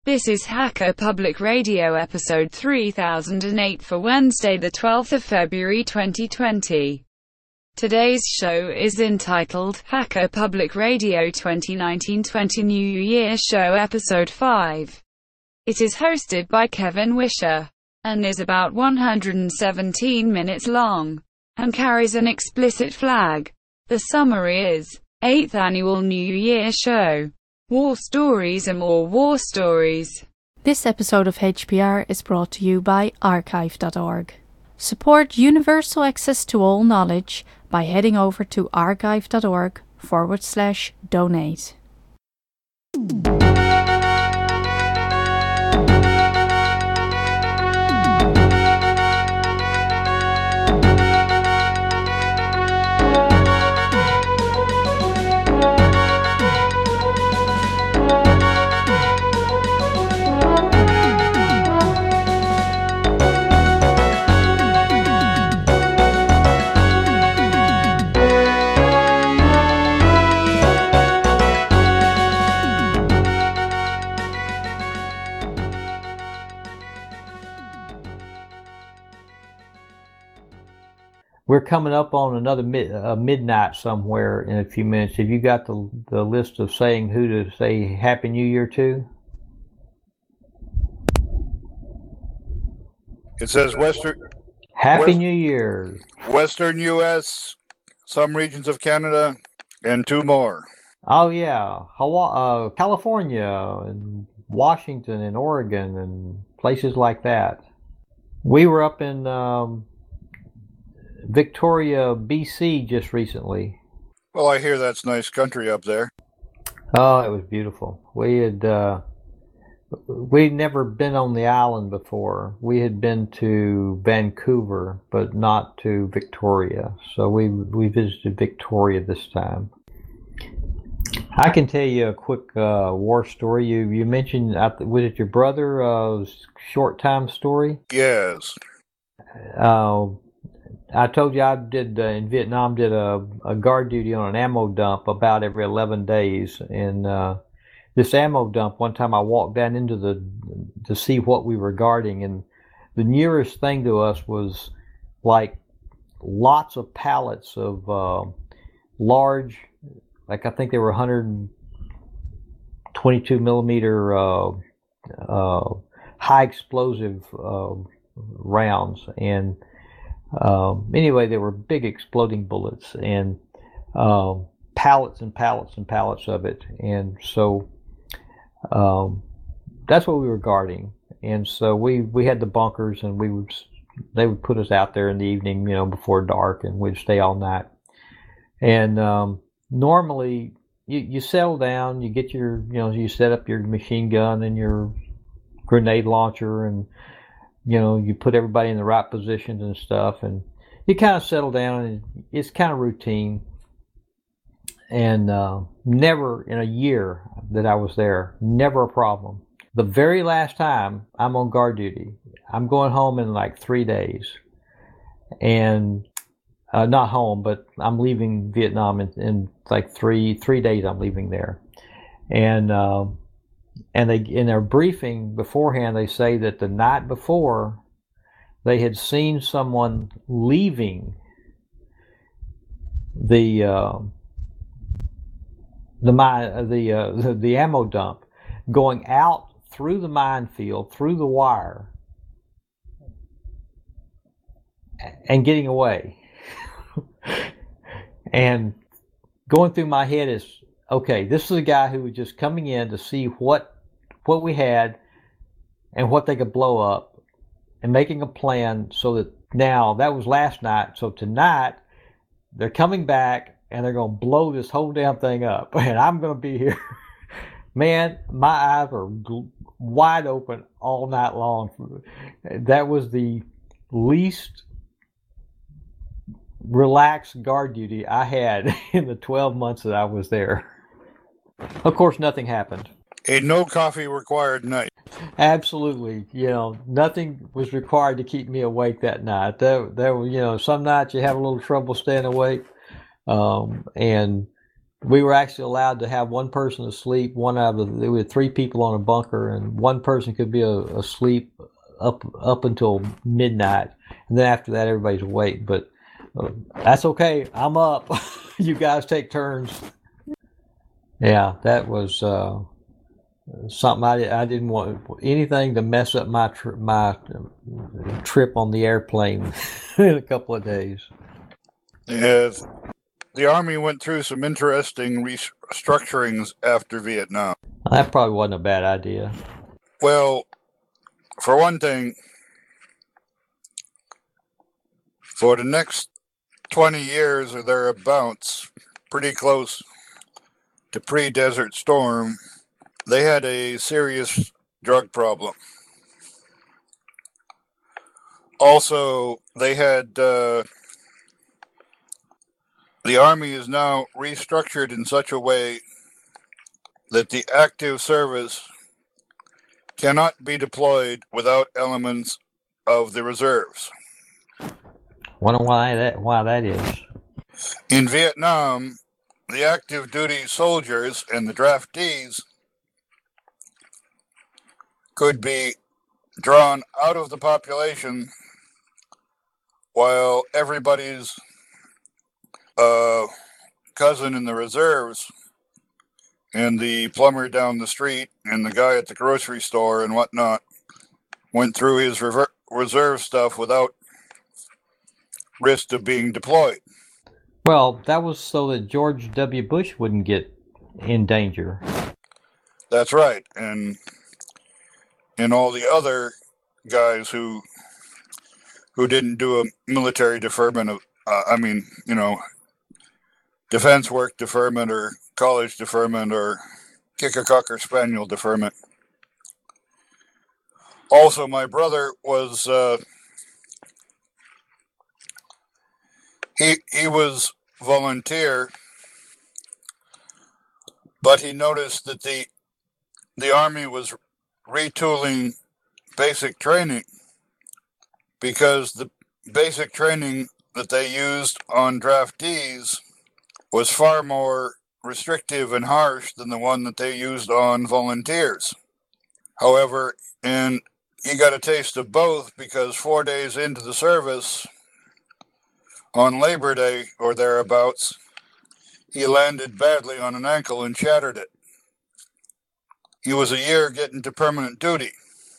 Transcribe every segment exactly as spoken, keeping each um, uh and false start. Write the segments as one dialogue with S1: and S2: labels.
S1: This is Hacker Public Radio episode three thousand eight for Wednesday the twelfth of February twenty twenty. Today's show is entitled, Hacker Public Radio twenty nineteen twenty New Year Show Episode five. It is hosted by Kevin Wisher, and is about one hundred seventeen minutes long, and carries an explicit flag. The summary is, eighth Annual New Year Show. War stories and more war stories.
S2: This episode of H P R is brought to you by archive dot org. Support universal access to all knowledge by heading over to archive dot org forward slash donate.
S3: We're coming up on another mid, uh, midnight somewhere in a few minutes. Have you got the the list of saying who to say Happy New Year to?
S4: It says Western
S3: Happy
S4: West,
S3: New Year.
S4: Western U S, some regions of Canada, and two more.
S3: Oh yeah, Hawaii, uh, California, and Washington, and Oregon, and places like that. We were up in um, Victoria, B C just recently.
S4: Well, I hear that's nice country up there.
S3: Oh, it was beautiful. We had uh, we'd never been on the island before. We had been to Vancouver, but not to Victoria. So we we visited Victoria this time. I can tell you a quick uh, war story. You you mentioned, was it your brother? Uh, short time story?
S4: Yes.
S3: Uh, I told you I did uh, in Vietnam did a, a guard duty on an ammo dump about every eleven days, and uh, this ammo dump, one time I walked down into the to see what we were guarding, and the nearest thing to us was like lots of pallets of uh, large, like I think they were one hundred twenty-two millimeter uh, uh, high explosive uh, rounds, and Um, anyway, they were big exploding bullets, and um, pallets and pallets and pallets of it. And so um, that's what we were guarding. And so we, we had the bunkers, and we would they would put us out there in the evening, you know, before dark, and we'd stay all night. And um, normally you, you settle down, you get your, you know, you set up your machine gun and your grenade launcher, and you know, you put everybody in the right positions and stuff, and you kind of settle down, and it's kind of routine. And uh, never in a year that I was there, never a problem. The very last time I'm on guard duty, I'm going home in like three days. And uh, not home, but I'm leaving Vietnam in, in like three three days I'm leaving there. And uh, And they, in their briefing beforehand, they say that the night before, they had seen someone leaving the uh, the mine, the, uh, the the ammo dump, going out through the minefield, through the wire, and getting away. And going through my head is, okay, this is a guy who was just coming in to see what what we had and what they could blow up, and making a plan so that now, that was last night, so tonight they're coming back and they're going to blow this whole damn thing up, and I'm going to be here. Man, my eyes are wide open all night long. That was the least relaxed guard duty I had in the twelve months that I was there. Of course, nothing happened.
S4: A no coffee required night.
S3: Absolutely. You know, nothing was required to keep me awake that night. There, there, you know, some nights you have a little trouble staying awake. Um, and we were actually allowed to have one person asleep. One out of the, there were three people on a bunker, and one person could be a, asleep up up until midnight, and then after that, everybody's awake. But uh, that's okay. I'm up. You guys take turns. Yeah, that was uh, something I, I didn't want anything to mess up my tri- my trip on the airplane in a couple of days.
S4: Yeah, the Army went through some interesting restructurings after Vietnam.
S3: That probably wasn't a bad idea.
S4: Well, for one thing, for the next twenty years or thereabouts, pretty close to pre-Desert Storm, they had a serious drug problem. Also, they had uh, the Army is now restructured in such a way that the active service cannot be deployed without elements of the reserves.
S3: Wonder why that why that is.
S4: In Vietnam, the active duty soldiers and the draftees could be drawn out of the population while everybody's uh, cousin in the reserves and the plumber down the street and the guy at the grocery store and whatnot went through his rever- reserve stuff without risk of being deployed.
S3: Well, that was so that George W. Bush wouldn't get in danger.
S4: That's right. And and all the other guys who who didn't do a military deferment of, uh, I mean, you know, defense work deferment or college deferment or kick a cocker spaniel deferment. Also, my brother was uh, he he was volunteer, but he noticed that the the Army was retooling basic training because the basic training that they used on draftees was far more restrictive and harsh than the one that they used on volunteers. However, and he got a taste of both because four days into the service, on Labor Day or thereabouts, he landed badly on an ankle and shattered it. He was a year getting to permanent duty.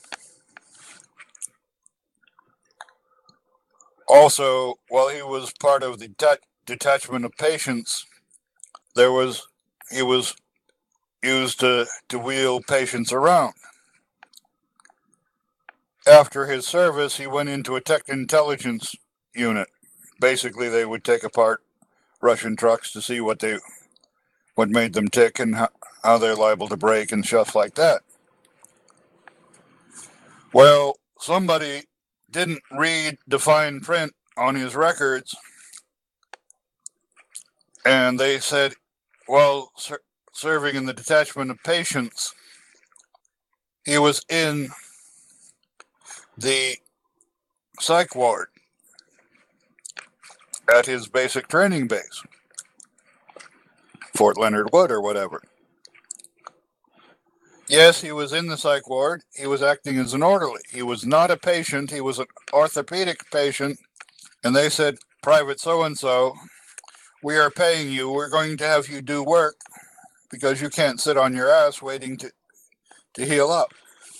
S4: Also, while he was part of the det- detachment of patients, there was he was used to, to wheel patients around. After his service, he went into a tech intelligence unit. Basically, they would take apart Russian trucks to see what they what made them tick and how, how they're liable to break and stuff like that. Well, somebody didn't read the fine print on his records, and they said, well, ser- serving in the detachment of patients, he was in the psych ward at his basic training base, Fort Leonard Wood or whatever. Yes, he was in the psych ward. He was acting as an orderly. He was not a patient. He was an orthopedic patient. And they said, Private so-and-so, we are paying you. We're going to have you do work because you can't sit on your ass waiting to, to heal up.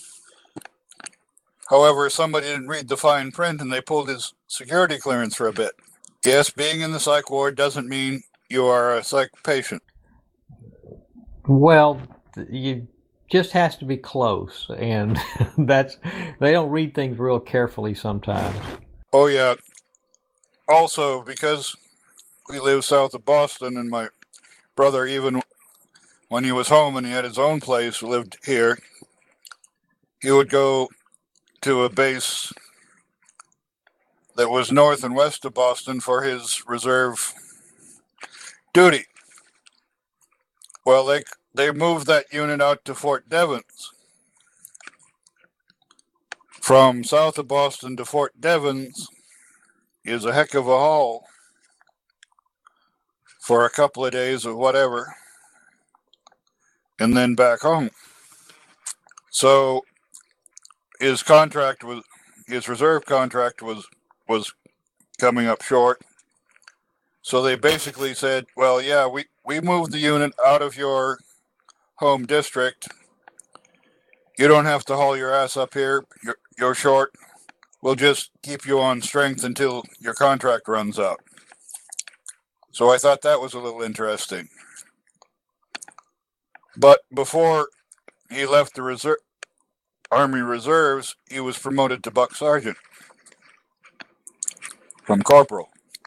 S4: However, somebody didn't read the fine print and they pulled his security clearance for a bit. Yes, being in the psych ward doesn't mean you are a psych patient.
S3: Well, you just has to be close, and that's they don't read things real carefully sometimes.
S4: Oh yeah. Also, because we live south of Boston, and my brother, even when he was home and he had his own place, lived here, he would go to a base that was north and west of Boston for his reserve duty. Well, they they moved that unit out to Fort Devens. From south of Boston to Fort Devens is a heck of a haul for a couple of days or whatever, and then back home. So his contract was, his reserve contract was, was coming up short. So they basically said, well, yeah, we, we moved the unit out of your home district. You don't have to haul your ass up here. You're, you're short. We'll just keep you on strength until your contract runs out. So I thought that was a little interesting. But before he left the reserve, Army Reserves, he was promoted to Buck Sergeant from Corporal,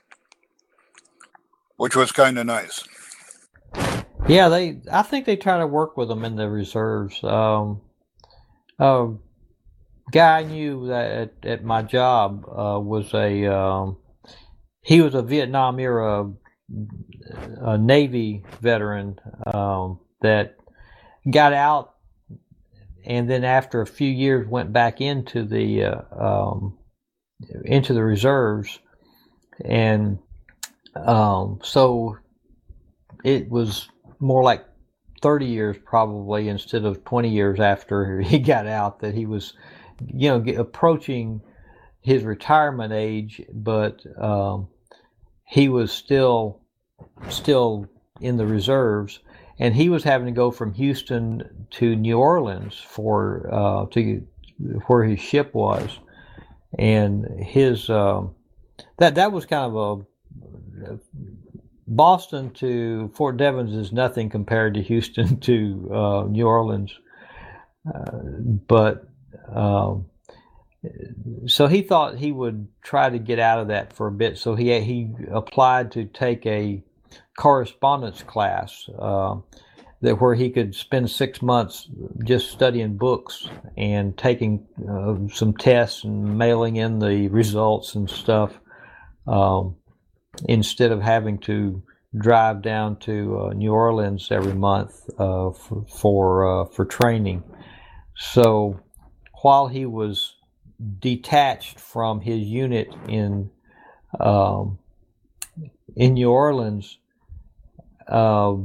S4: which was kind of nice.
S3: Yeah, they. I think they try to work with them in the reserves. Um, a guy I knew that at, at my job uh, was a. Um, he was a Vietnam era a Navy veteran um, that got out, and then after a few years went back into the uh, um, into the reserves, and um, so it was more like thirty years probably instead of twenty years after he got out that he was, you know, get, approaching his retirement age, but um, he was still still in the reserves, and he was having to go from Houston to New Orleans for uh, to where his ship was, and his uh, that that was kind of a Boston to Fort Devens is nothing compared to Houston to uh, New Orleans, uh, but um, so he thought he would try to get out of that for a bit. So he he applied to take a correspondence class uh, that where he could spend six months just studying books and taking uh, some tests and mailing in the results and stuff. Um, instead of having to drive down to uh, New Orleans every month uh, for for, uh, for training. So while he was detached from his unit in um, in New Orleans, uh,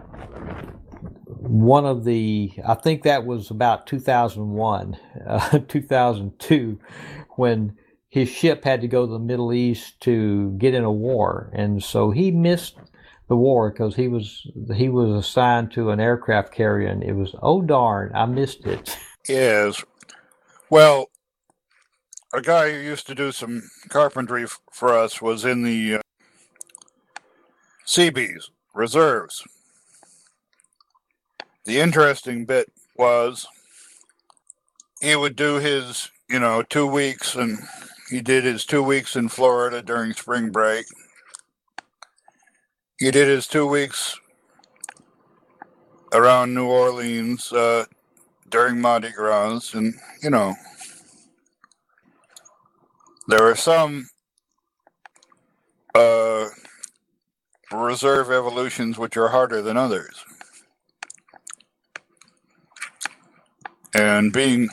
S3: one of the I think that was about two thousand one, uh, two thousand two, when his ship had to go to the Middle East to get in a war, and so he missed the war because he was he was assigned to an aircraft carrier, and it was, oh darn, I missed it.
S4: Yes. Well, a guy who used to do some carpentry f- for us was in the uh, Seabees, reserves. The interesting bit was he would do his, you know, two weeks, and he did his two weeks in Florida during spring break. He did his two weeks around New Orleans uh, during Mardi Gras, and, you know, there are some uh, reserve evolutions which are harder than others. And being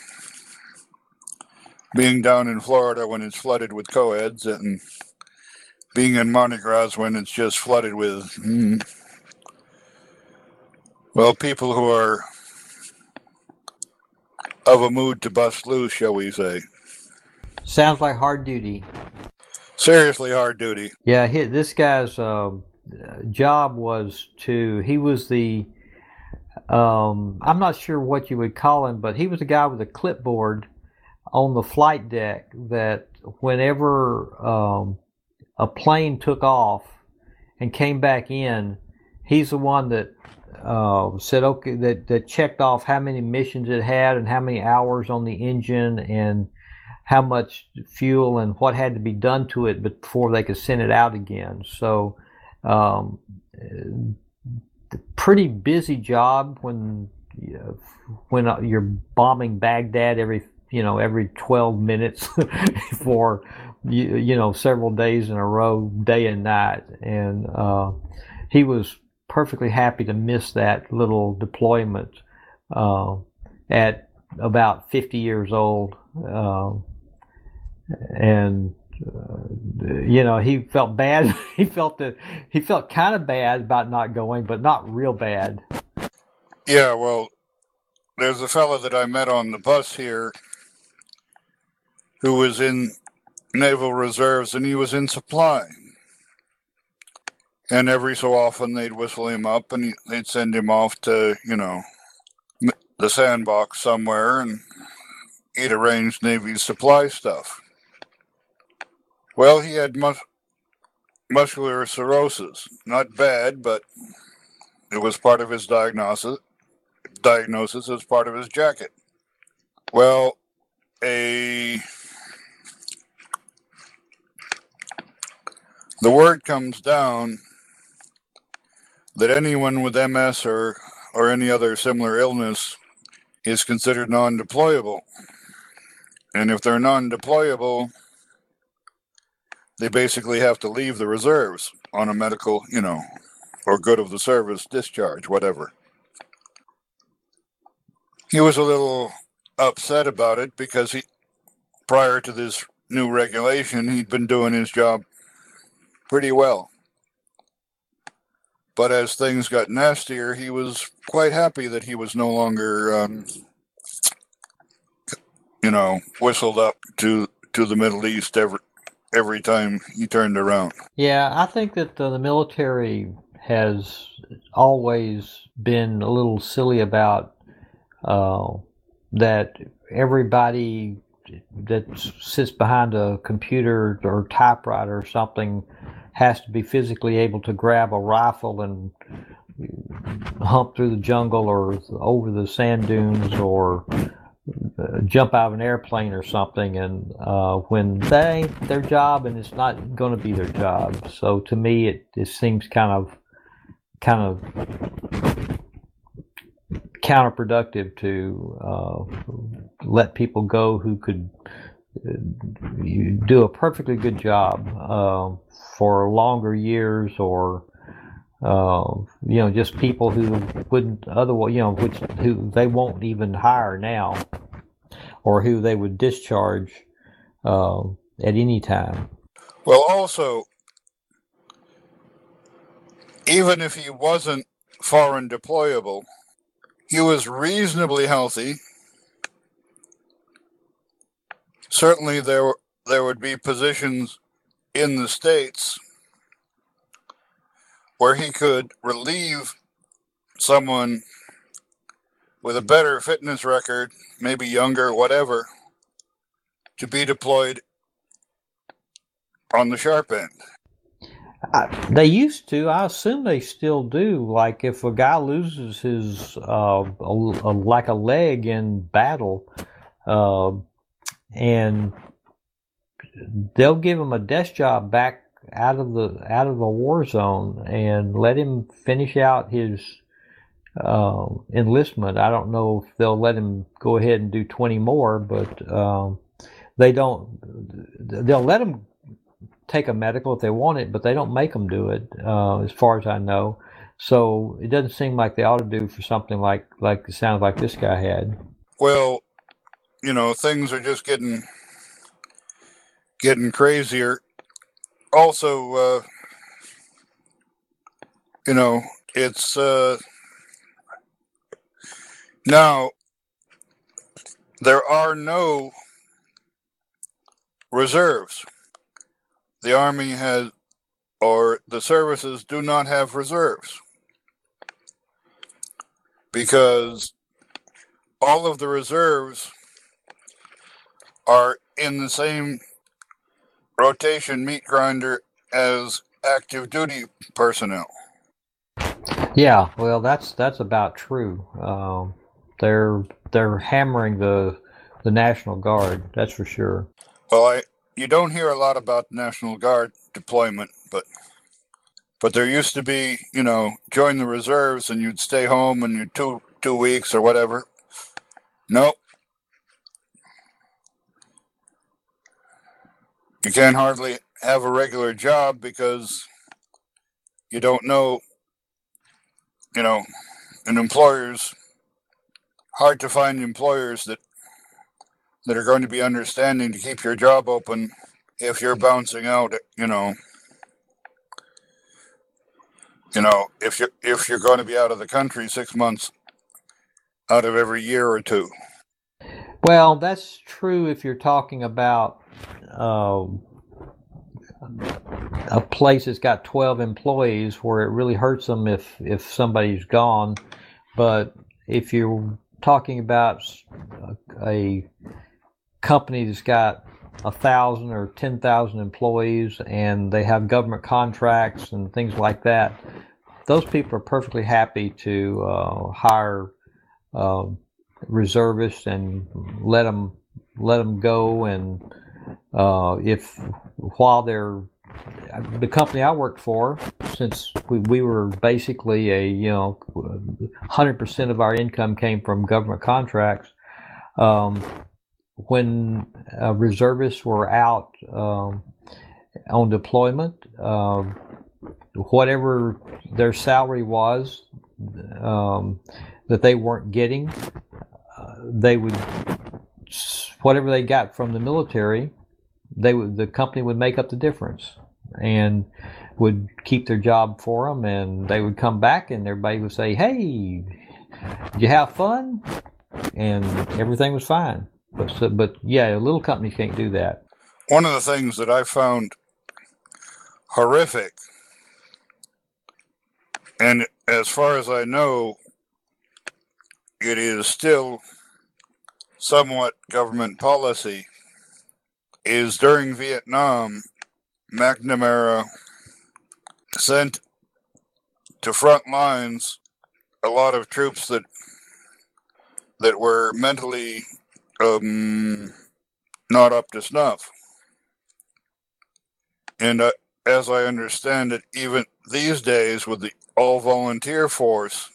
S4: being down in Florida when it's flooded with co-eds, and being in Mardi Gras when it's just flooded with, mm, well, people who are of a mood to bust loose, shall we say.
S3: Sounds like hard duty.
S4: Seriously hard duty.
S3: Yeah, he, this guy's uh, job was to, he was the, um, I'm not sure what you would call him, but he was a guy with a clipboard on the flight deck that whenever um, a plane took off and came back in, he's the one that uh, said, okay, that, that checked off how many missions it had and how many hours on the engine and how much fuel and what had to be done to it before they could send it out again. So um, pretty busy job when when you're bombing Baghdad every you know every twelve minutes for you, you know several days in a row, day and night. And uh, he was perfectly happy to miss that little deployment uh, at about fifty years old. Uh, and uh, you know, he felt bad. he felt that he felt kind of bad about not going, but not real bad.
S4: Yeah, well, there's a fellow that I met on the bus here who was in Naval Reserves, and he was in supply. And every so often they'd whistle him up, and he, they'd send him off to, you know, the sandbox somewhere, and he'd arrange Navy supply stuff. Well, he had mus- muscular cirrhosis. Not bad, but it was part of his diagnosis. Diagnosis as part of his jacket. Well, a the word comes down that anyone with M S or or any other similar illness is considered non-deployable. And if they're non-deployable, they basically have to leave the reserves on a medical, you know, or good of the service discharge, whatever. He was a little upset about it because he, prior to this new regulation, he'd been doing his job pretty well. But as things got nastier, he was quite happy that he was no longer, um, you know, whistled up to, to the Middle East every every time he turned around.
S3: Yeah, I think that uh, the military has always been a little silly about uh, that everybody that sits behind a computer or typewriter or something has to be physically able to grab a rifle and hump through the jungle or over the sand dunes or uh, jump out of an airplane or something, and uh, when that ain't their job and it's not going to be their job. So to me, it, it seems kind of kind of counterproductive to uh, let people go who could uh, do a perfectly good job uh, for longer years, or uh, you know, just people who wouldn't otherwise, you know, which who they won't even hire now, or who they would discharge uh, at any time.
S4: Well, also, even if he wasn't foreign deployable, he was reasonably healthy. Certainly there there would be positions in the States where he could relieve someone with a better fitness record, maybe younger, whatever, to be deployed on the sharp end.
S3: I, they used to. I assume they still do. Like if a guy loses his uh, a, a, like a leg in battle, uh, and they'll give him a desk job back out of the out of the war zone and let him finish out his uh, enlistment. I don't know if they'll let him go ahead and do twenty more, but um, they don't. They'll let him take a medical if they want it, but they don't make them do it, uh, as far as I know. So it doesn't seem like they ought to do for something like like it sounds like this guy had.
S4: Well, you know, things are just getting getting crazier. Also, uh, you know, it's uh, now there are no reserves. The Army has, or the services do not have reserves, because all of the reserves are in the same rotation meat grinder as active duty personnel.
S3: Yeah, well, that's that's about true. Um, they're they're hammering the the National Guard, that's for sure.
S4: Well, I you don't hear a lot about National Guard deployment, but but there used to be, you know, join the reserves and you'd stay home and you'd two two weeks or whatever. Nope. You can't hardly have a regular job because you don't know, you know, and employers, hard to find employers that that are going to be understanding to keep your job open if you're bouncing out, you know, you know, if you're if you're going to be out of the country six months out of every year or two.
S3: Well, that's true if you're talking about uh, a place that's got twelve employees, where it really hurts them if if somebody's gone. But if you're talking about a, a company that's got a thousand or ten thousand employees and they have government contracts and things like that, those people are perfectly happy to uh, hire uh, reservists and let them let them go. And uh, if while they're the company I worked for, since we, we were basically a you know one hundred percent of our income came from government contracts. Um, when uh, reservists were out um, on deployment, uh, whatever their salary was um, that they weren't getting, uh, they would whatever they got from the military, they would the company would make up the difference and would keep their job for them, and they would come back and everybody would say, "Hey, did you have fun?" And everything was fine. But so, but yeah, little companies can't do that.
S4: One of the things that I found horrific, and as far as I know, it is still somewhat government policy, is during Vietnam, McNamara sent to front lines a lot of troops that that were mentally um, not up to snuff. And uh, as I understand it, even these days with the all-volunteer force,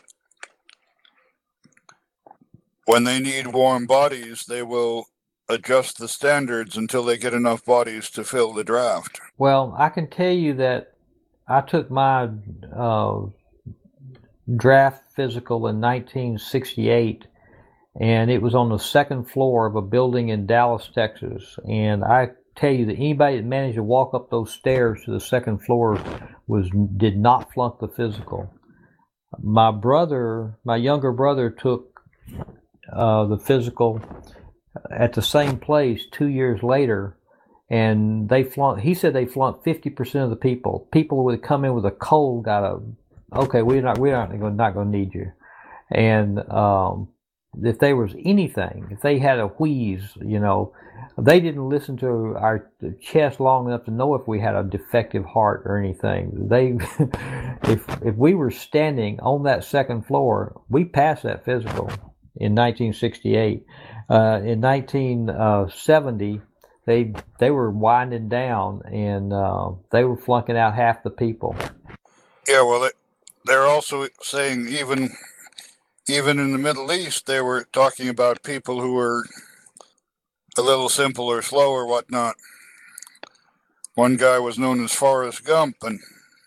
S4: when they need warm bodies, they will adjust the standards until they get enough bodies to fill the draft.
S3: Well, I can tell you that I took my uh, draft physical in nineteen sixty-eight, and it was on the second floor of a building in Dallas, Texas. And I tell you that anybody that managed to walk up those stairs to the second floor was did not flunk the physical. My brother, my younger brother, took uh, the physical at the same place two years later, and they flunked. He said they flunked fifty percent of the people. People would come in with a cold, got a okay, we're not we're not going not going to need you, and um, if there was anything, if they had a wheeze, you know, they didn't listen to our chest long enough to know if we had a defective heart or anything. They, if if we were standing on that second floor, we passed that physical in nineteen sixty-eight. Uh, in nineteen seventy, they they were winding down, and uh, they were flunking out half the people.
S4: Yeah, well, they're also saying even even in the Middle East, they were talking about people who were a little simple or slow or whatnot. One guy was known as Forrest Gump, and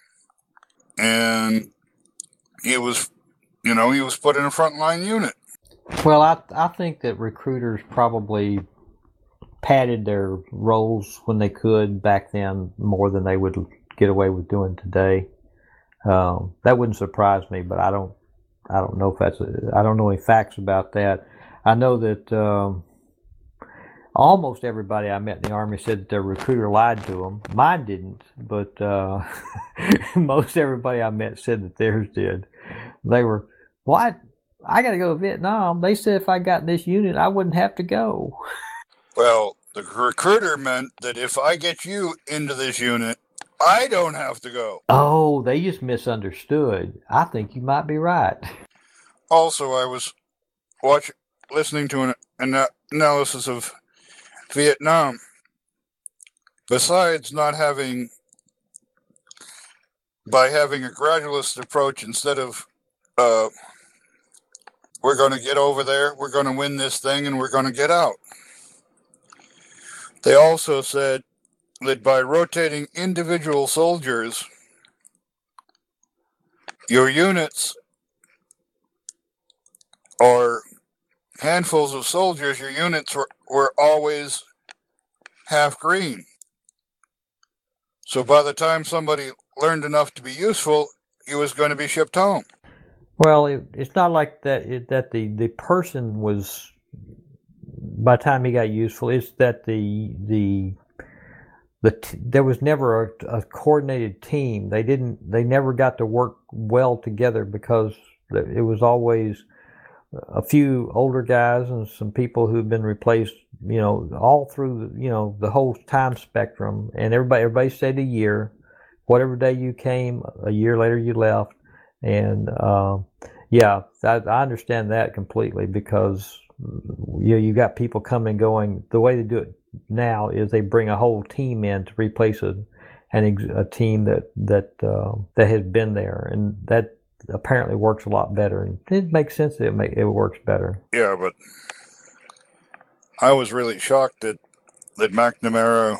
S4: and he was, you know, he was put in a frontline unit.
S3: Well, I I think that recruiters probably padded their roles when they could back then more than they would get away with doing today. Um, that wouldn't surprise me, but I don't I don't know if that's a, I don't know any facts about that. I know that um, almost everybody I met in the Army said that their recruiter lied to them. Mine didn't, but uh, most everybody I met said that theirs did. They were, what? I got to go to Vietnam. They said if I got in this unit, I wouldn't have to go.
S4: Well, the recruiter meant that if I get you into this unit, I don't have to go.
S3: Oh, they just misunderstood. I think you might be right.
S4: Also, I was watching, listening to an, an analysis of Vietnam. Besides not having, by having a gradualist approach instead of, uh, we're going to get over there, we're going to win this thing, and we're going to get out. They also said that by rotating individual soldiers, your units or handfuls of soldiers, your units were, were always half green. So by the time somebody learned enough to be useful, he was going to be shipped home.
S3: Well, it, it's not like that. It, that the, the person was, by the time he got useful, it's that the the the t- there was never a, a coordinated team. They didn't. They never got to work well together because it was always a few older guys and some people who've been replaced. You know, all through you know the whole time spectrum, and everybody everybody stayed a year. Whatever day you came, a year later you left. And uh, yeah, I, I understand that completely because you know, you got people coming and going. The way they do it now is they bring a whole team in to replace a an, a team that that uh, that has been there, and that apparently works a lot better. And it makes sense that it make, it works better.
S4: Yeah, but I was really shocked that that McNamara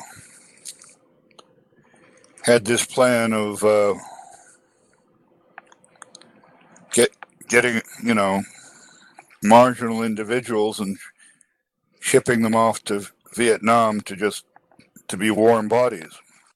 S4: had this plan of. Uh, Get, getting, you know, marginal individuals and shipping them off to Vietnam to just to be warm bodies.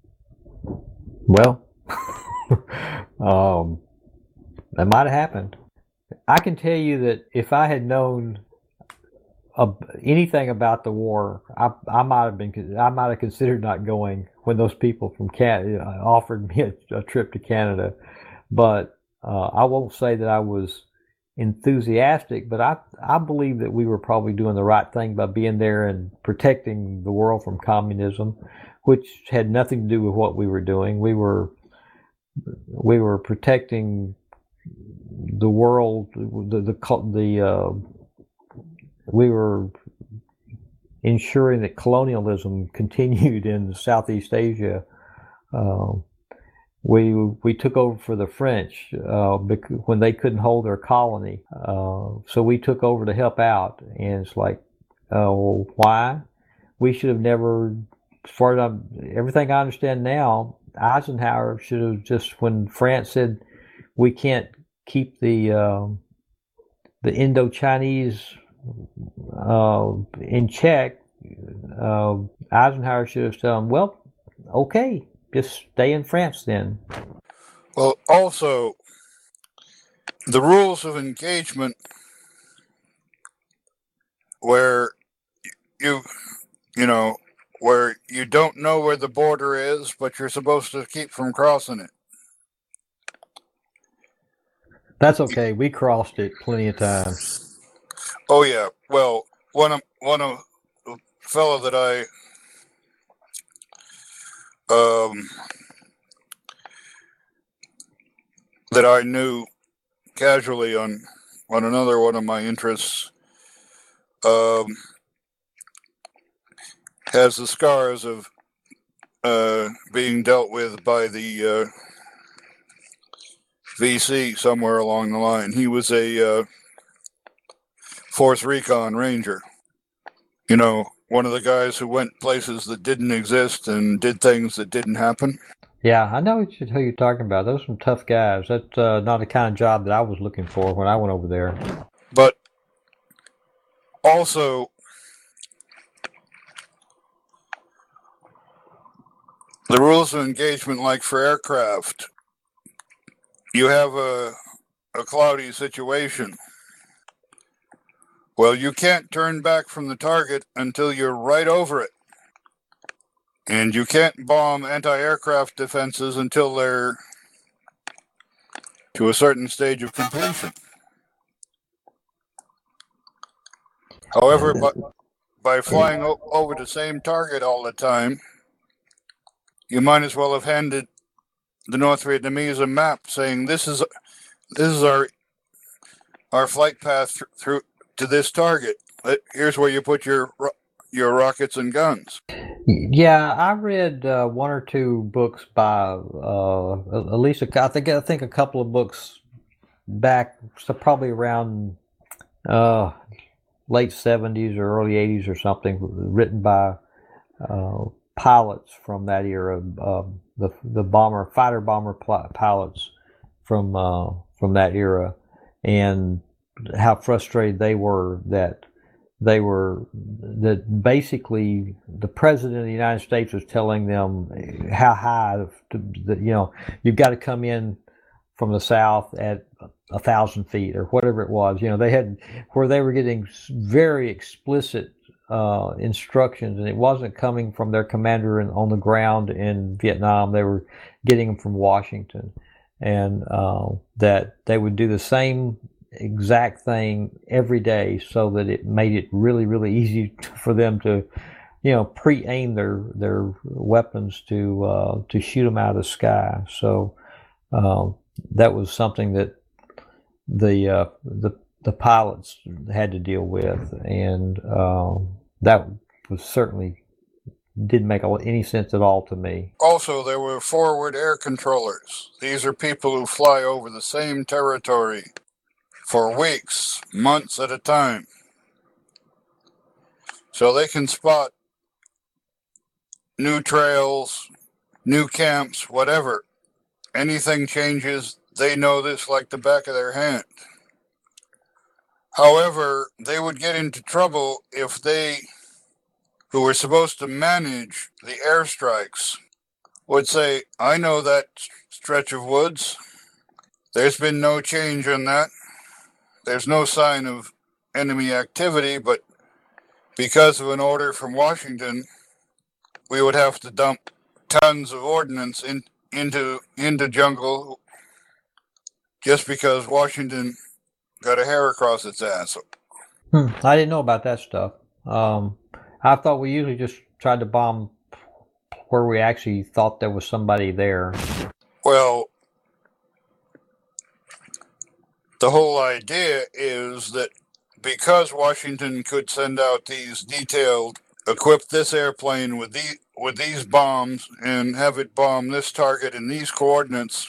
S3: Well, um, that might have happened. I can tell you that if I had known uh, anything about the war, I, I might have been, I might have considered not going when those people from Canada offered me a, a trip to Canada, but. Uh, I won't say that I was enthusiastic, but I I believe that we were probably doing the right thing by being there and protecting the world from communism, which had nothing to do with what we were doing. We were we were protecting the world, the the the uh, we were ensuring that colonialism continued in Southeast Asia. Uh, We we took over for the French uh, when they couldn't hold their colony, uh, so we took over to help out. And it's like, uh, well, why? We should have never. As far as I'm, everything I understand now, Eisenhower should have just when France said we can't keep the uh, the Indo-Chinese uh, in check. Uh, Eisenhower should have said, "Well, okay." Just stay in France then.
S4: Well, also, the rules of engagement where you, you know, where you don't know where the border is, but you're supposed to keep from crossing it.
S3: That's okay. We crossed it plenty of times.
S4: Oh yeah. Well, one of one of the fellow that I Um, that I knew casually on on another one of my interests um, has the scars of uh, being dealt with by the uh, V C somewhere along the line. He was a uh, Fourth Recon Ranger. You know, one of the guys who went places that didn't exist and did things that didn't happen.
S3: Yeah, I know who you're talking about. Those are some tough guys. That's uh, not the kind of job that I was looking for when I went over there.
S4: But also, the rules of engagement, like for aircraft, you have a, a cloudy situation. Well, you can't turn back from the target until you're right over it. And you can't bomb anti-aircraft defenses until they're to a certain stage of completion. However, by, by flying o- over the same target all the time, you might as well have handed the North Vietnamese a map saying this is this is our our flight path th- through to this target. Here's where you put your your rockets and guns.
S3: Yeah, I read uh, one or two books by uh, at least a, I think I think a couple of books back, so probably around uh, late seventies or early eighties or something, written by uh, pilots from that era, uh, the the bomber fighter bomber pl- pilots from uh, from that era, and how frustrated they were that they were that basically the president of the United States was telling them how high, to, that, you know, you've got to come in from the south at a thousand feet or whatever it was. You know, they had where they were getting very explicit uh, instructions, and it wasn't coming from their commander in, on the ground in Vietnam. They were getting them from Washington, and uh, that they would do the same exact thing every day, so that it made it really, really easy for them to, you know, pre-aim their their weapons to uh, to shoot them out of the sky. So uh, that was something that the uh, the the pilots had to deal with, and uh, that was certainly didn't make any sense at all to me.
S4: Also, there were forward air controllers. These are people who fly over the same territory for weeks, months at a time. So they can spot new trails, new camps, whatever. Anything changes, they know this like the back of their hand. However, they would get into trouble if they, who were supposed to manage the airstrikes, would say, I know that stretch of woods. There's been no change in that. There's no sign of enemy activity, but because of an order from Washington, we would have to dump tons of ordnance in, into into jungle just because Washington got a hair across its ass.
S3: Hmm. I didn't know about that stuff. Um, I thought we usually just tried to bomb where we actually thought there was somebody there.
S4: Well, the whole idea is that because Washington could send out these detailed, equip this airplane with the with these bombs and have it bomb this target in these coordinates,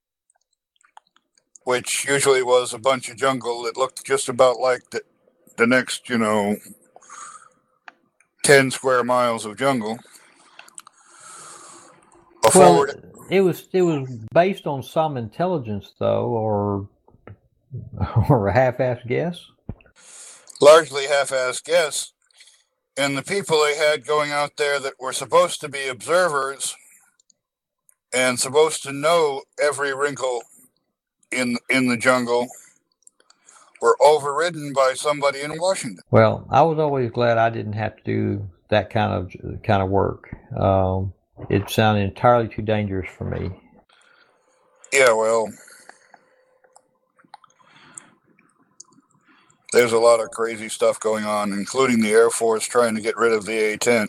S4: which usually was a bunch of jungle that looked just about like the, the next, you know, ten square miles of jungle. A
S3: Well,
S4: forward,
S3: it was it was based on some intelligence, though, or or a half-assed guess.
S4: largely half-assed guess, and the people they had going out there that were supposed to be observers and supposed to know every wrinkle in in the jungle were overridden by somebody in Washington.
S3: Well, I was always glad I didn't have to do that kind of kind of work. Um, it sounded entirely too dangerous for me.
S4: Yeah, well, there's a lot of crazy stuff going on, including the Air Force trying to get rid of the A ten.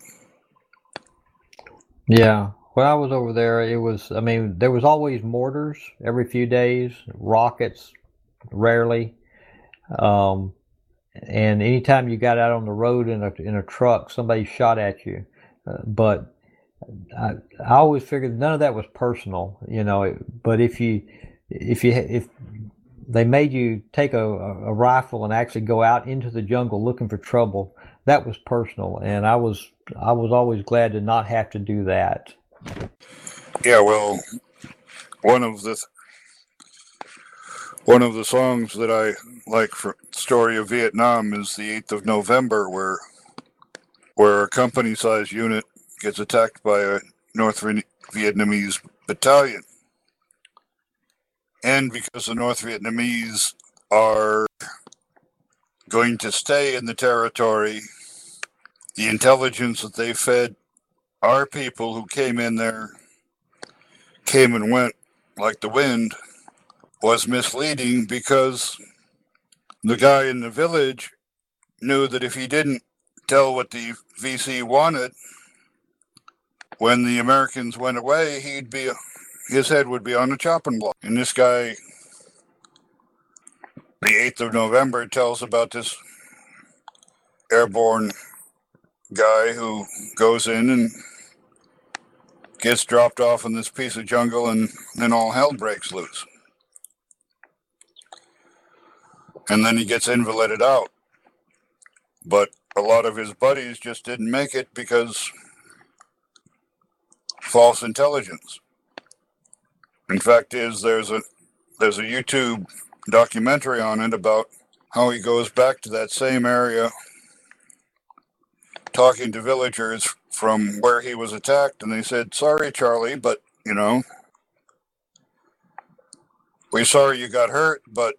S3: Yeah, when I was over there, it was. I mean, there was always mortars every few days, rockets rarely, um, and anytime you got out on the road in a in a truck, somebody shot at you. Uh, but I, I always figured none of that was personal, you know. It, but if you if you if they made you take a, a rifle and actually go out into the jungle looking for trouble, that was personal, and I was I was always glad to not have to do that.
S4: Yeah, well, one of the one of the songs that I like for Story of Vietnam is the eighth of November, where where a company-sized unit gets attacked by a North Vietnamese battalion. And because the North Vietnamese are going to stay in the territory, the intelligence that they fed our people who came in there, came and went like the wind, was misleading, because the guy in the village knew that if he didn't tell what the V C wanted, when the Americans went away, he'd be his head would be on the chopping block. And this guy, the eighth of November, tells about this airborne guy who goes in and gets dropped off in this piece of jungle, and then all hell breaks loose. And then he gets invalided out. But a lot of his buddies just didn't make it because false intelligence. In fact, is there's a there's a YouTube documentary on it about how he goes back to that same area talking to villagers from where he was attacked, and they said, "Sorry, Charlie, but, you know, we're sorry you got hurt, but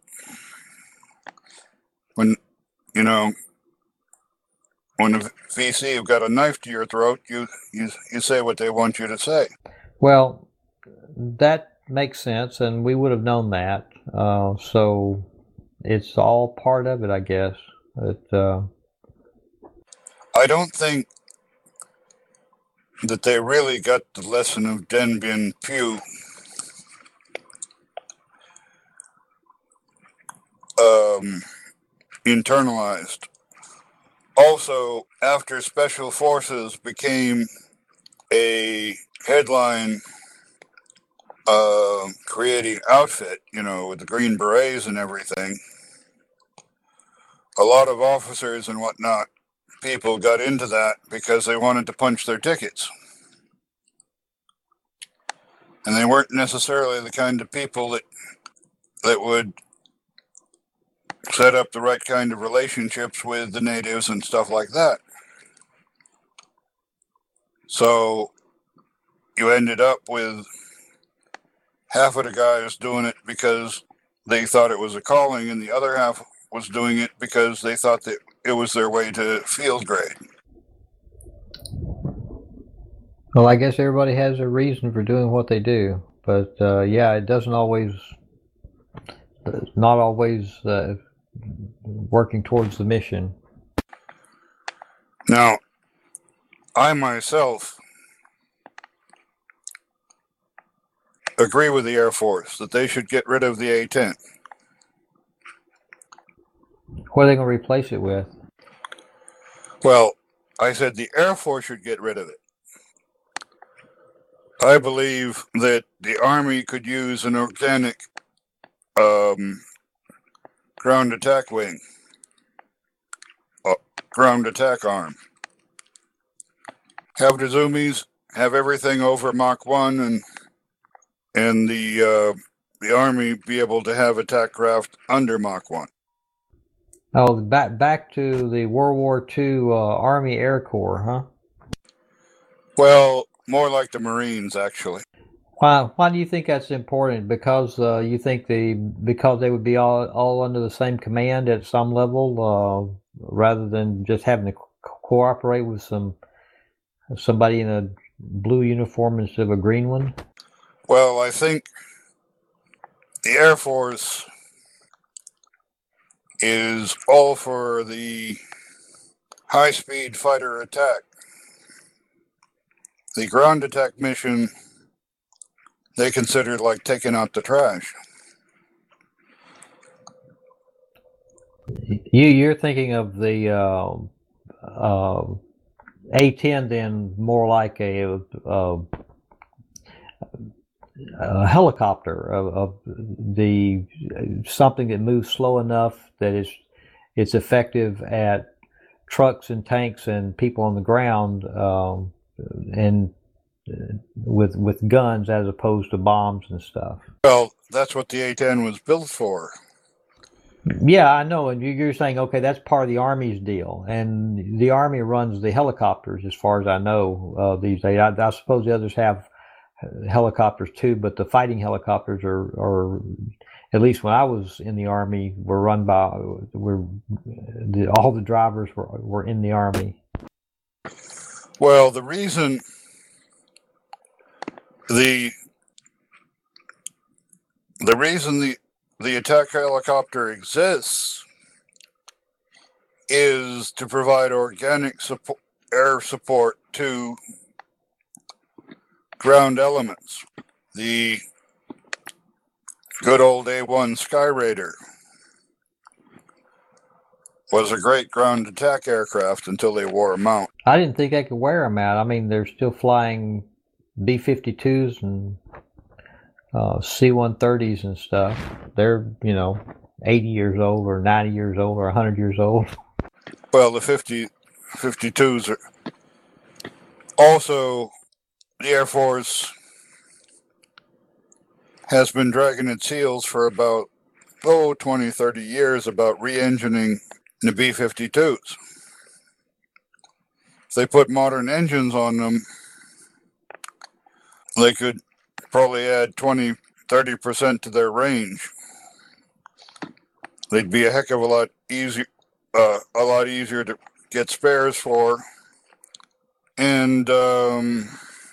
S4: when, you know, when the V C have got a knife to your throat, you, you, you say what they want you to say."
S3: Well, that makes sense, and we would have known that. Uh, so it's all part of it, I guess. It, uh...
S4: I don't think that they really got the lesson of Dien Bien Phu um, internalized. Also, after Special Forces became a headline uh, creating outfit, you know, with the Green Berets and everything, a lot of officers and whatnot, people got into that because they wanted to punch their tickets. And they weren't necessarily the kind of people that that would set up the right kind of relationships with the natives and stuff like that. So you ended up with half of the guys doing it because they thought it was a calling, and the other half was doing it because they thought that it was their way to feel great.
S3: Well, I guess everybody has a reason for doing what they do, but uh, yeah, it doesn't always, it's not always uh, working towards the mission.
S4: Now, I myself agree with the Air Force that they should get rid of the A ten.
S3: What are they going to replace it with?
S4: Well, I said the Air Force should get rid of it. I believe that the Army could use an organic um, ground attack wing, uh, ground attack arm. Have the Zoomies have everything over Mach one, and and the uh, the Army be able to have attack craft under Mach one.
S3: Oh, back back to the World War Two uh, Army Air Corps, huh?
S4: Well, more like the Marines, actually.
S3: Why? Why do you think that's important? Because uh, you think the because they would be all all under the same command at some level, uh, rather than just having to co- cooperate with some somebody in a blue uniform instead of a green one.
S4: Well, I think the Air Force is all for the high-speed fighter attack. The ground attack mission, they considered like taking out the trash.
S3: You you're thinking of the uh, uh, A ten then more like a, a, a helicopter of, of the something that moves slow enough that it's it's effective at trucks and tanks and people on the ground, um, and with with guns as opposed to bombs and stuff.
S4: Well, that's what the A ten was built for.
S3: Yeah, I know, and you're saying, okay, that's part of the Army's deal, and the Army runs the helicopters, as far as I know, uh, these days. I, I suppose the others have helicopters too, but the fighting helicopters are, are, at least when I was in the Army, were run by, were the, all the drivers were were in the Army.
S4: Well, the reason the the reason the the attack helicopter exists is to provide organic support, air support to ground elements. The good old A one Sky Raider was a great ground attack aircraft until they wore them out.
S3: I didn't think they could wear them out. I mean, they're still flying B fifty-twos and uh, C one thirties and stuff. They're, you know, eighty years old or ninety years old or one hundred years old.
S4: Well, the fifty, fifty-twos are also, the Air Force has been dragging its heels for about, oh, twenty, thirty years about re-engineering the B fifty-twos. if they put modern engines on them, they could probably add twenty, thirty percent to their range. They'd be a heck of a lot easier, uh, a lot easier to get spares for, and um,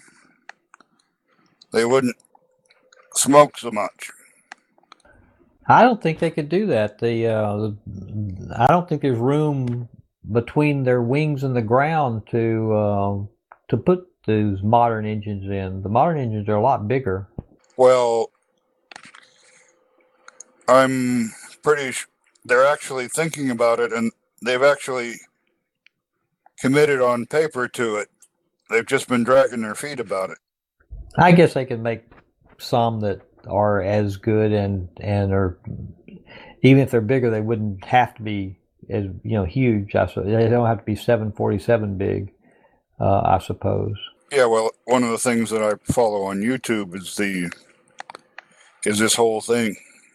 S4: they wouldn't smoke so much.
S3: I don't think they could do that. The uh, I don't think there's room between their wings and the ground to uh, to put those modern engines in. The modern engines are a lot bigger.
S4: Well, I'm pretty sure they're actually thinking about it, and they've actually committed on paper to it. They've just been dragging their feet about it.
S3: I guess they can make some that are as good, and and are, even if they're bigger, they wouldn't have to be as, you know, huge. I su- they don't have to be seven forty-seven big, uh, I suppose.
S4: Yeah, well, one of the things that I follow on YouTube is the is this whole thing.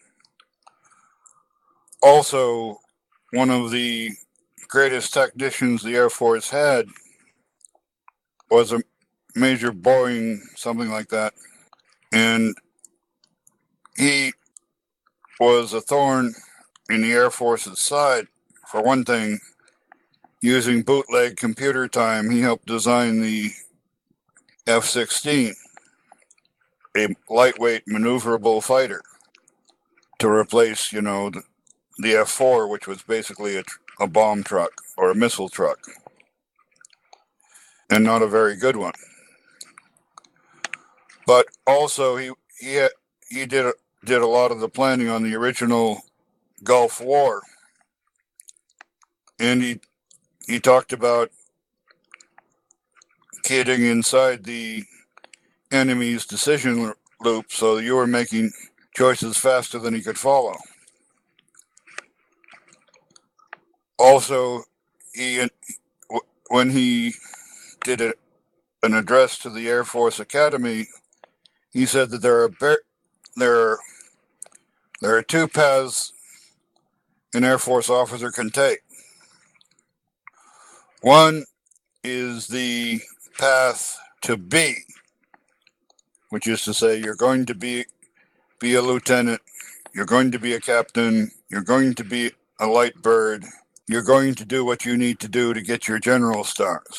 S4: Also, one of the greatest technicians the Air Force had was a Major Boeing, something like that, and he was a thorn in the Air Force's side. For one thing, using bootleg computer time, he helped design the F sixteen, a lightweight maneuverable fighter, to replace, you know, the, the F four, which was basically a, a bomb truck or a missile truck, and not a very good one. But also, he he had, he did a, did a lot of the planning on the original Gulf War, and he he talked about getting inside the enemy's decision loop, so you were making choices faster than he could follow. Also, he when he did a, an address to the Air Force Academy, he said that there are there are, there are two paths an Air Force officer can take. One is the path to be, which is to say you're going to be be a lieutenant, you're going to be a captain, you're going to be a light bird, you're going to do what you need to do to get your general stars.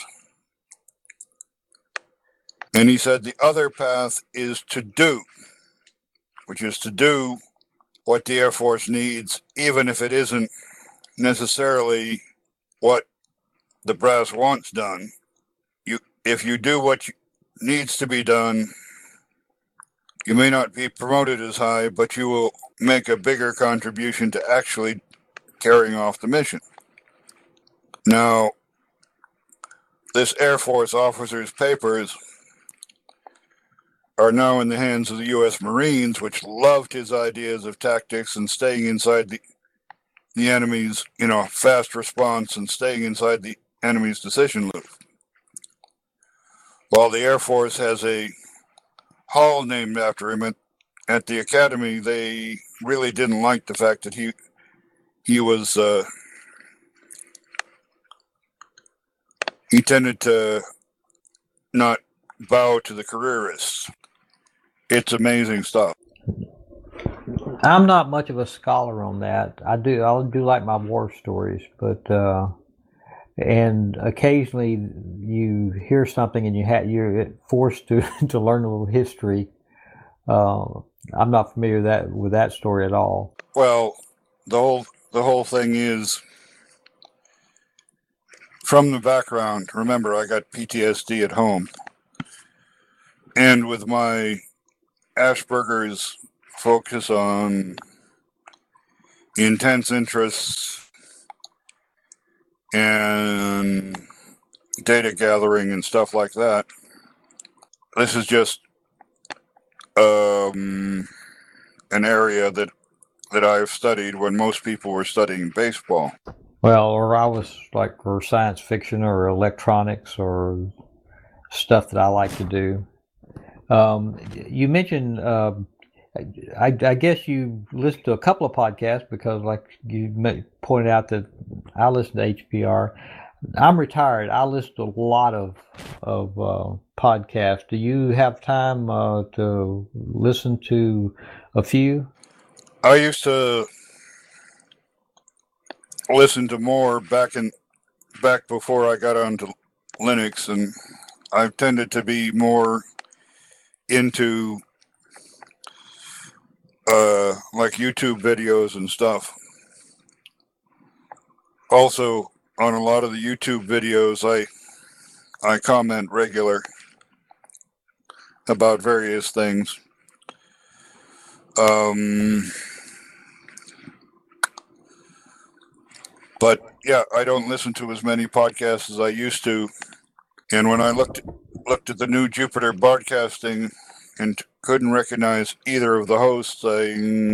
S4: And he said the other path is to do, which is to do what the Air Force needs, even if it isn't necessarily what the brass wants done. You, if you do what you, needs to be done, you may not be promoted as high, but you will make a bigger contribution to actually carrying off the mission. Now, this Air Force officer's papers are now in the hands of the U S Marines, which loved his ideas of tactics and staying inside the the enemy's, you know, fast response and staying inside the enemy's decision loop. While the Air Force has a hall named after him at, at the academy, they really didn't like the fact that he he was uh, he tended to not bow to the careerists. It's amazing stuff.
S3: I'm not much of a scholar on that. I do I do like my war stories, but uh, and occasionally you hear something and you ha- you're forced to to learn a little history. Uh, I'm not familiar with that with that story at all.
S4: Well, the whole the whole thing is from the background. Remember, I got P T S D at home, and with my Asperger's focus on intense interests and data gathering and stuff like that. This is just um, an area that that I've studied when most people were studying baseball.
S3: Well, or I was like for science fiction or electronics or stuff that I like to do. Um, you mentioned, uh, I, I guess you listened to a couple of podcasts because, like you pointed out, that I listen to H P R. I'm retired. I listen to a lot of of uh, podcasts. Do you have time uh, to listen to a few?
S4: I used to listen to more back in back before I got onto Linux, and I've tended to be more into uh, like YouTube videos and stuff. Also, on a lot of the YouTube videos, I I comment regular about various things. Um, but yeah, I don't listen to as many podcasts as I used to. And when I looked looked at the new Jupiter Broadcasting and couldn't recognize either of the hosts, I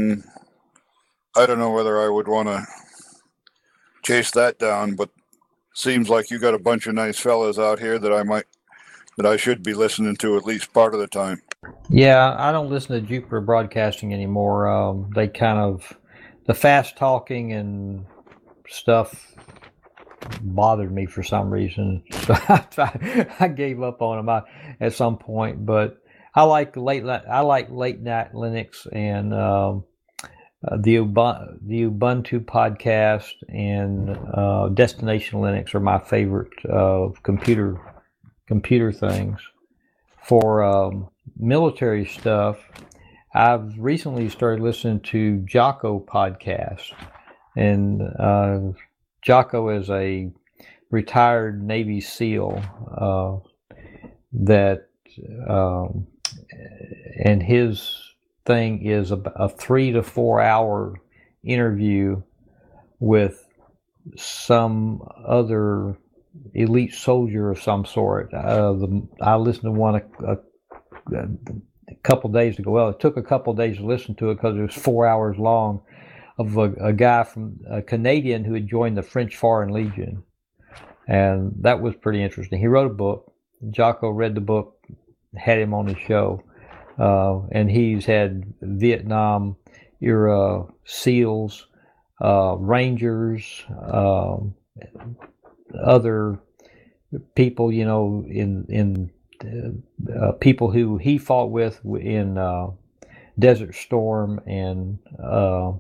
S4: I don't know whether I would want to chase that down. But seems like you got a bunch of nice fellas out here that I might that I should be listening to at least part of the time.
S3: Yeah, I don't listen to Jupiter Broadcasting anymore. Um, they kind of the fast talking and stuff bothered me for some reason, so I, I gave up on them I, at some point. But I like late I like late night Linux and um, uh, the Ubuntu, the Ubuntu podcast and uh, Destination Linux are my favorite uh, computer computer things. For um, military stuff, I've recently started listening to Jocko podcast, and uh, Jocko is a retired Navy SEAL uh, that, um, and his thing is a, a three to four hour interview with some other elite soldier of some sort. Uh, the, I listened to one a, a, a couple days ago. Well, it took a couple days to listen to it because it was four hours long, of a, a guy from a Canadian who had joined the French Foreign Legion, and that was pretty interesting. He wrote a book. Jocko read the book, had him on his show, uh, and he's had Vietnam era SEALs, uh, Rangers, um, other people, you know, in in uh, people who he fought with in uh, Desert Storm and uh,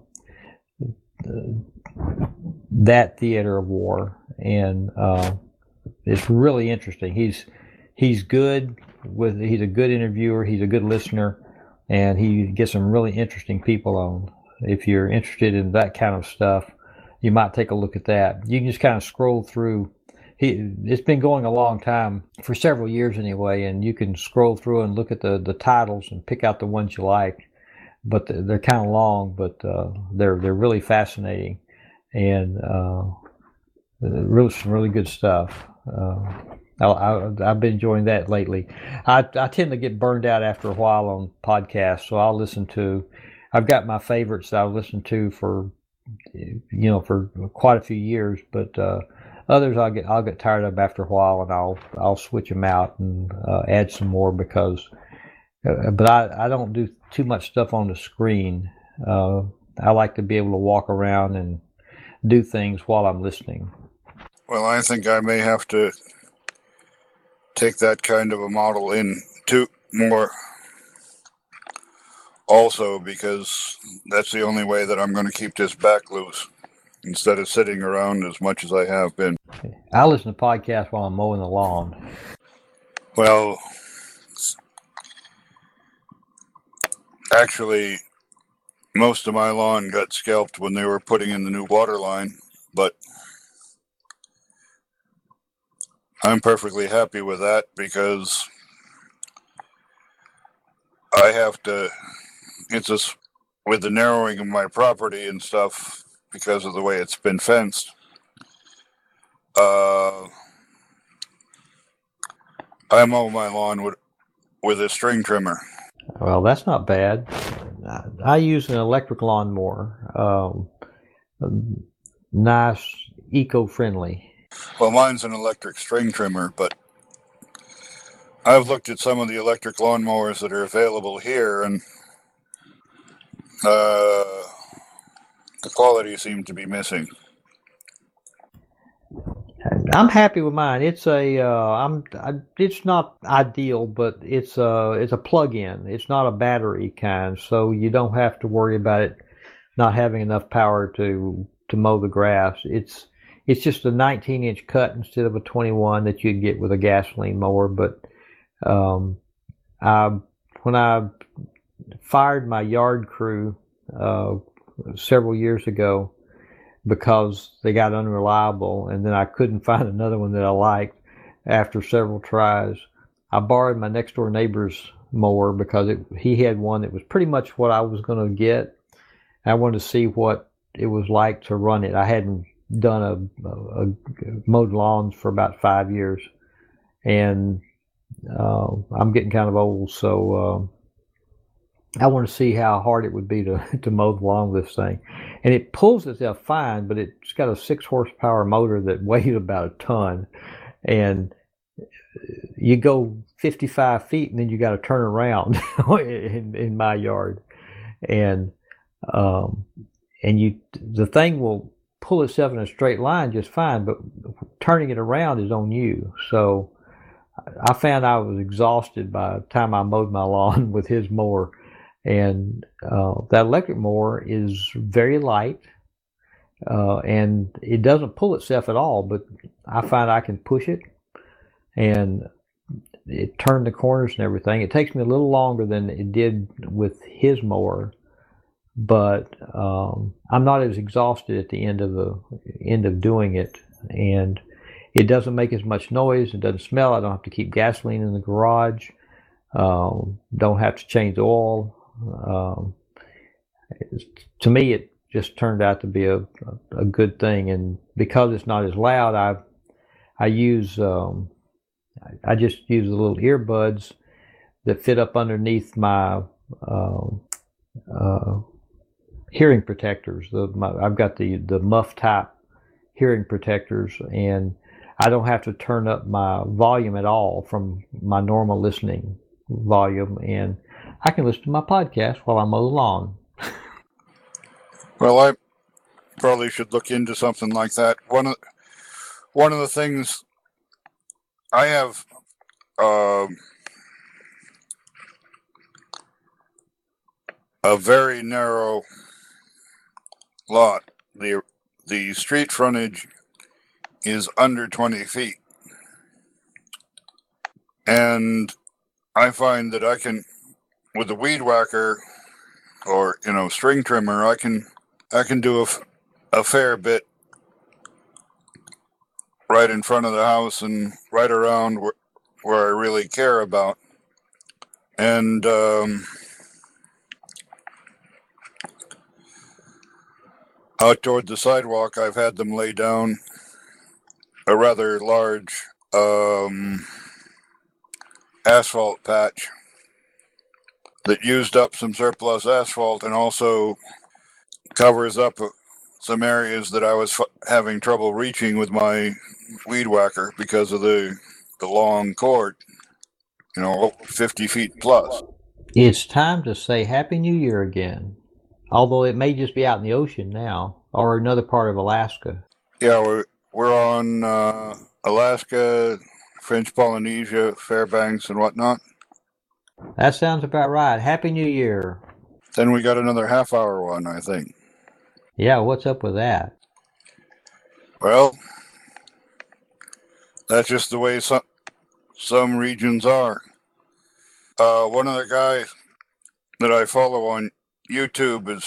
S3: that theater of war, and uh, it's really interesting. He's he's good with he's a good interviewer. He's a good listener, and he gets some really interesting people on. If you're interested in that kind of stuff, you might take a look at that. You can just kind of scroll through. He, it's been going a long time, for several years anyway, and you can scroll through and look at the, the titles and pick out the ones you like. But they're kind of long, but uh, they're they're really fascinating, and uh, really some really good stuff. Uh, I, I, I've been enjoying that lately. I, I tend to get burned out after a while on podcasts, so I'll listen to. I've got my favorites that I've listened to for, you know, for quite a few years, but uh, others I'll get I'll get tired of after a while, and I'll I'll switch them out and uh, add some more because. Uh, but I, I don't do too much stuff on the screen. Uh, I like to be able to walk around and do things while I'm listening.
S4: Well, I think I may have to take that kind of a model in to more also, because that's the only way that I'm going to keep this back loose instead of sitting around as much as I have been.
S3: I listen to podcasts while I'm mowing the lawn.
S4: Well, actually, most of my lawn got scalped when they were putting in the new water line, but I'm perfectly happy with that because I have to, it's just with the narrowing of my property and stuff because of the way it's been fenced. Uh, I mow my lawn with, with a string trimmer.
S3: Well, that's not bad. I use an electric lawnmower. Um, nice, eco-friendly.
S4: Well, mine's an electric string trimmer, but I've looked at some of the electric lawnmowers that are available here, and uh, the quality seemed to be missing.
S3: I'm happy with mine. It's a uh, I'm I, it's not ideal, but it's a it's a plug-in. It's not a battery kind, so you don't have to worry about it not having enough power to to mow the grass. It's it's just a nineteen inch cut instead of a twenty-one that you'd get with a gasoline mower. But um, I when I fired my yard crew uh, several years ago, because they got unreliable, and then I couldn't find another one that I liked after several tries. I borrowed my next door neighbor's mower because it, he had one that was pretty much what I was going to get. I wanted to see what it was like to run it. I hadn't done a, a, a mowed lawns for about five years, and uh, I'm getting kind of old, so uh, I want to see how hard it would be to, to mow the lawn with this thing. And it pulls itself fine, but it's got a six horsepower motor that weighs about a ton. And you go fifty-five feet and then you got to turn around in, in my yard. And, um, and you, the thing will pull itself in a straight line just fine, but turning it around is on you. So I found I was exhausted by the time I mowed my lawn with his mower. And uh, that electric mower is very light, uh, and it doesn't pull itself at all, but I find I can push it, and it turned the corners and everything. It takes me a little longer than it did with his mower, but um, I'm not as exhausted at the end of the end of doing it, and it doesn't make as much noise. It doesn't smell. I don't have to keep gasoline in the garage. Um, don't have to change the oil. Um, to me, it just turned out to be a, a good thing, and because it's not as loud, I I use um, I just use the little earbuds that fit up underneath my uh, uh, hearing protectors. The, my, I've got the the muff type hearing protectors, and I don't have to turn up my volume at all from my normal listening volume, and I can listen to my podcast while I mow the lawn.
S4: Well, I probably should look into something like that. One of one of the things I have, um, a very narrow lot. the The street frontage is under twenty feet, and I find that I can, with a weed whacker or, you know, string trimmer, I can I can do a, a fair bit right in front of the house and right around where, where I really care about. And um, out toward the sidewalk, I've had them lay down a rather large um, asphalt patch that used up some surplus asphalt and also covers up some areas that I was f- having trouble reaching with my weed whacker because of the the long cord, you know, fifty feet plus.
S3: It's time to say Happy New Year again, although it may just be out in the ocean now or another part of Alaska.
S4: Yeah, we're, we're on uh, Alaska, French Polynesia, Fairbanks, and whatnot.
S3: That sounds about right. Happy New Year.
S4: Then we got another half hour one, I think.
S3: Yeah, what's up with that?
S4: Well, that's just the way some some regions are. Uh, one of the guys that I follow on YouTube is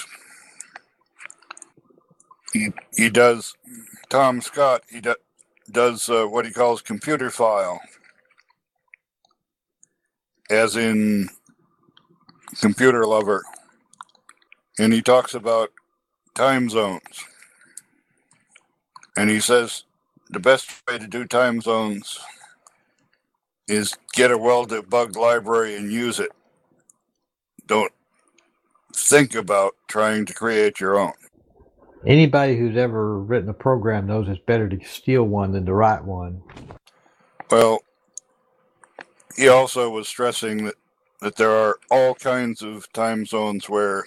S4: he he does Tom Scott. He do, does uh, what he calls computer file, as in computer lover, and he talks about time zones. And he says the best way to do time zones is get a well-debugged library and use it. Don't think about trying to create your own.
S3: Anybody who's ever written a program knows it's better to steal one than to write one.
S4: Well, he also was stressing that, that there are all kinds of time zones where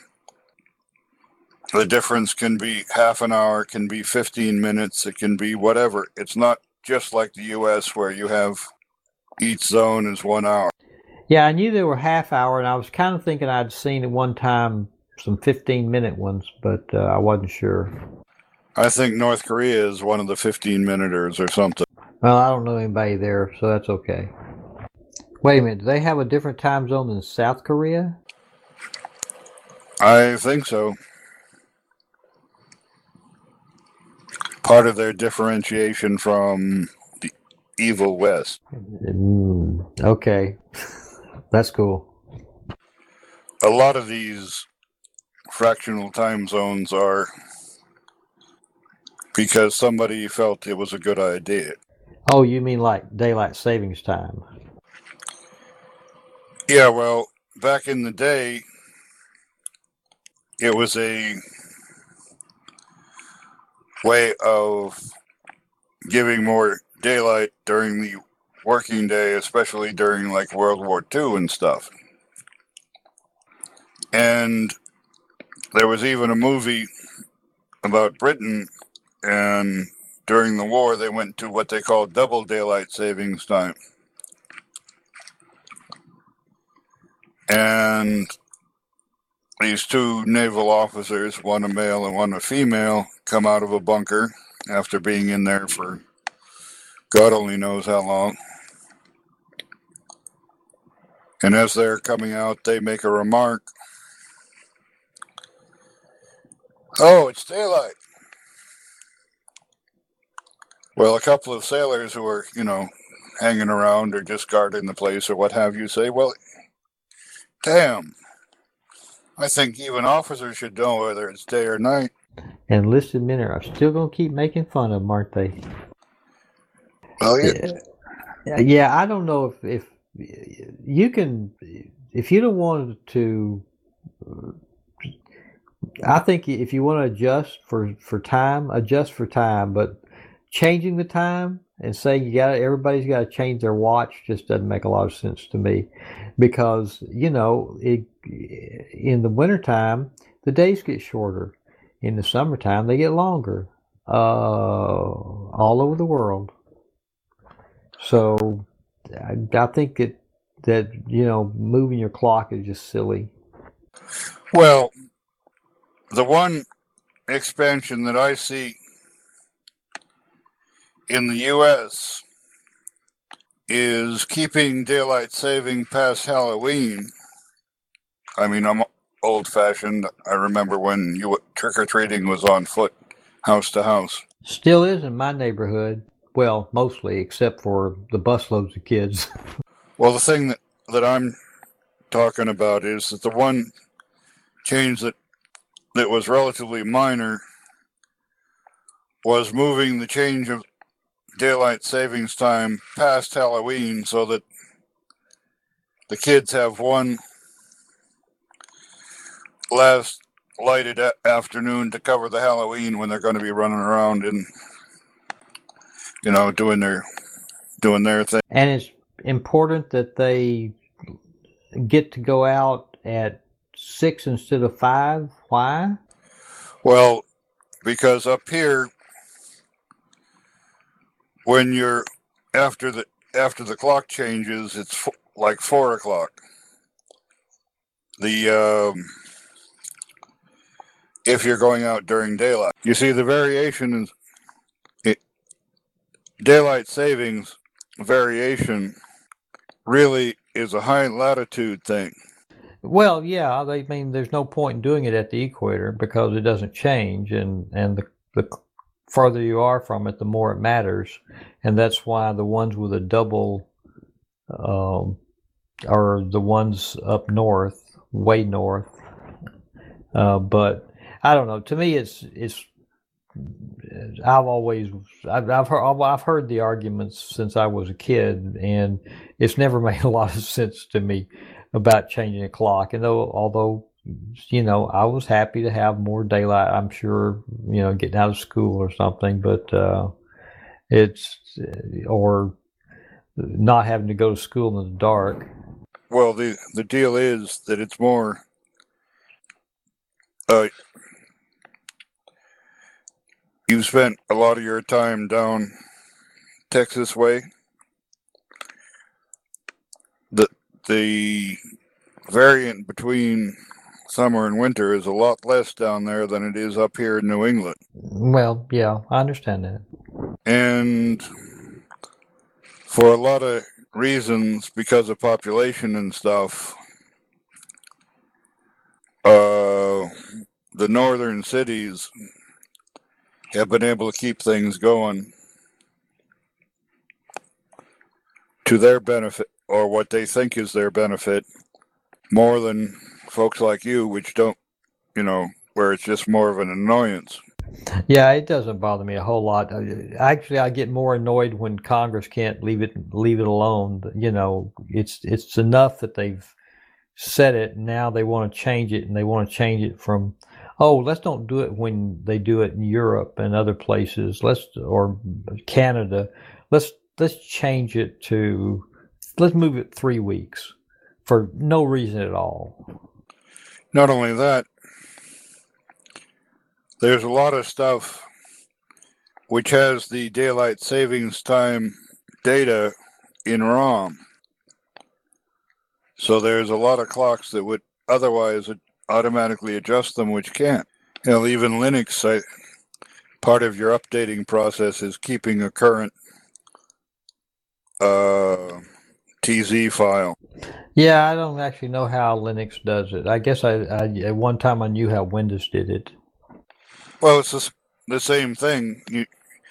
S4: the difference can be half an hour, can be fifteen minutes, it can be whatever. It's not just like the U S where you have each zone is one hour.
S3: Yeah, I knew they were half hour, and I was kind of thinking I'd seen at one time some fifteen minute ones, but uh, I wasn't sure.
S4: I think North Korea is one of the fifteen minuters or something.
S3: Well, I don't know anybody there, so that's okay. Wait a minute, do they have a different time zone than South Korea?
S4: I think so. Part of their differentiation from the evil West.
S3: Mm, okay, that's cool.
S4: A lot of these fractional time zones are because somebody felt it was a good idea.
S3: Oh, you mean like daylight savings time?
S4: Yeah, well, back in the day, it was a way of giving more daylight during the working day, especially during like World War Two and stuff. And there was even a movie about Britain, and during the war they went to what they called double daylight savings time. And these two naval officers, one a male and one a female, come out of a bunker after being in there for God only knows how long. And as they're coming out, they make a remark. Oh, it's daylight. Well, a couple of sailors who are, you know, hanging around or just guarding the place or what have you say, well, damn, I think even officers should know whether it's day or night.
S3: And enlisted men are still going to keep making fun of them, aren't they?
S4: Well, yeah.
S3: Yeah, yeah, I don't know if, if you can, if you don't want to, I think if you want to adjust for, for time, adjust for time, but changing the time and saying you got everybody's got to change their watch just doesn't make a lot of sense to me, because you know it, in the wintertime the days get shorter, in the summertime they get longer, uh, all over the world. So I, I think that that you know moving your clock is just silly.
S4: Well, the one expansion that I see in the U S is keeping daylight saving past Halloween. I mean, I'm old-fashioned. I remember when you trick-or-treating was on foot, house to house.
S3: Still is in my neighborhood. Well, mostly, except for the busloads of kids.
S4: Well, the thing that, that I'm talking about is that the one change that that was relatively minor was moving the change of daylight savings time past Halloween so that the kids have one last lighted a- afternoon to cover the Halloween when they're going to be running around and, you know, doing their doing their thing.
S3: And it's important that they get to go out at six instead of five. Why?
S4: Well, because up here, when you're after the after the clock changes, it's f- like four o'clock. The um, if you're going out during daylight, you see the variation is it, daylight savings variation really is a high latitude thing.
S3: Well, yeah, they mean there's no point in doing it at the equator because it doesn't change, and and the the farther you are from it, the more it matters, and that's why the ones with a double um, are the ones up north, way north. Uh, but I don't know. To me, it's it's. I've always I've I've heard I've heard the arguments since I was a kid, and it's never made a lot of sense to me about changing a clock. And though, although, you know, I was happy to have more daylight, I'm sure, you know, getting out of school or something, but uh, it's, or not having to go to school in the dark.
S4: Well, the, the deal is that it's more, uh, you've spent a lot of your time down Texas way, the the variant between summer and winter is a lot less down there than it is up here in New England.
S3: Well, yeah, I understand that.
S4: And for a lot of reasons, because of population and stuff, uh, the northern cities have been able to keep things going to their benefit, or what they think is their benefit, more than folks like you, which don't, you know, where it's just more of an annoyance.
S3: Yeah, it doesn't bother me a whole lot. Actually, I get more annoyed when Congress can't leave it leave it alone. You know, it's it's enough that they've said it. Now they want to change it, and they want to change it from, oh, let's don't do it when they do it in Europe and other places. Let's or Canada. Let's let's change it to let's move it three weeks for no reason at all.
S4: Not only that, there's a lot of stuff which has the daylight savings time data in ROM. So there's a lot of clocks that would otherwise automatically adjust them, which can't. Hell, even Linux, I, part of your updating process is keeping a current uh, T Z file.
S3: Yeah, I don't actually know how Linux does it. I guess I, I at one time I knew how Windows did it.
S4: Well, it's the, the same thing. You,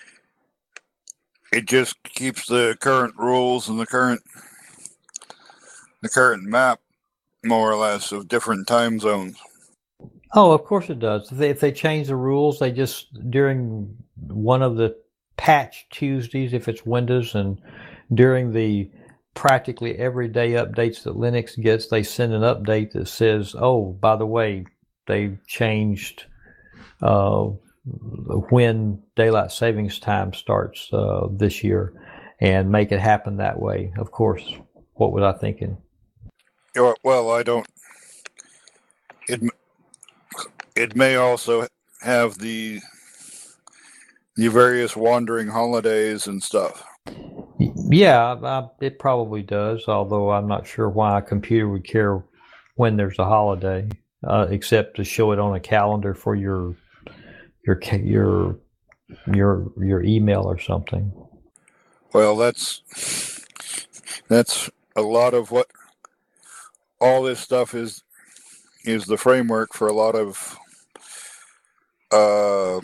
S4: it just keeps the current rules and the current the current map, more or less, of different time zones.
S3: Oh, of course it does. If they, if they change the rules, they just, during one of the patch Tuesdays, if it's Windows, and during the practically everyday updates that Linux gets, they send an update that says, oh, by the way, they changed uh, when daylight savings time starts uh, this year, and make it happen that way. Of course, what was I thinking?
S4: Well, I don't. It it may also have the the various wandering holidays and stuff.
S3: Yeah, I, it probably does. Although I'm not sure why a computer would care when there's a holiday, uh, except to show it on a calendar for your your your your your email or something.
S4: Well, that's that's a lot of what all this stuff is is the framework for a lot of uh,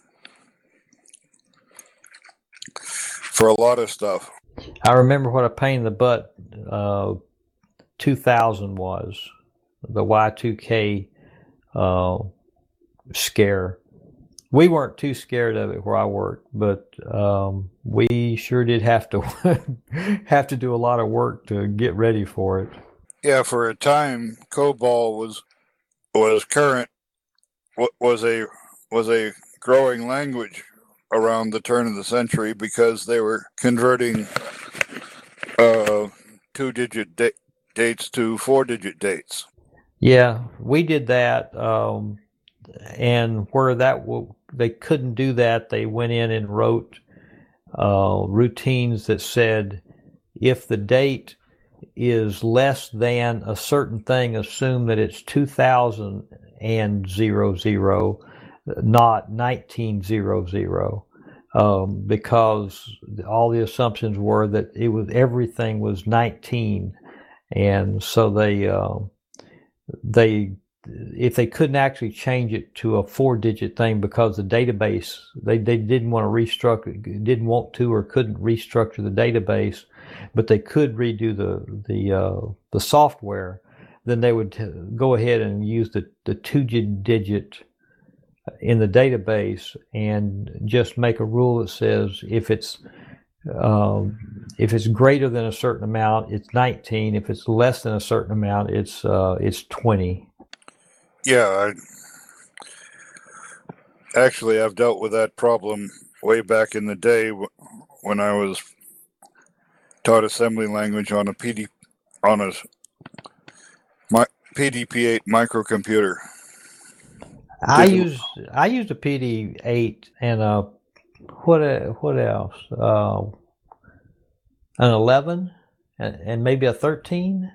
S4: for a lot of stuff.
S3: I remember what a pain in the butt uh, two thousand was, the Y two K uh, scare. We weren't too scared of it where I worked, but um, we sure did have to have to do a lot of work to get ready for it.
S4: Yeah, for a time, COBOL was was current was a was a growing language around the turn of the century because they were converting uh, two-digit da- dates to four-digit dates.
S3: Yeah, we did that, um, and where that w- they couldn't do that, they went in and wrote uh, routines that said if the date is less than a certain thing, assume that it's two thousand and zero zero, not nineteen zero zero, um, because all the assumptions were that it was everything was nineteen, and so they uh, they if they couldn't actually change it to a four-digit thing because the database they they didn't want to restructure, didn't want to or couldn't restructure the database, but they could redo the the uh, the software, then they would t- go ahead and use the the two-digit in the database and just make a rule that says if it's um, if it's greater than a certain amount, it's nineteen. If it's less than a certain amount, it's uh, it's twenty.
S4: Yeah, I, actually, I've dealt with that problem way back in the day when I was taught assembly language on a P D on a my P D P eight microcomputer.
S3: I used I used a P D eight and a what what else? Uh, An eleven and, and maybe a thirteen?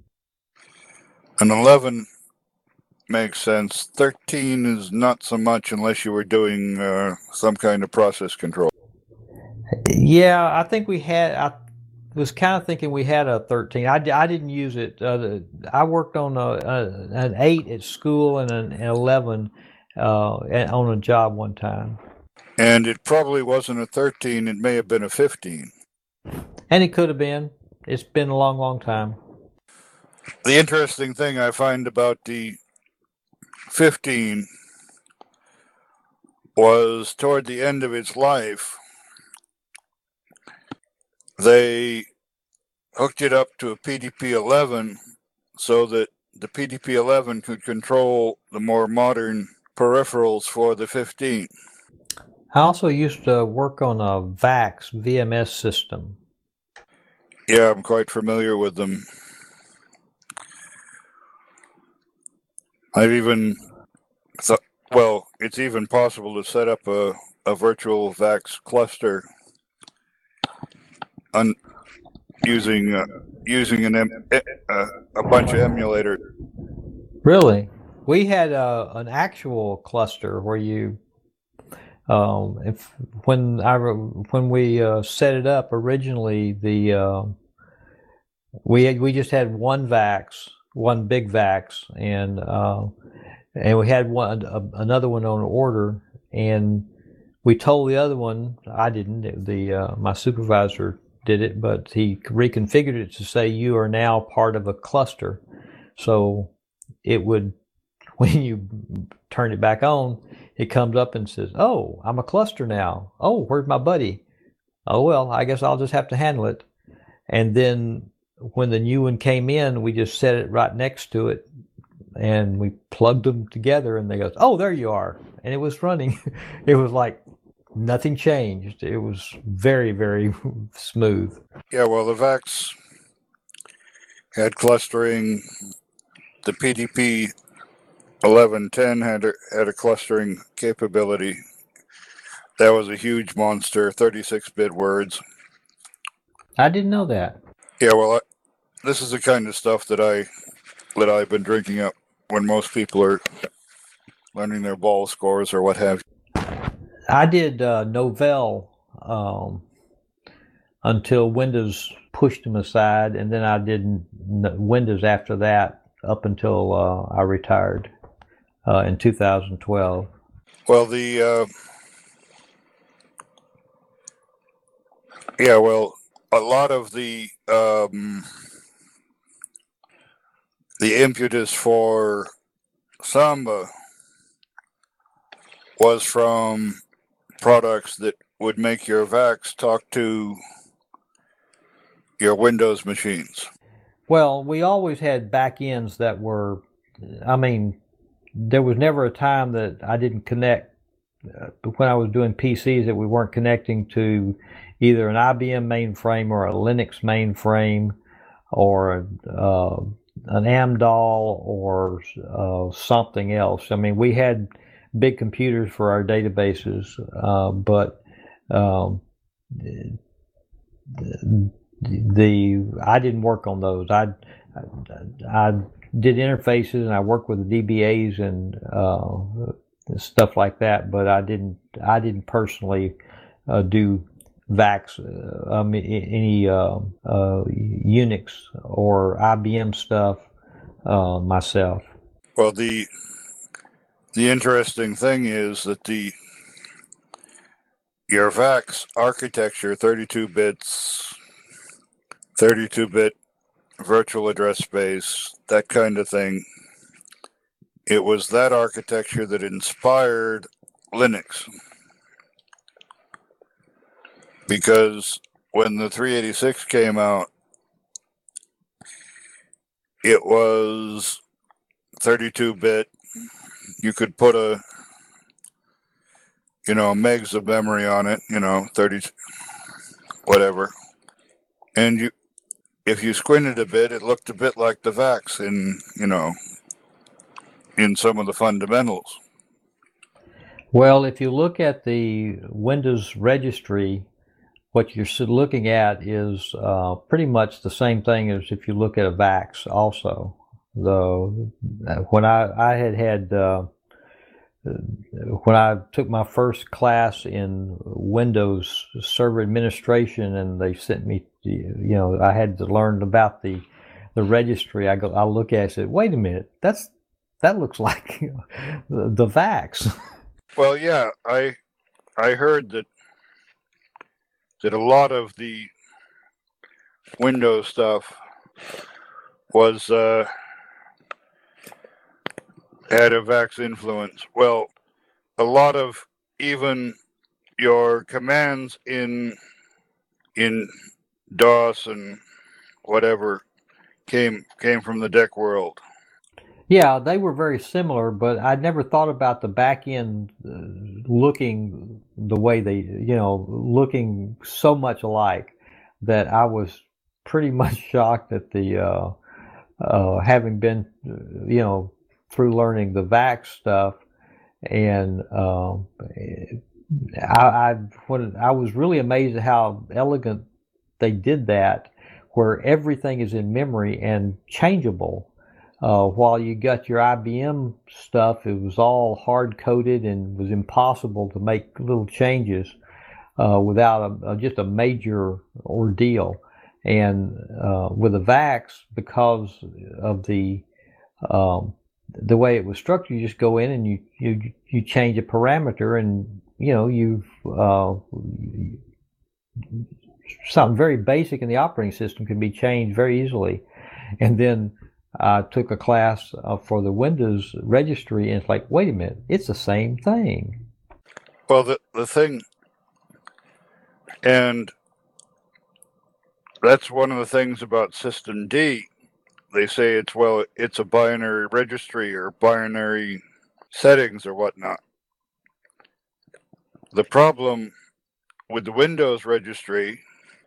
S4: An eleven makes sense. thirteen is not so much unless you were doing uh, some kind of process control.
S3: Yeah, I think we had, I was kind of thinking we had a thirteen. I, I didn't use it. Uh, I worked on a, a, an eight at school and an eleven uh, on a job one time.
S4: And it probably wasn't a thirteen. It may have been a fifteen.
S3: And it could have been. It's been a long, long time.
S4: The interesting thing I find about the fifteen was toward the end of its life, they hooked it up to a P D P eleven so that the P D P eleven could control the more modern peripherals for the fifteen.
S3: I also used to work on a VAX, V M S system.
S4: Yeah, I'm quite familiar with them. I've even thought, well, it's even possible to set up a, a virtual VAX cluster on using uh, using an em, uh, a bunch of emulators.
S3: Really? We had uh, an actual cluster where you, um, if when I when we uh, set it up originally, the uh, we had, we just had one VAX, one big VAX, and uh, and we had one uh, another one on order, and we told the other one, I didn't, the uh, my supervisor did it, but he reconfigured it to say you are now part of a cluster, so it would, when you turn it back on, it comes up and says, oh, I'm a cluster now. Oh, where's my buddy? Oh, well, I guess I'll just have to handle it. And then when the new one came in, we just set it right next to it, and we plugged them together, and they go, oh, there you are. And it was running. It was like nothing changed. It was very, very smooth.
S4: Yeah, well, the VAX had clustering. The P D P eleven ten had a, had a clustering capability. That was a huge monster, thirty-six bit words.
S3: I didn't know that.
S4: Yeah, well, I, this is the kind of stuff that I that I've been drinking up when most people are learning their ball scores or what have you.
S3: I did uh, Novell um, until Windows pushed them aside, and then I did Windows after that up until uh, I retired uh, in two thousand twelve.
S4: Well, the uh, yeah, well, a lot of the um, the impetus for Samba was from products that would make your VAX talk to your Windows machines.
S3: Well, we always had back ends that were, I mean, there was never a time that I didn't connect, uh, when I was doing P Cs, that we weren't connecting to either an I B M mainframe or a Linux mainframe or uh, an Amdahl or uh, something else. I mean, we had big computers for our databases, uh, but um, the, the I didn't work on those. I I did interfaces and I worked with the D B As and uh, stuff like that, but I didn't I didn't personally uh, do VAX, uh, um, any uh, uh, Unix or I B M stuff uh, myself.
S4: Well, the the interesting thing is that the your VAX architecture, thirty-two bits, thirty-two bit virtual address space, that kind of thing, it was that architecture that inspired Linux. Because when the three eighty-six came out, it was thirty-two bit. You could put a, you know, megs of memory on it, you know, thirty, whatever. And you, if you squinted a bit, it looked a bit like the VAX in, you know, in some of the fundamentals.
S3: Well, if you look at the Windows registry, what you're looking at is uh, pretty much the same thing as if you look at a VAX also. The, when I, I had had, uh, when I took my first class in Windows Server Administration and they sent me, you know, I had to learn about the, the registry. I go, I look at it and said, wait a minute, that's, that looks like the, the VAX.
S4: Well, yeah, I, I heard that that a lot of the Windows stuff was uh, had a VAX influence. Well, a lot of even your commands in in DOS and whatever came came from the D E C world.
S3: Yeah, they were very similar, but I never thought about the back end uh, looking the way they, you know, looking so much alike that I was pretty much shocked at the, uh, uh, having been, you know, through learning the VAX stuff. And uh, I, I, when, I was really amazed at how elegant they did that, where everything is in memory and changeable. Uh, while you got your I B M stuff, it was all hard-coded and was impossible to make little changes uh, without a, a, just a major ordeal. And uh, with the VAX, because of the um, the way it was structured, you just go in and you you, you change a parameter, and you know you've uh, something very basic in the operating system can be changed very easily, and then I took a class uh, for the Windows registry, and it's like, wait a minute, it's the same thing.
S4: Well, the the thing, and that's one of the things about System D. They say it's, well, it's a binary registry or binary settings or whatnot. The problem with the Windows registry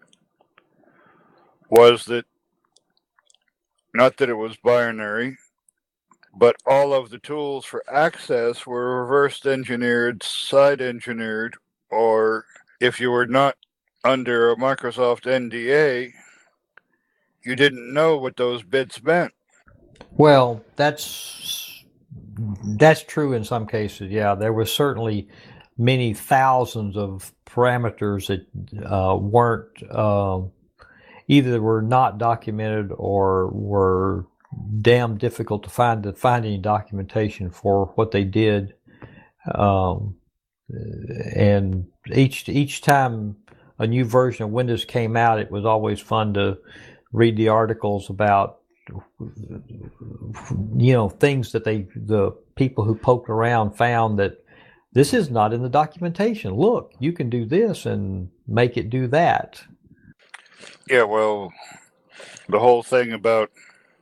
S4: was that, not that it was binary, but all of the tools for access were reverse engineered, side engineered, or if you were not under a Microsoft N D A, you didn't know what those bits meant.
S3: Well, that's that's true in some cases. Yeah, there were certainly many thousands of parameters that uh, weren't uh, either were not documented or were damn difficult to find to find any documentation for what they did. Um, and each each time a new version of Windows came out, it was always fun to read the articles about, you know, things that they, the people who poked around found that this is not in the documentation. Look, you can do this and make it do that.
S4: Yeah, well, the whole thing about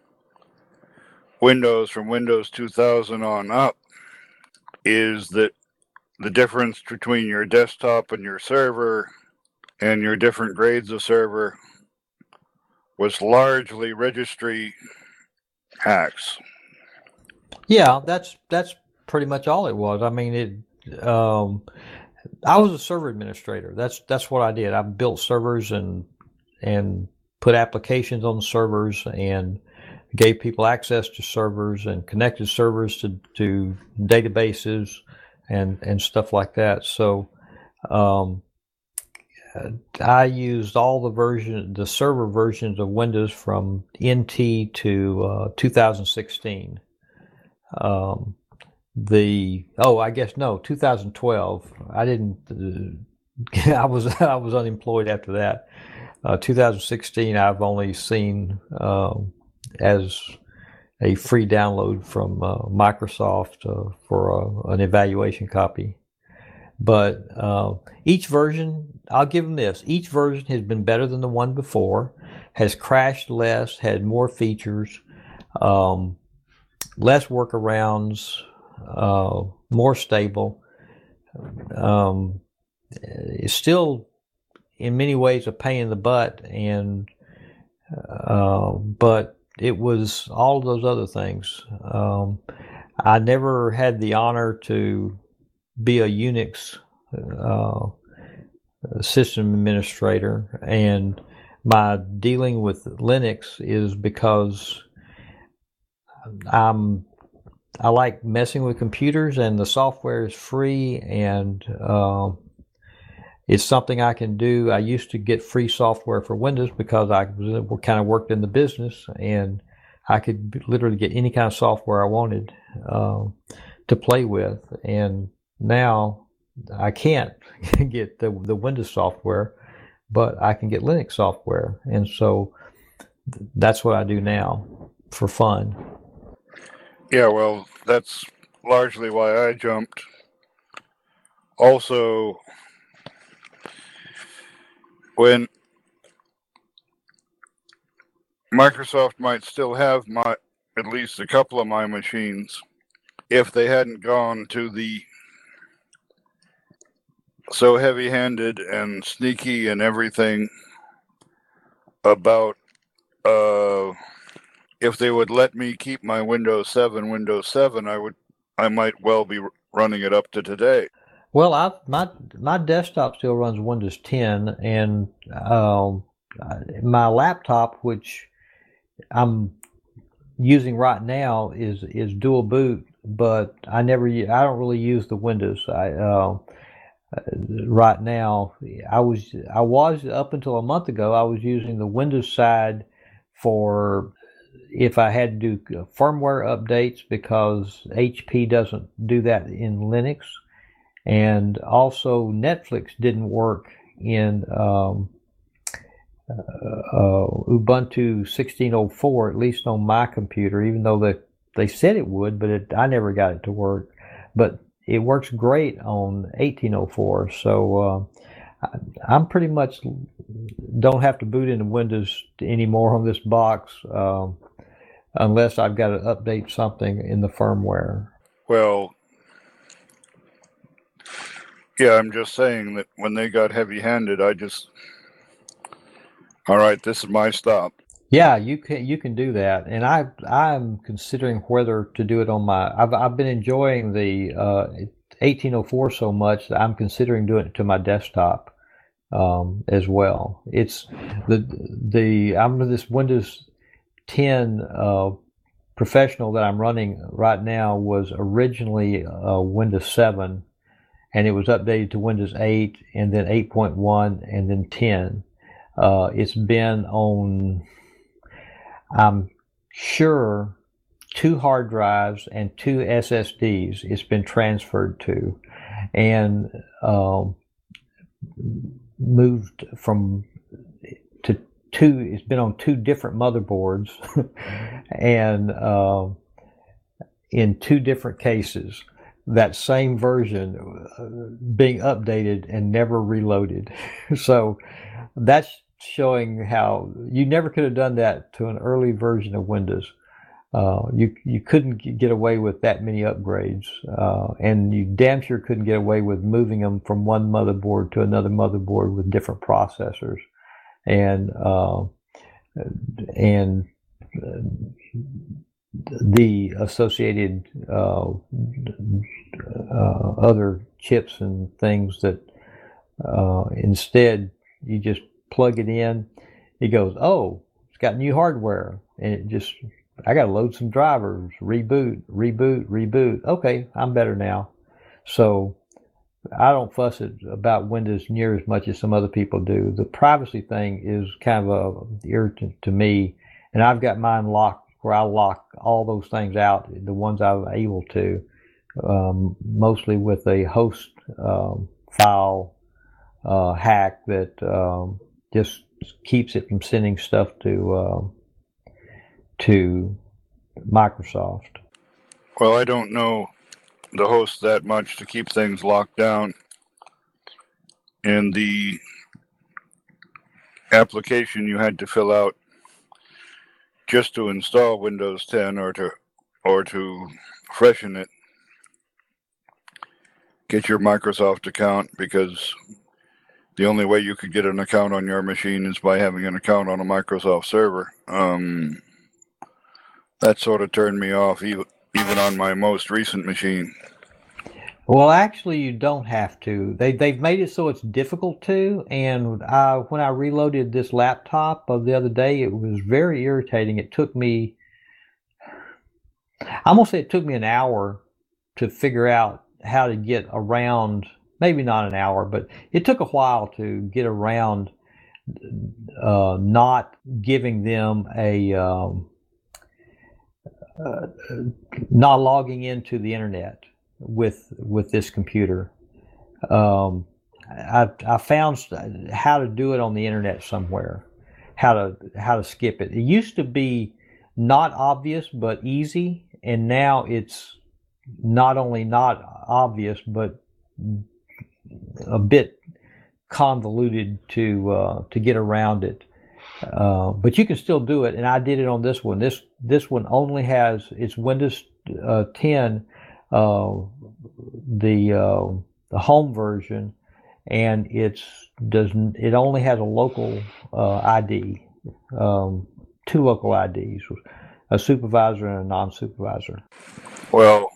S4: Windows from Windows two thousand on up is that the difference between your desktop and your server and your different grades of server was largely registry hacks.
S3: Yeah, that's that's pretty much all it was. I mean, it. Um, I was a server administrator. That's that's what I did. I built servers and and put applications on the servers and gave people access to servers and connected servers to, to databases and and stuff like that. So um, I used all the version, the server versions of Windows from N T to uh, two thousand sixteen. Um, the oh, I guess no, two thousand twelve. I didn't. Uh, I was I was unemployed after that. Uh, two thousand sixteen, I've only seen uh, as a free download from uh, Microsoft uh, for a, an evaluation copy. But uh, each version, I'll give them this, each version has been better than the one before, has crashed less, had more features, um, less workarounds, uh, more stable. Um, it's still, in many ways, a pain in the butt, and uh, but it was all of those other things. Um, I never had the honor to be a Unix uh, system administrator, and my dealing with Linux is because I'm I like messing with computers, and the software is free, and uh, it's something I can do. I used to get free software for Windows because I was, kind of worked in the business, and I could literally get any kind of software I wanted uh, to play with. And now I can't get the, the Windows software, but I can get Linux software. And so that's what I do now for fun.
S4: Yeah, well, that's largely why I jumped. Also, when Microsoft might still have my at least a couple of my machines, if they hadn't gone to the so heavy-handed and sneaky and everything about uh if they would let me keep my Windows seven, Windows seven, I would, I might well be running it up to today.
S3: Well, I my my desktop still runs Windows ten, and um, my laptop, which I'm using right now, is is dual boot. But I never, I don't really use the Windows. I uh, right now, I was I was up until a month ago, I was using the Windows side for if I had to do firmware updates, because H P doesn't do that in Linux, and also Netflix didn't work in um, uh, Ubuntu sixteen oh four, at least on my computer, even though they, they said it would, but it, I never got it to work. But it works great on eighteen oh four, so uh, I, I'm pretty much don't have to boot into Windows anymore on this box. Um, unless I've got to update something in the firmware.
S4: Well, yeah, I'm just saying that when they got heavy-handed, I just, all right, this is my stop.
S3: Yeah, you can you can do that, and I I'm considering whether to do it on my. I've I've been enjoying the uh, eighteen oh four so much that I'm considering doing it to my desktop um, as well. It's the the I'm this Windows ten uh, professional that I'm running right now was originally uh, Windows seven, and it was updated to Windows eight, and then eight point one, and then ten. Uh, it's been on, I'm sure, two hard drives and two S S Ds it's been transferred to, and um, moved from to two, it's been on two different motherboards and uh, in two different cases, that same version being updated and never reloaded. So that's showing how you never could have done that to an early version of Windows. Uh, you you couldn't get away with that many upgrades, uh, and you damn sure couldn't get away with moving them from one motherboard to another motherboard with different processors. And uh, and the associated uh, uh, other chips and things that uh, instead you just plug it in, it goes, oh, it's got new hardware, and it just, I got to load some drivers, reboot, reboot, reboot. Okay, I'm better now. So I don't fuss it about Windows near as much as some other people do. The privacy thing is kind of a irritant to me, and I've got mine locked where I lock all those things out, the ones I'm able to, um, mostly with a host um, file uh, hack that um, just keeps it from sending stuff to uh, to Microsoft.
S4: Well, I don't know the host that much to keep things locked down. And the application you had to fill out just to install Windows ten or to or to freshen it, get your Microsoft account, because the only way you could get an account on your machine is by having an account on a Microsoft server. Um, that sort of turned me off even, even on my most recent machine.
S3: Well, actually, you don't have to. They they've made it so it's difficult to. And I, when I reloaded this laptop of the other day, it was very irritating. It took me, I'm gonna say it took me an hour to figure out how to get around. Maybe not an hour, but it took a while to get around uh, not giving them a um, uh, not logging into the internet with with this computer. Um, I I found how to do it on the internet somewhere. How to how to skip it. It used to be not obvious but easy, and now it's not only not obvious but a bit convoluted to uh, to get around it. Uh, but you can still do it, and I did it on this one. This this one only has it's Windows uh, ten, uh, the uh, the home version, and it's doesn't it only has a local uh, I D, um, two local I Ds, a supervisor and a non-supervisor.
S4: Well,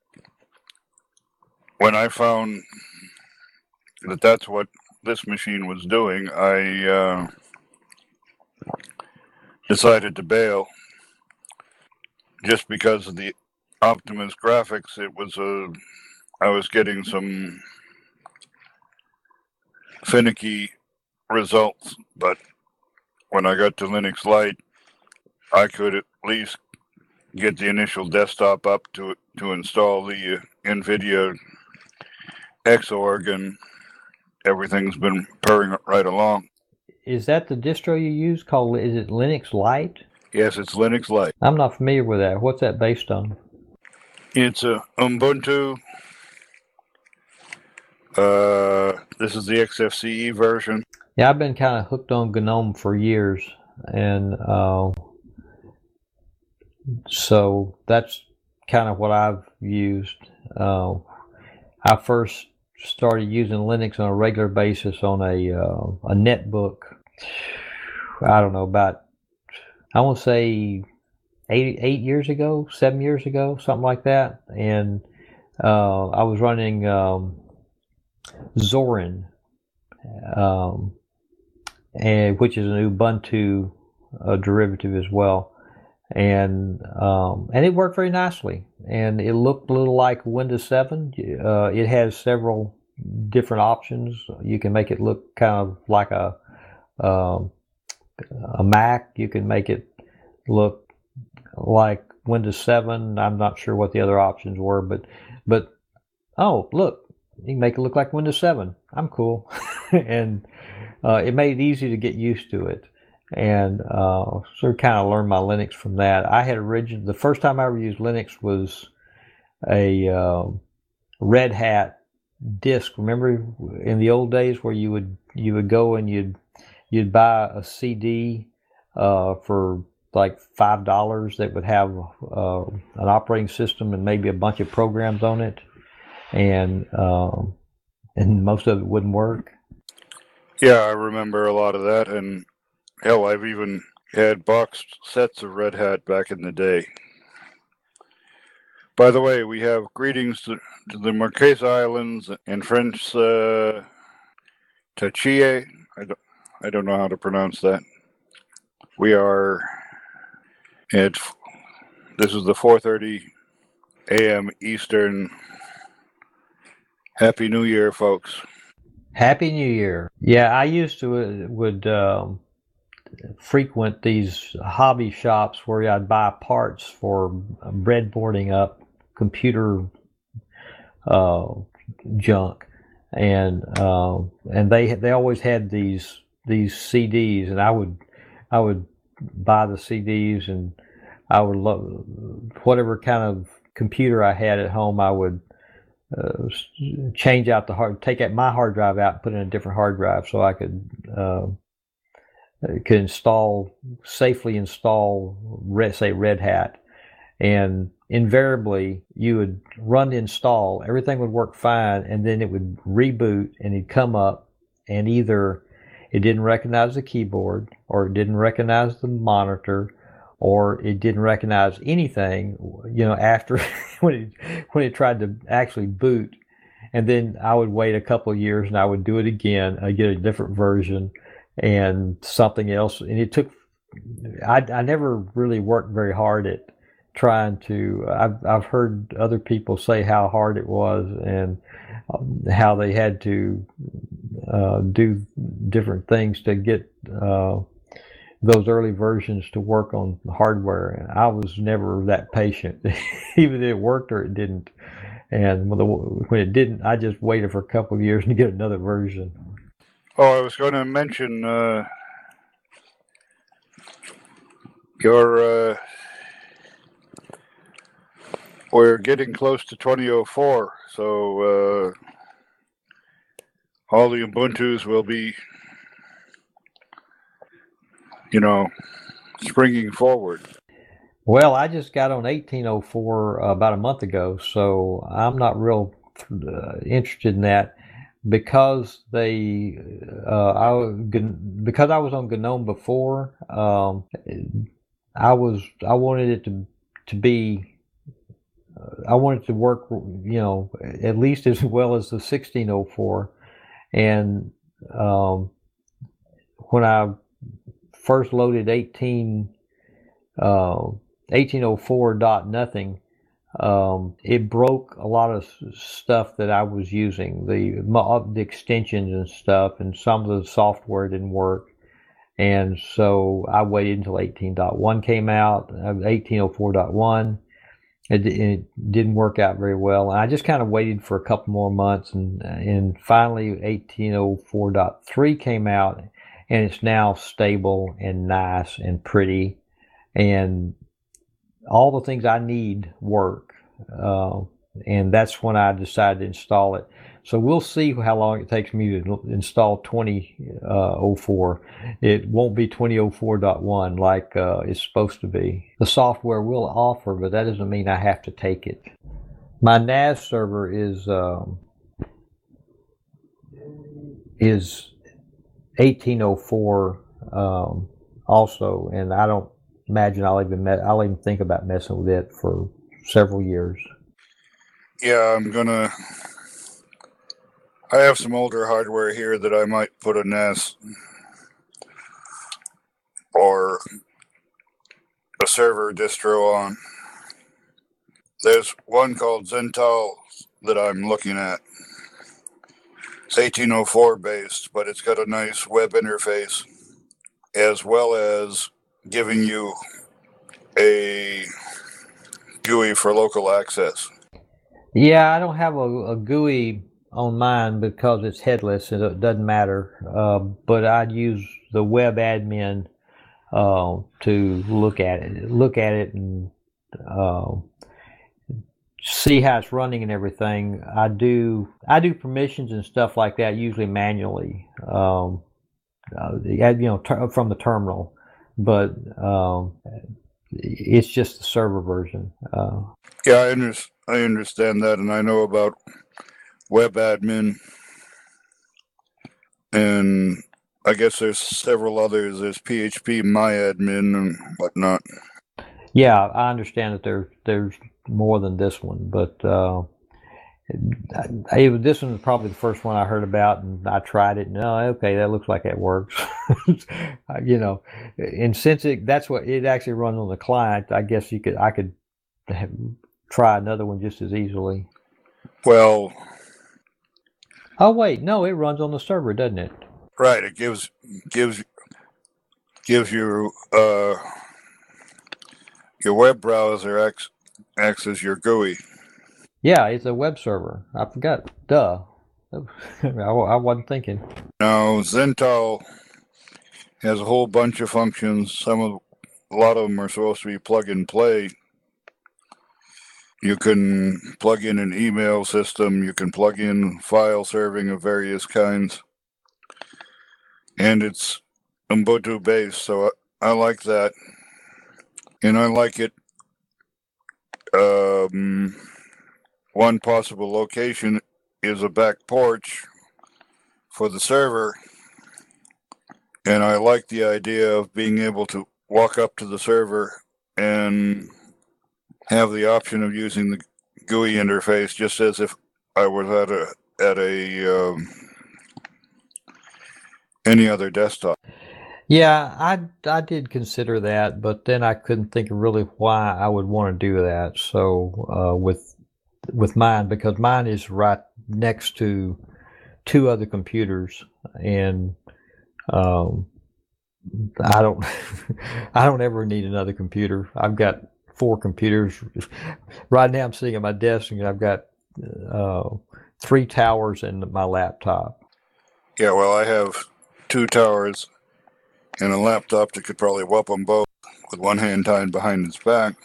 S4: when I found that that's what this machine was doing, I uh, decided to bail just because of the Optimus graphics. It was a, I was getting some finicky results, but when I got to Linux Lite, I could at least get the initial desktop up to to install the uh, NVIDIA Xorg, and everything's been purring right along.
S3: Is that the distro you use called, is it Linux Lite?
S4: Yes, it's Linux Lite.
S3: I'm not familiar with that. What's that based on?
S4: It's a Ubuntu. Uh, this is the X F C E version.
S3: Yeah, I've been kind of hooked on GNOME for years, and uh, so that's kind of what I've used. Uh, I first started using Linux on a regular basis on a uh, a netbook. I don't know, about I want to say eight eight years ago, seven years ago, something like that, and uh, I was running um, Zorin, um, and which is an Ubuntu uh, derivative as well. And um, and it worked very nicely, and it looked a little like Windows seven. Uh, it has several different options. You can make it look kind of like a um, a Mac. You can make it look like Windows seven. I'm not sure what the other options were, but but oh, look, you can make it look like Windows seven. I'm cool, and uh, it made it easy to get used to it. And uh, sort of kind of learned my Linux from that. I had originally, the first time I ever used Linux was a uh, Red Hat disk. Remember in the old days where you would you would go and you'd you'd buy a C D uh, for like five dollars that would have uh, an operating system and maybe a bunch of programs on it, and um, and most of it wouldn't work.
S4: Yeah, I remember a lot of that, and hell, I've even had boxed sets of Red Hat back in the day. By the way, we have greetings to, to the Marquesa Islands and French uh, Tachie. I don't, I don't know how to pronounce that. We are at, this is the four thirty a m Eastern. Happy New Year, folks.
S3: Happy New Year. Yeah, I used to uh, would um, frequent these hobby shops where I'd buy parts for breadboarding up computer uh, junk, and uh, and they they always had these these C Ds, and I would I would buy the C Ds, and I would love whatever kind of computer I had at home. I would uh, change out the hard, take out my hard drive out, and put in a different hard drive so I could. Uh, could install, safely install, say, Red Hat. And invariably, you would run the install, everything would work fine, and then it would reboot, and it'd come up, and either it didn't recognize the keyboard, or it didn't recognize the monitor, or it didn't recognize anything, you know, after, when it, when it tried to actually boot. and then I would wait a couple of years and I would do it again. I get a different version and something else, and it took. I I never really worked very hard at trying to. I've I've heard other people say how hard it was and um, how they had to uh, do different things to get uh, those early versions to work on hardware. And I was never that patient. Either it worked or it didn't. And when, the, when it didn't, I just waited for a couple of years to get another version.
S4: Oh, I was going to mention uh, your. Uh, we're getting close to twenty oh four, so uh, all the Ubuntus will be, you know, springing forward.
S3: Well, I just got on eighteen oh four uh, about a month ago, so I'm not real uh, interested in that because they, uh, I because I was on GNOME before. Um, I was I wanted it to to be. Uh, I wanted it to work, you know, at least as well as the sixteen oh four, and um, when I first loaded eighteen. Uh, eighteen oh four dot nothing, um, it broke a lot of stuff that I was using, the, the extensions and stuff, and some of the software didn't work. And so I waited until eighteen point one came out, eighteen oh four point one. It, it didn't work out very well. And I just kind of waited for a couple more months, and, and finally eighteen oh four point three came out, and it's now stable and nice and pretty. And all the things I need work, uh, and that's when I decided to install it. So we'll see how long it takes me to install twenty oh four. It won't be twenty oh four point one like uh, it's supposed to be. The software will offer, but that doesn't mean I have to take it. My N A S server is um, is eighteen oh four um, also, and I don't imagine I'll even me- I'll even think about messing with it for several years.
S4: Yeah, I'm gonna. I have some older hardware here that I might put a N A S or a server distro on. There's one called Zental that I'm looking at. It's eighteen oh four based, but it's got a nice web interface as well as giving you a G U I for local access.
S3: Yeah, I don't have a, a G U I on mine because it's headless and it doesn't matter. Uh, but I'd use the web admin uh, to look at it, look at it, and uh, see how it's running and everything. I do I do permissions and stuff like that usually manually, um, uh, you know, ter- from the terminal. But um, it's just the server version. Uh,
S4: yeah, I, under- I understand that, and I know about web admin, and I guess there's several others. There's P H P MyAdmin and whatnot.
S3: Yeah, I understand that there's there's more than this one, but uh, I, I, this one was probably the first one I heard about, and I tried it. And oh, okay, that looks like it works. You know, and since it that's what it actually runs on the client, I guess you could I could have, try another one just as easily.
S4: Well,
S3: oh wait, no, it runs on the server, doesn't it?
S4: Right. It gives gives gives you uh, your web browser acts acts as your G U I.
S3: Yeah, it's a web server. I forgot. Duh. I, I wasn't thinking.
S4: Now, Zental has a whole bunch of functions. Some of, a lot of them are supposed to be plug and play. You can plug in an email system. You can plug in file serving of various kinds. And it's Ubuntu based, so I, I like that. And I like it. Um... One possible location is a back porch for the server, and I like the idea of being able to walk up to the server and have the option of using the G U I interface just as if I was at a at a um, any other desktop.
S3: Yeah, I I did consider that, but then I couldn't think of really why I would want to do that. So uh, with with mine, because mine is right next to two other computers, and um, I don't I don't ever need another computer. I've got four computers right now. I'm sitting at my desk, and I've got uh, three towers and my laptop.
S4: Yeah, well, I have two towers and a laptop that could probably whoop them both with one hand tied behind its back.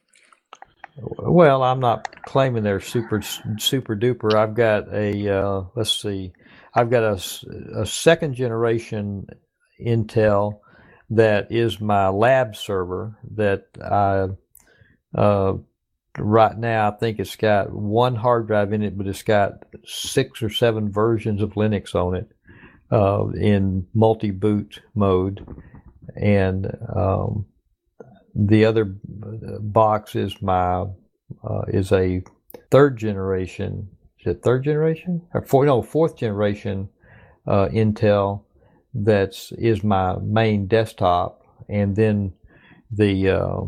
S3: Well, I'm not claiming they're super super duper. I've got a uh, let's see, I've got a, a second generation Intel that is my lab server that I uh, right now I think it's got one hard drive in it, but it's got six or seven versions of Linux on it uh, in multi-boot mode, and um, the other box is my uh, is a third generation. Is it third generation or four? No, fourth generation uh, Intel. That's is my main desktop, and then the uh,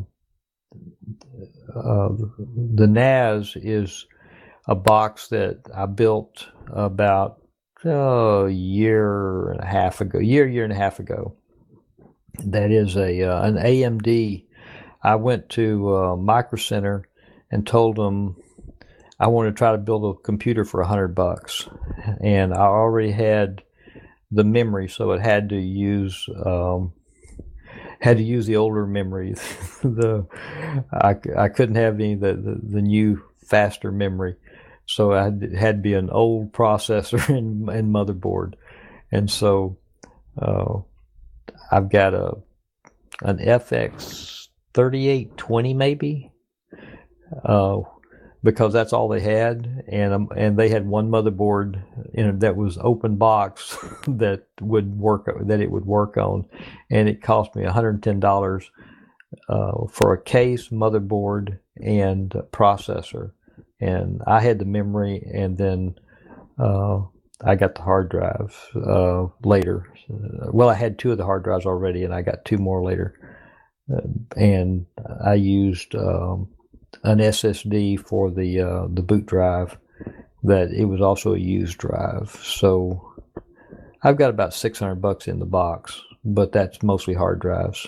S3: uh, the N A S is a box that I built about uh, a year and a half ago, year year and a half ago. That is a uh, an A M D. I went to uh, Micro Center and told them I wanted to try to build a computer for a hundred bucks, and I already had the memory, so it had to use um, had to use the older memory. the I, I couldn't have any the, the, the new faster memory, so I had, it had to be an old processor and, and motherboard, and so uh, I've got a an F X thirty-eight twenty maybe, uh, because that's all they had, and um, and they had one motherboard in it that was open box that would work that it would work on, and it cost me one hundred ten dollars uh, for a case, motherboard, and processor, and I had the memory, and then uh, I got the hard drive uh, later. Well, I had two of the hard drives already, and I got two more later, uh, and I used Um, an S S D for the uh, the boot drive. That it was also a used drive. So I've got about six hundred bucks in the box, but that's mostly hard drives.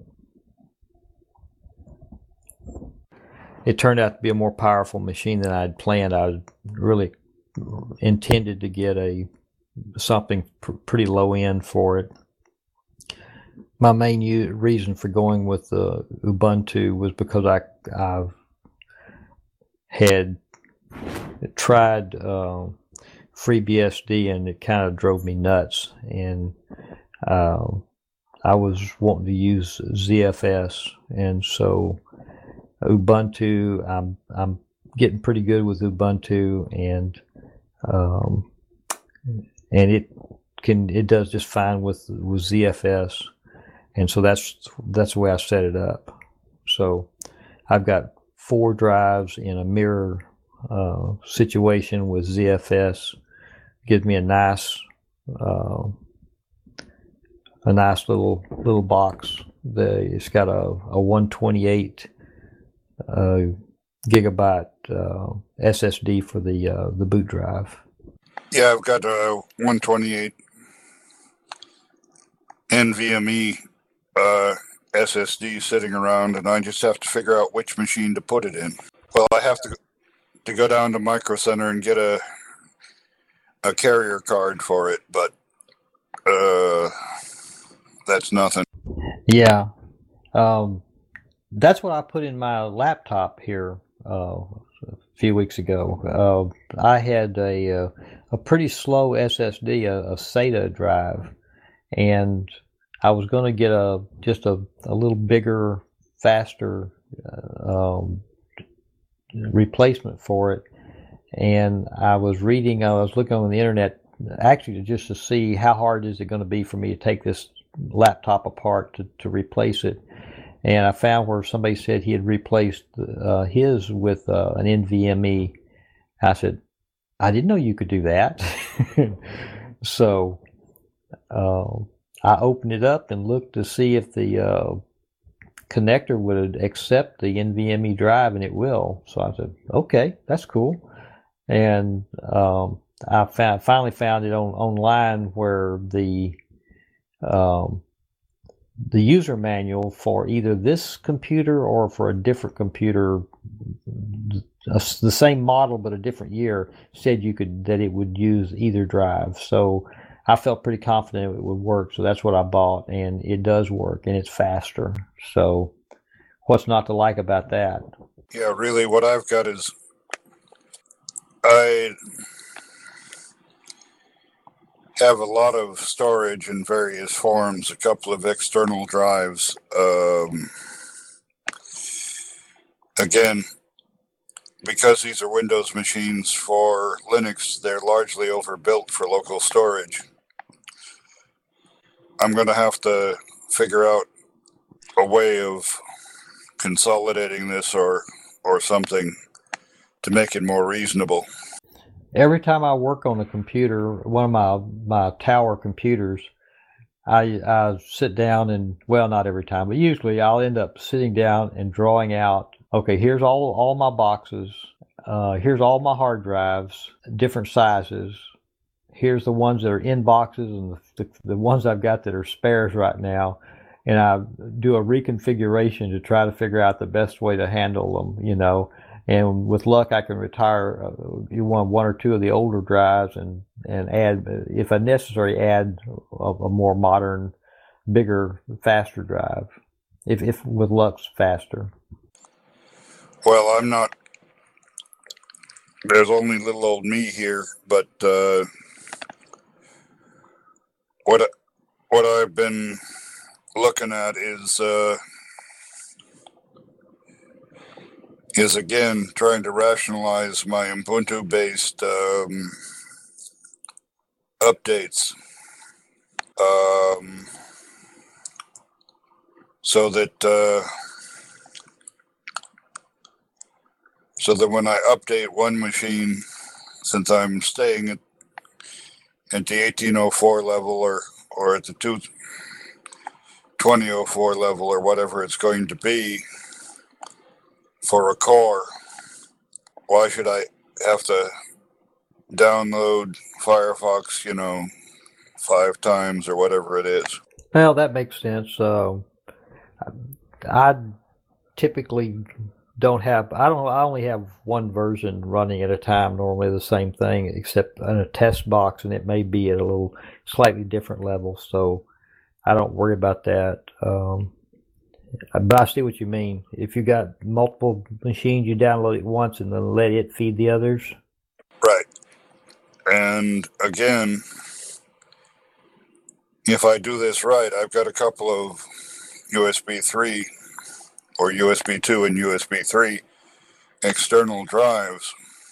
S3: It turned out to be a more powerful machine than I'd planned. I really intended to get a something pr- pretty low end for it. My main u- reason for going with the Ubuntu was because I I've had tried uh, FreeBSD, and it kind of drove me nuts, and uh, I was wanting to use Z F S, and so Ubuntu, I'm I'm getting pretty good with Ubuntu, and um, and it can it does just fine with with Z F S, and so that's that's the way I set it up. So I've got four drives in a mirror uh, situation with Z F S. Gives me a nice, uh, a nice little little box. The, it's got a, a one twenty-eight uh, gigabyte uh, S S D for the uh, the boot drive.
S4: Yeah, I've got a one twenty-eight NVMe uh, S S D sitting around, and I just have to figure out which machine to put it in. Well, I have to to go down to Micro Center and get a a carrier card for it, but uh, that's nothing.
S3: Yeah, um, that's what I put in my laptop here uh, a few weeks ago. Uh, I had a a, a pretty slow S S D, a, a SATA drive, and I was going to get a just a, a little bigger, faster uh, um, replacement for it. And I was reading, I was looking on the internet, actually just to see how hard is it going to be for me to take this laptop apart to, to replace it. And I found where somebody said he had replaced uh, his with uh, an NVMe. I said, I didn't know you could do that. So uh, I opened it up and looked to see if the uh, connector would accept the NVMe drive, and it will. So I said, okay, that's cool. And um, I found, finally found it on online where the um, the user manual for either this computer or for a different computer, the same model but a different year, said you could that it would use either drive. So I felt pretty confident it would work. So that's what I bought, and it does work, and it's faster. So what's not to like about that?
S4: Yeah, really, what I've got is I have a lot of storage in various forms, a couple of external drives. Um, again, because these are Windows machines for Linux, they're largely overbuilt for local storage. I'm going to have to figure out a way of consolidating this or or something to make it more reasonable.
S3: Every time I work on a computer, one of my, my tower computers, I, I sit down and, well, not every time, but usually I'll end up sitting down and drawing out, okay, here's all, all my boxes. Uh, here's all my hard drives, different sizes. Here's the ones that are in boxes and the, the, the ones I've got that are spares right now. And I do a reconfiguration to try to figure out the best way to handle them, you know. And with luck, I can retire uh, one, one or two of the older drives and, and add, if necessary, add a, a more modern, bigger, faster drive. If, if with luck's faster.
S4: Well, I'm not. There's only little old me here, but uh, what what I've been looking at is. Uh, is again trying to rationalize my Ubuntu-based um, updates um, so that uh, so that when I update one machine, since I'm staying at at the eighteen oh four level or or at the twenty oh four level or whatever it's going to be, for a core, why should I have to download Firefox, you know, five times or whatever it is?
S3: Well, that makes sense. Uh, I typically don't have, I don't, I only have one version running at a time, normally the same thing, except in a test box, and it may be at a little slightly different level. So I don't worry about that. Um, But I see what you mean. If you got multiple machines, you download it once and then let it feed the others.
S4: Right. And again, if I do this right, I've got a couple of U S B three or U S B two and U S B three external drives.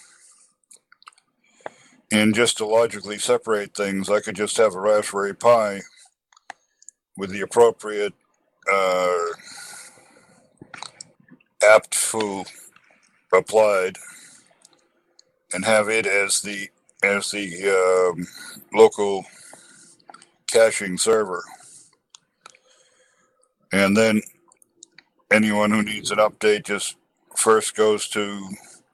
S4: And just to logically separate things, I could just have a Raspberry Pi with the appropriate Uh, apt foo applied and have it as the as the um, local caching server, and then anyone who needs an update just first goes to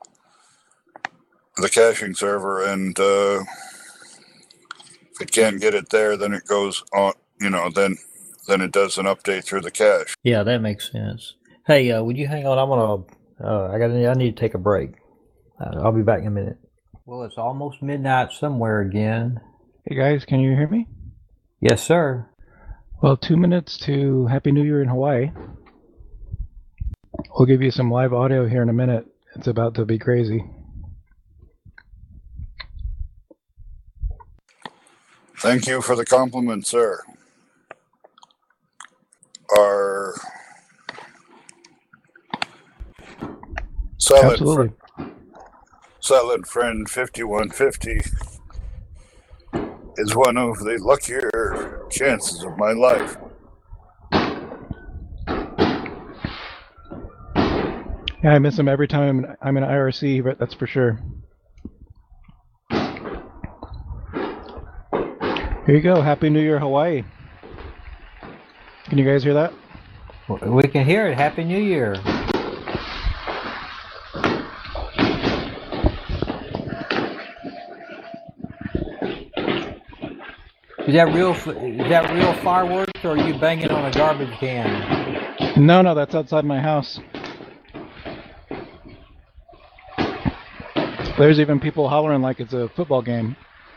S4: the caching server, and uh, if it can't get it there, then it goes on, you know, then then it does an update through the cache.
S3: Yeah, that makes sense. Hey, uh, would you hang on? I'm gonna. Uh, I got. I need to take a break. Uh, I'll be back in a minute. Well, it's almost midnight somewhere again.
S5: Hey guys, can you hear me?
S3: Yes, sir.
S5: Well, two minutes to Happy New Year in Hawaii. We'll give you some live audio here in a minute. It's about to be crazy.
S4: Thank you for the compliment, sir. Our silent,
S5: Absolutely.
S4: fr- silent friend fifty-one fifty is one of the luckier chances of my life.
S5: Yeah, I miss him every time I'm in I R C, but that's for sure. Here you go. Happy New Year, Hawaii. Can you guys hear that?
S3: We can hear it. Happy New Year. Is that real? Is that real fireworks, or are you banging on a garbage can?
S5: No, no, that's outside my house. There's even people hollering like it's a football game.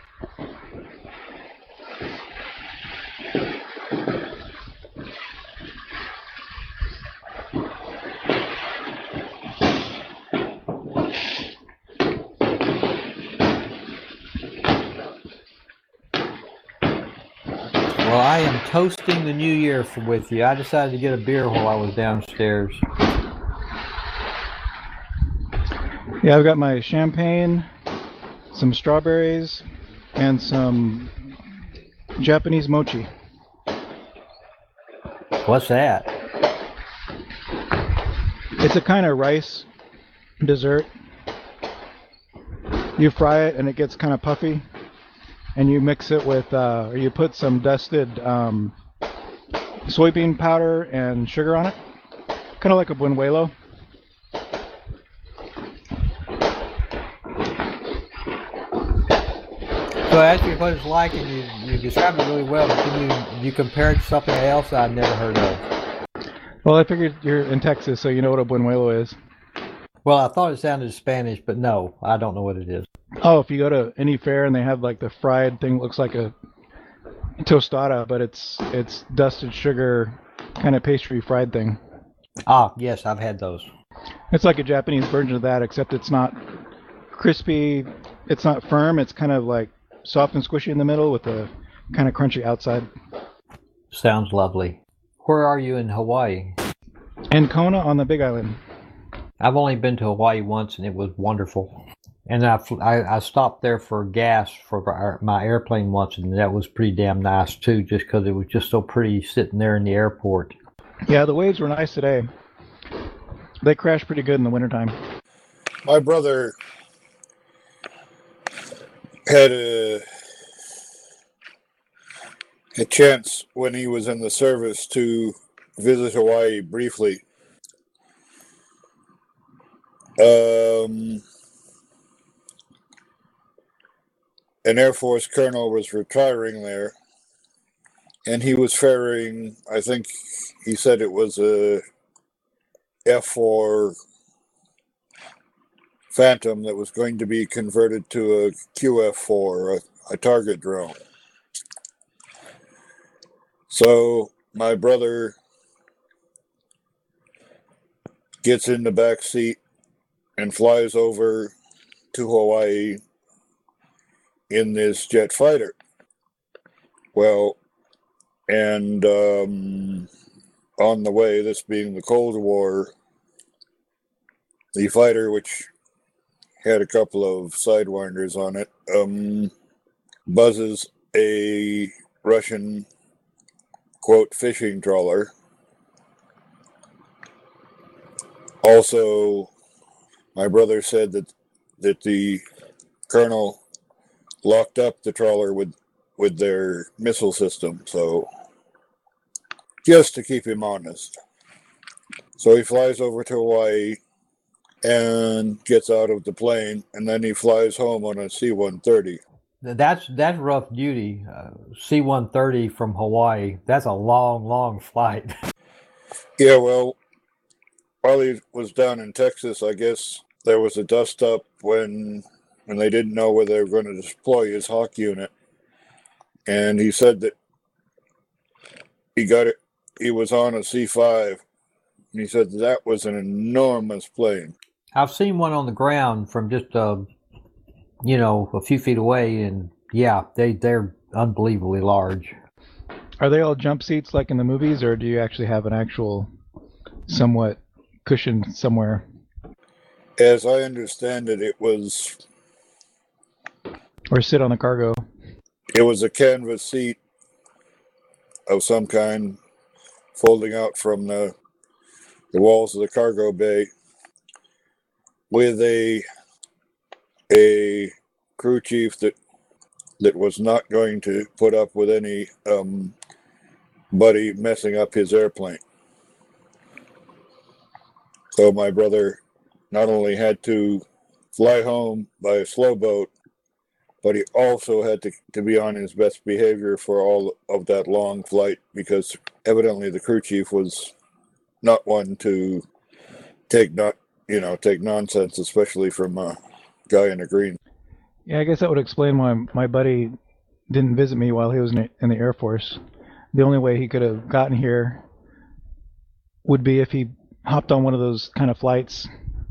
S3: Well, I am toasting the new year for, with you. I decided to get a beer while I was downstairs.
S5: Yeah, I've got my champagne, some strawberries, and some Japanese mochi.
S3: What's that?
S5: It's a kind of rice dessert. You fry it and it gets kind of puffy, and you mix it with, uh, or you put some dusted um, soybean powder and sugar on it, kind of like a buñuelo.
S3: So I asked you what it's like, and you, you described it really well, but can you, you compare it to something else I'd never heard of?
S5: Well, I figured you're in Texas, so you know what a buñuelo is.
S3: Well, I thought it sounded Spanish, but no, I don't know what it is.
S5: Oh, if you go to any fair and they have like the fried thing, looks like a tostada, but it's it's dusted sugar, kind of pastry fried thing.
S3: Ah, yes, I've had those.
S5: It's like a Japanese version of that, except it's not crispy, it's not firm, it's kind of like soft and squishy in the middle with a kind of crunchy outside.
S3: Sounds lovely. Where are you in Hawaii?
S5: In Kona on the Big Island.
S3: I've only been to Hawaii once, and it was wonderful. And I, I, I stopped there for gas for our, my airplane once, and that was pretty damn nice, too, just because it was just so pretty sitting there in the airport.
S5: Yeah, the waves were nice today. They crash pretty good in the wintertime.
S4: My brother had a, a chance when he was in the service to visit Hawaii briefly. Um, an Air Force colonel was retiring there, and he was ferrying, I think he said it was a F four Phantom that was going to be converted to a Q F four, a, a target drone. So my brother gets in the back seat and flies over to Hawaii in this jet fighter. Well, and um, on the way, this being the Cold War, the fighter, which had a couple of sidewinders on it, um, buzzes a Russian, quote, fishing trawler. Also, my brother said that that the colonel locked up the trawler with with their missile system, so just to keep him honest. So he flies over to Hawaii and gets out of the plane, and then he flies home on a C one thirty.
S3: That's that's rough duty. Uh, C one thirty from Hawaii. That's a long, long flight.
S4: Yeah, well, while he was down in Texas, I guess there was a dust up when when they didn't know whether they were going to deploy his Hawk unit, and he said that he got it. He was on a C five, and he said that was an enormous plane.
S3: I've seen one on the ground from just uh, you know, a few feet away, and yeah, they they're unbelievably large.
S5: Are they all jump seats like in the movies, or do you actually have an actual somewhat cushion somewhere?
S4: As I understand it, it was...
S5: Or sit on the cargo?
S4: It was a canvas seat of some kind, folding out from the, the walls of the cargo bay, with a a crew chief that that was not going to put up with any um, buddy messing up his airplane. So my brother not only had to fly home by a slow boat, but he also had to, to be on his best behavior for all of that long flight, because evidently the crew chief was not one to take not you know take nonsense, especially from a guy in a green.
S5: Yeah, I guess that would explain why my buddy didn't visit me while he was in the Air Force. The only way he could have gotten here would be if he hopped on one of those kind of flights.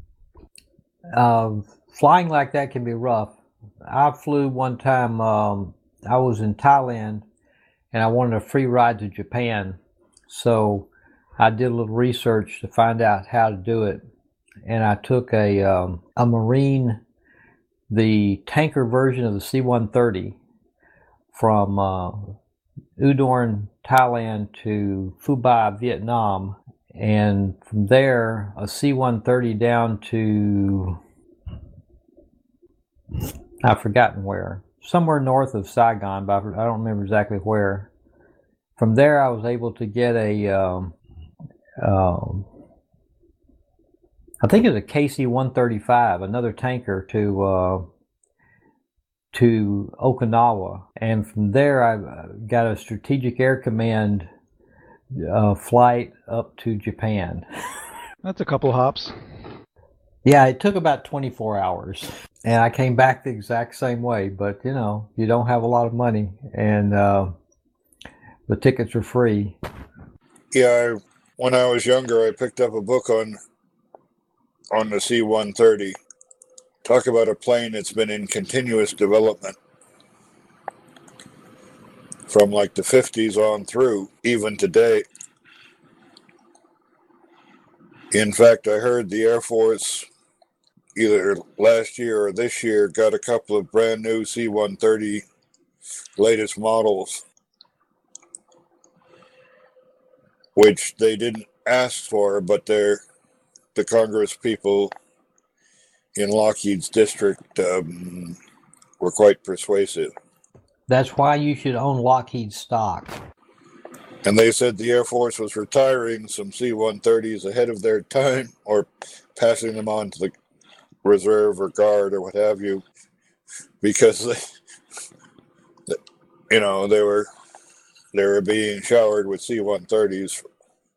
S3: Um, flying like that can be rough. I flew one time, um, I was in Thailand, and I wanted a free ride to Japan. So I did a little research to find out how to do it. And I took a, um, a Marine, the tanker version of the C one thirty, from uh, Udon, Thailand to Phu Bai, Vietnam. And from there, a C one thirty down to, I've forgotten where, somewhere north of Saigon, but I don't remember exactly where. From there, I was able to get a, um, um, I think it was a K C one thirty-five, another tanker, to uh, to Okinawa. And from there, I got a Strategic Air Command uh, flight up to Japan.
S5: That's a couple hops.
S3: Yeah, it took about twenty-four hours. And I came back the exact same way. But, you know, you don't have a lot of money. And uh, the tickets are free.
S4: Yeah, I, when I was younger, I picked up a book on on the C one thirty. Talk about a plane that's been in continuous development from like the fifties on through, even today. In fact, I heard the Air Force either last year or this year got a couple of brand new C one thirty latest models, which they didn't ask for, but they're the Congress people in Lockheed's district um, were quite persuasive.
S3: That's why you should own Lockheed stock.
S4: And they said the Air Force was retiring some C one thirties ahead of their time, or passing them on to the reserve or guard or what have you, because they, you know, they were they were being showered with C one thirties.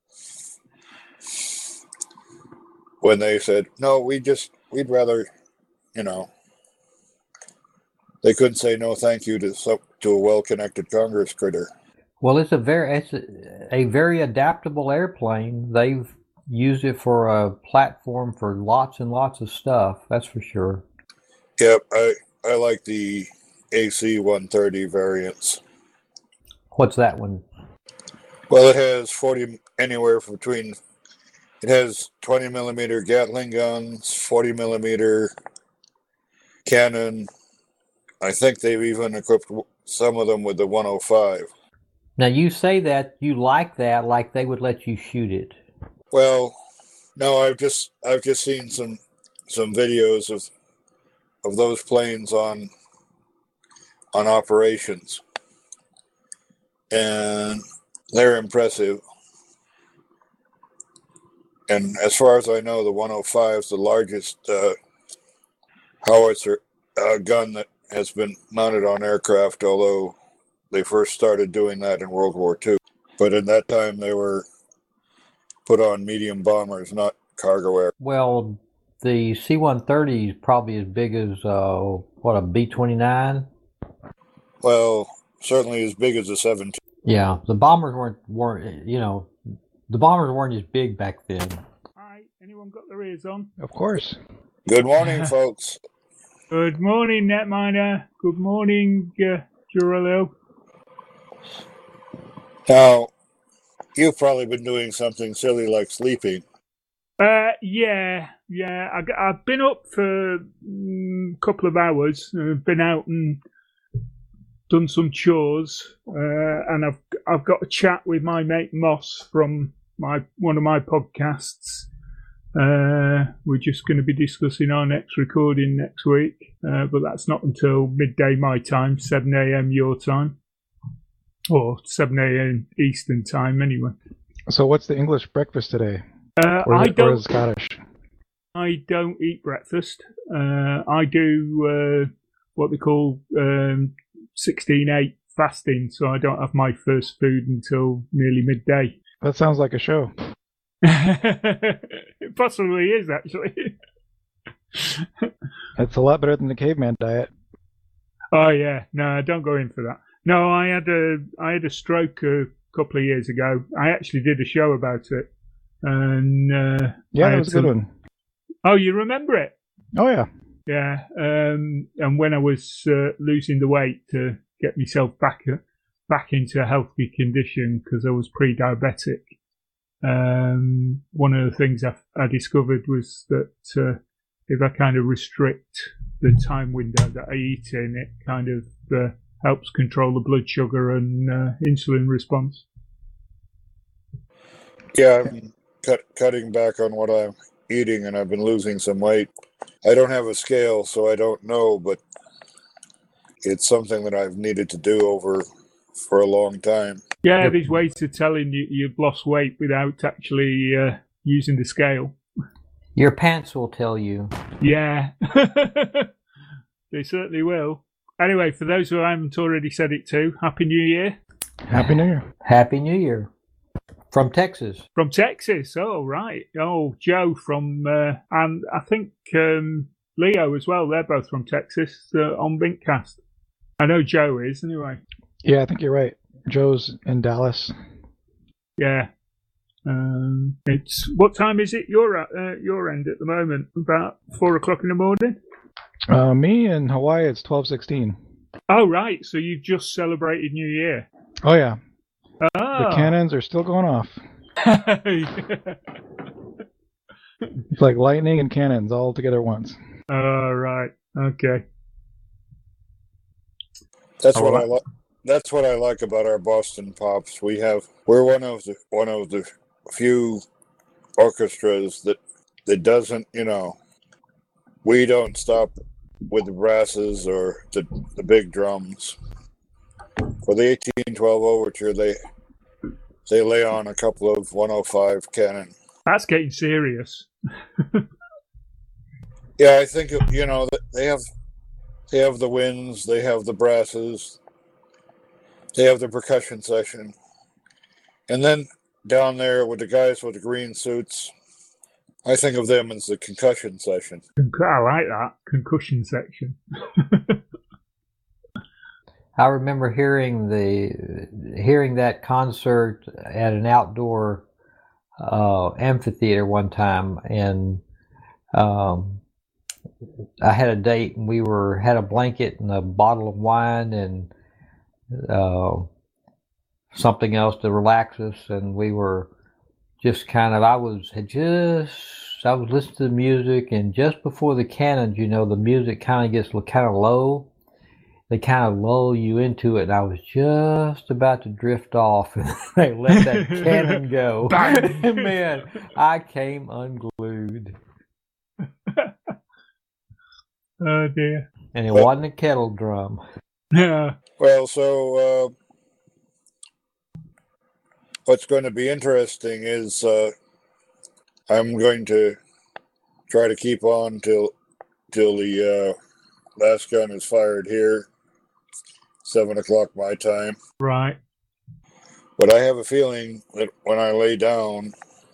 S4: When they said, no, we just, we'd rather, you know, they couldn't say no thank you to to a well-connected Congress critter.
S3: Well, it's a very, it's a, a very adaptable airplane. They've used it for a platform for lots and lots of stuff, that's for sure.
S4: Yep, I, I like the A C one thirty variants.
S3: What's that one?
S4: Well, it has forty, anywhere between, it has twenty millimeter Gatling guns, forty millimeter cannon. I think they've even equipped some of them with the one oh five.
S3: Now, you say that you like that, like they would let you shoot it.
S4: Well, no, I've just I've just seen some some videos of of those planes on on operations, and they're impressive. And as far as I know, the one oh five is the largest uh, howitzer uh, gun that has been mounted on aircraft, although they first started doing that in World War Two. But in that time, they were put on medium bombers, not cargo air.
S3: Well, the C one thirty is probably as big as, uh, what, a B twenty-nine?
S4: Well, certainly as big as a seventeen.
S3: Yeah, the bombers weren't, weren't, you know, the bombers weren't as big back then.
S6: Hi, anyone got their ears on?
S5: Of course.
S4: Good morning, folks.
S6: Good morning, Netminer. Good morning, uh, Juralil.
S4: Now, you've probably been doing something silly like sleeping.
S6: Uh, yeah, yeah. I, I've been up for a um, couple of hours. I've been out and done some chores, uh, and I've I've got a chat with my mate Moss from my one of my podcasts, Uh, we're just going to be discussing our next recording next week, uh, but that's not until midday my time, seven a.m. your time, or seven a.m. Eastern time anyway.
S5: So what's the English breakfast today?
S6: Uh,
S5: Or
S6: I
S5: is, it, or
S6: don't.
S5: is it Scottish?
S6: I don't eat breakfast. Uh, I do uh, what they call um, sixteen eight fasting, so I don't have my first food until nearly midday.
S5: That sounds like a show.
S6: It possibly is, actually.
S5: It's a lot better than the caveman diet.
S6: Oh yeah, no, don't go in for that. No, I had a I had a stroke a couple of years ago. I actually did a show about it, and uh,
S5: Yeah,
S6: I
S5: that
S6: had
S5: was a good
S6: to-
S5: one.
S6: Oh, you remember it?
S5: Oh, yeah.
S6: Yeah, um, and when I was uh, losing the weight to get myself back uh, back into a healthy condition because I was pre-diabetic, um, one of the things I, I discovered was that uh, if I kind of restrict the time window that I eat in, it kind of uh, helps control the blood sugar and uh, insulin response.
S4: Yeah, I'm cut, cutting back on what I'm eating, and I've been losing some weight. I don't have a scale, so I don't know, but it's something that I've needed to do over for a long time.
S6: Yeah,
S5: Yep.
S6: there's ways to telling you you've lost weight without actually uh, using the scale.
S3: Your pants will tell you.
S6: Yeah, they certainly will. Anyway, for those who haven't already said it to, Happy New Year
S5: Happy New Year.
S3: Happy New Year. From Texas.
S6: from Texas. Oh, right. Oh, Joe from, uh, and I think um, Leo as well. They're both from Texas uh, on Binkcast. I know Joe is, anyway.
S5: Yeah, I think you're right. Joe's in Dallas.
S6: Yeah. Um, it's what time is it? You're at uh, your end at the moment. About four o'clock in the morning.
S5: Uh, me in Hawaii, it's twelve sixteen.
S6: Oh, right. So you've just celebrated New Year.
S5: Oh, yeah.
S6: Oh.
S5: The cannons are still going off. It's like lightning and cannons all together at once.
S6: Oh, right. Okay.
S4: That's
S3: Oh,
S4: what
S3: wow.
S4: I like. That's what I like about our Boston Pops. We have we're one of the one of the few orchestras that that doesn't, you know, we don't stop with the brasses or the the big drums. For the eighteen twelve overture, they they lay on a couple of one oh five cannon.
S6: That's getting serious.
S4: Yeah, I think you know they have they have the winds, they have the brasses, they have the percussion section, and then down there with the guys with the green suits, I think of them as the concussion section.
S6: I like that concussion section.
S3: I remember hearing the hearing that concert at an outdoor uh, amphitheater one time, and um, I had a date, and we were had a blanket and a bottle of wine and uh, something else to relax us, and we were just kind of. I was had just I was listening to the music, and just before the cannons, you know, the music kind of gets kind of low. They kind of lull you into it, and I was just about to drift off, and they let that cannon go.
S6: Bang!
S3: And man, I came unglued.
S6: Oh dear.
S3: And it
S4: But-
S3: wasn't a kettle drum.
S6: Yeah.
S4: Well, so uh, what's going to be interesting is uh, I'm going to try to keep on till till the uh, last gun is fired here, seven o'clock my time.
S6: Right.
S4: But I have a feeling that when I lay down,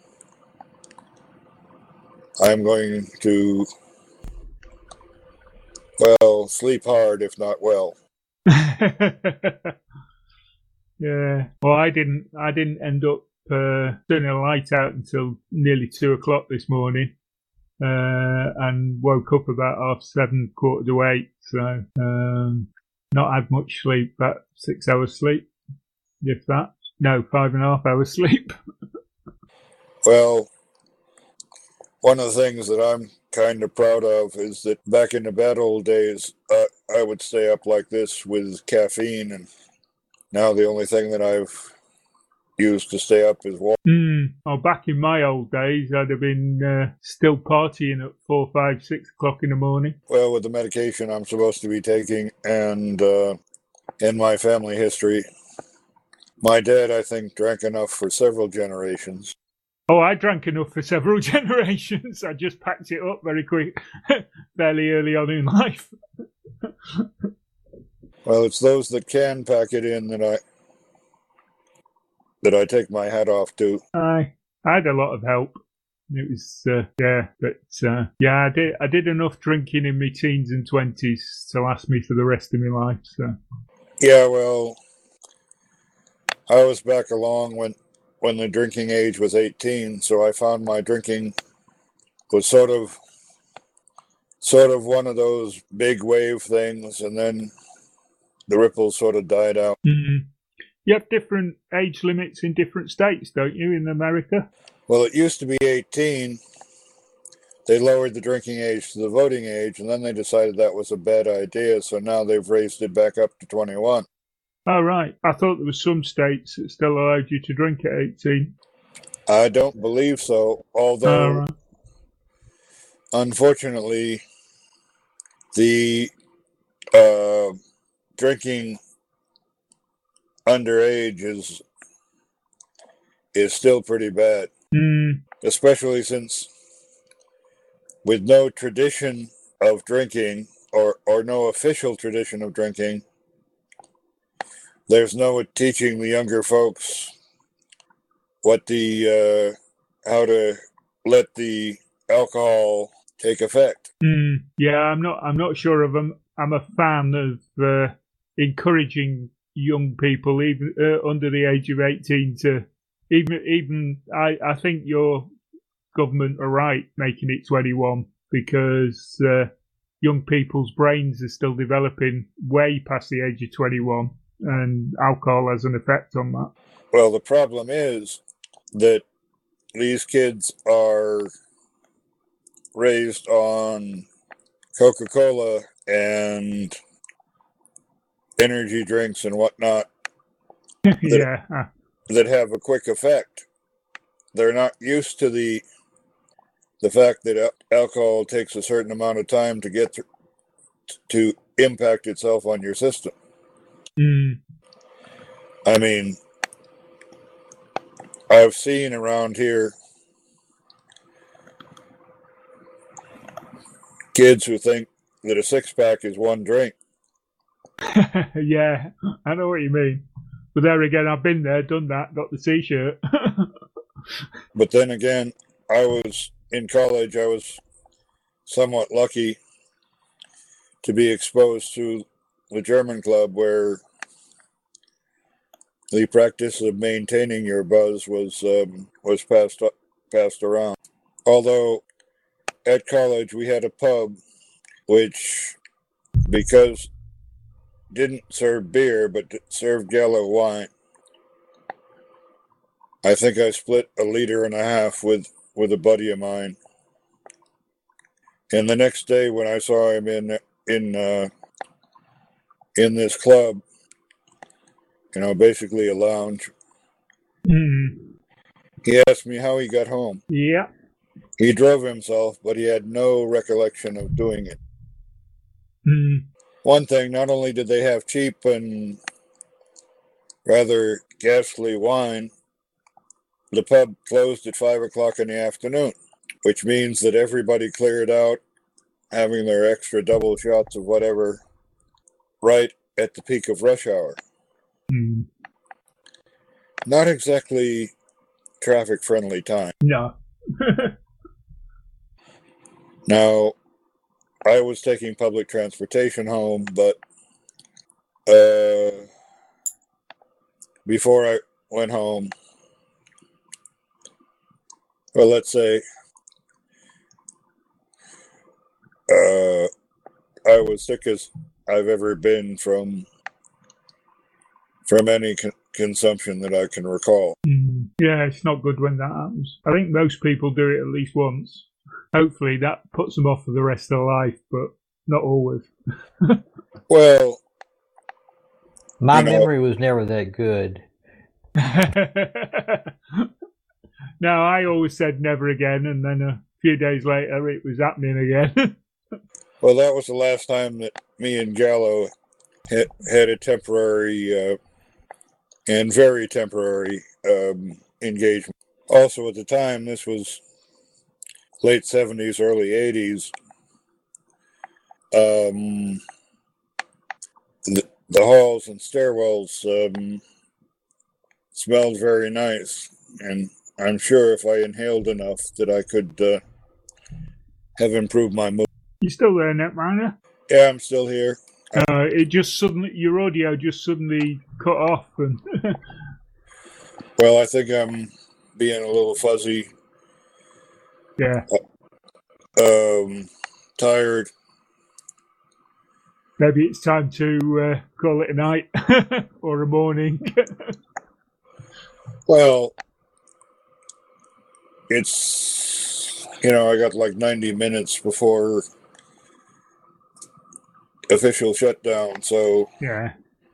S4: I'm going to, well, sleep hard, if not well.
S6: Yeah. Well, I didn't. I didn't end up uh, turning the light out until nearly two o'clock this morning, uh, and woke up about half seven, quarter to eight. So, um, not had much sleep. About six hours sleep, if that. No, five and a half hours sleep.
S4: Well, one of the things that I'm kind of proud of is that back in the bad old days, uh, I would stay up like this with caffeine, and now the only thing that I've used to stay up is water.
S6: Mm. Oh, back in my old days, I'd have been uh, still partying at four, five, six o'clock in the morning.
S4: Well, with the medication I'm supposed to be taking, and uh, in my family history, my dad, I think, drank enough for several generations.
S6: Oh, I drank enough for several generations. I just packed it up very quick, fairly early on in life.
S4: Well, it's those that can pack it in that I that I take my hat off to.
S6: I I had a lot of help. It was uh, yeah, but uh, yeah, I did I did enough drinking in my teens and twenties to last me for the rest of my life. So
S4: yeah, well, I was back along when when the drinking age was eighteen, so I found my drinking was sort of sort of one of those big wave things, and then the ripples sort of died out.
S6: Mm-hmm. You have different age limits in different states, don't you, in America?
S4: Well, it used to be eighteen. They lowered the drinking age to the voting age, and then they decided that was a bad idea, so now they've raised it back up to twenty-one.
S6: Oh, right. I thought there were some states that still allowed you to drink at eighteen.
S4: I don't believe so, although,
S6: Oh, right.
S4: unfortunately, the uh, drinking underage is is still pretty bad,
S6: Mm.
S4: especially since with no tradition of drinking or, or no official tradition of drinking, there's no teaching the younger folks what the uh, how to let the alcohol take effect.
S6: Mm. Yeah, I'm not. I'm not sure of them. I'm a fan of uh, encouraging young people, even uh, under the age of eighteen, to even even. I I think your government are right making it twenty-one, because uh, young people's brains are still developing way past the age of twenty-one, and alcohol has an effect on that.
S4: Well, the problem is that these kids are raised on Coca-Cola and energy drinks and whatnot that,
S6: yeah.
S4: that have a quick effect. They're not used to the the fact that al- alcohol takes a certain amount of time to get th- to impact itself on your system.
S6: Mm.
S4: I mean, I've seen around here kids who think that a six-pack is one drink.
S6: Yeah, I know what you mean. But there again, I've been there, done that, got the T-shirt.
S4: But then again, I was in college, I was somewhat lucky to be exposed to the German club, where the practice of maintaining your buzz was um, was passed passed around. Although at college we had a pub which, because didn't serve beer but served yellow wine, I think I split a liter and a half with, with a buddy of mine. And the next day when I saw him in in uh, in this club, you know, basically a lounge,
S6: Mm.
S4: he asked me how he got home.
S6: Yeah.
S4: He drove himself, but he had no recollection of doing it.
S6: Mm.
S4: One thing, not only did they have cheap and rather ghastly wine, the pub closed at five o'clock in the afternoon, which means that everybody cleared out, having their extra double shots of whatever right at the peak of rush hour.
S6: Mm.
S4: Not exactly traffic-friendly time.
S6: No.
S4: Now, I was taking public transportation home, but uh, before I went home, well, let's say uh, I was sick as I've ever been from from any con- consumption that I can recall.
S6: Mm. Yeah, it's not good when that happens. I think most people do it at least once. Hopefully that puts them off for the rest of their life, but not always.
S4: Well,
S3: My
S4: you know,
S3: memory was never that good.
S6: No, I always said never again, and then a few days later it was happening again.
S4: Well, that was the last time that me and Gallo had, had a temporary uh, and very temporary um, engagement. Also, at the time, this was late seventies, early eighties. Um, the, the halls and stairwells um, smelled very nice, and I'm sure if I inhaled enough that I could uh, have improved my mood.
S6: You still there, Netminer?
S4: Yeah, I'm still here.
S6: Uh, it just suddenly, your audio just suddenly cut off. And
S4: Well, I think I'm being a little fuzzy.
S6: Yeah.
S4: Um, tired.
S6: Maybe it's time to uh, call it a night or a morning.
S4: Well, it's, you know, I got like ninety minutes before official shutdown, so,
S6: Yeah.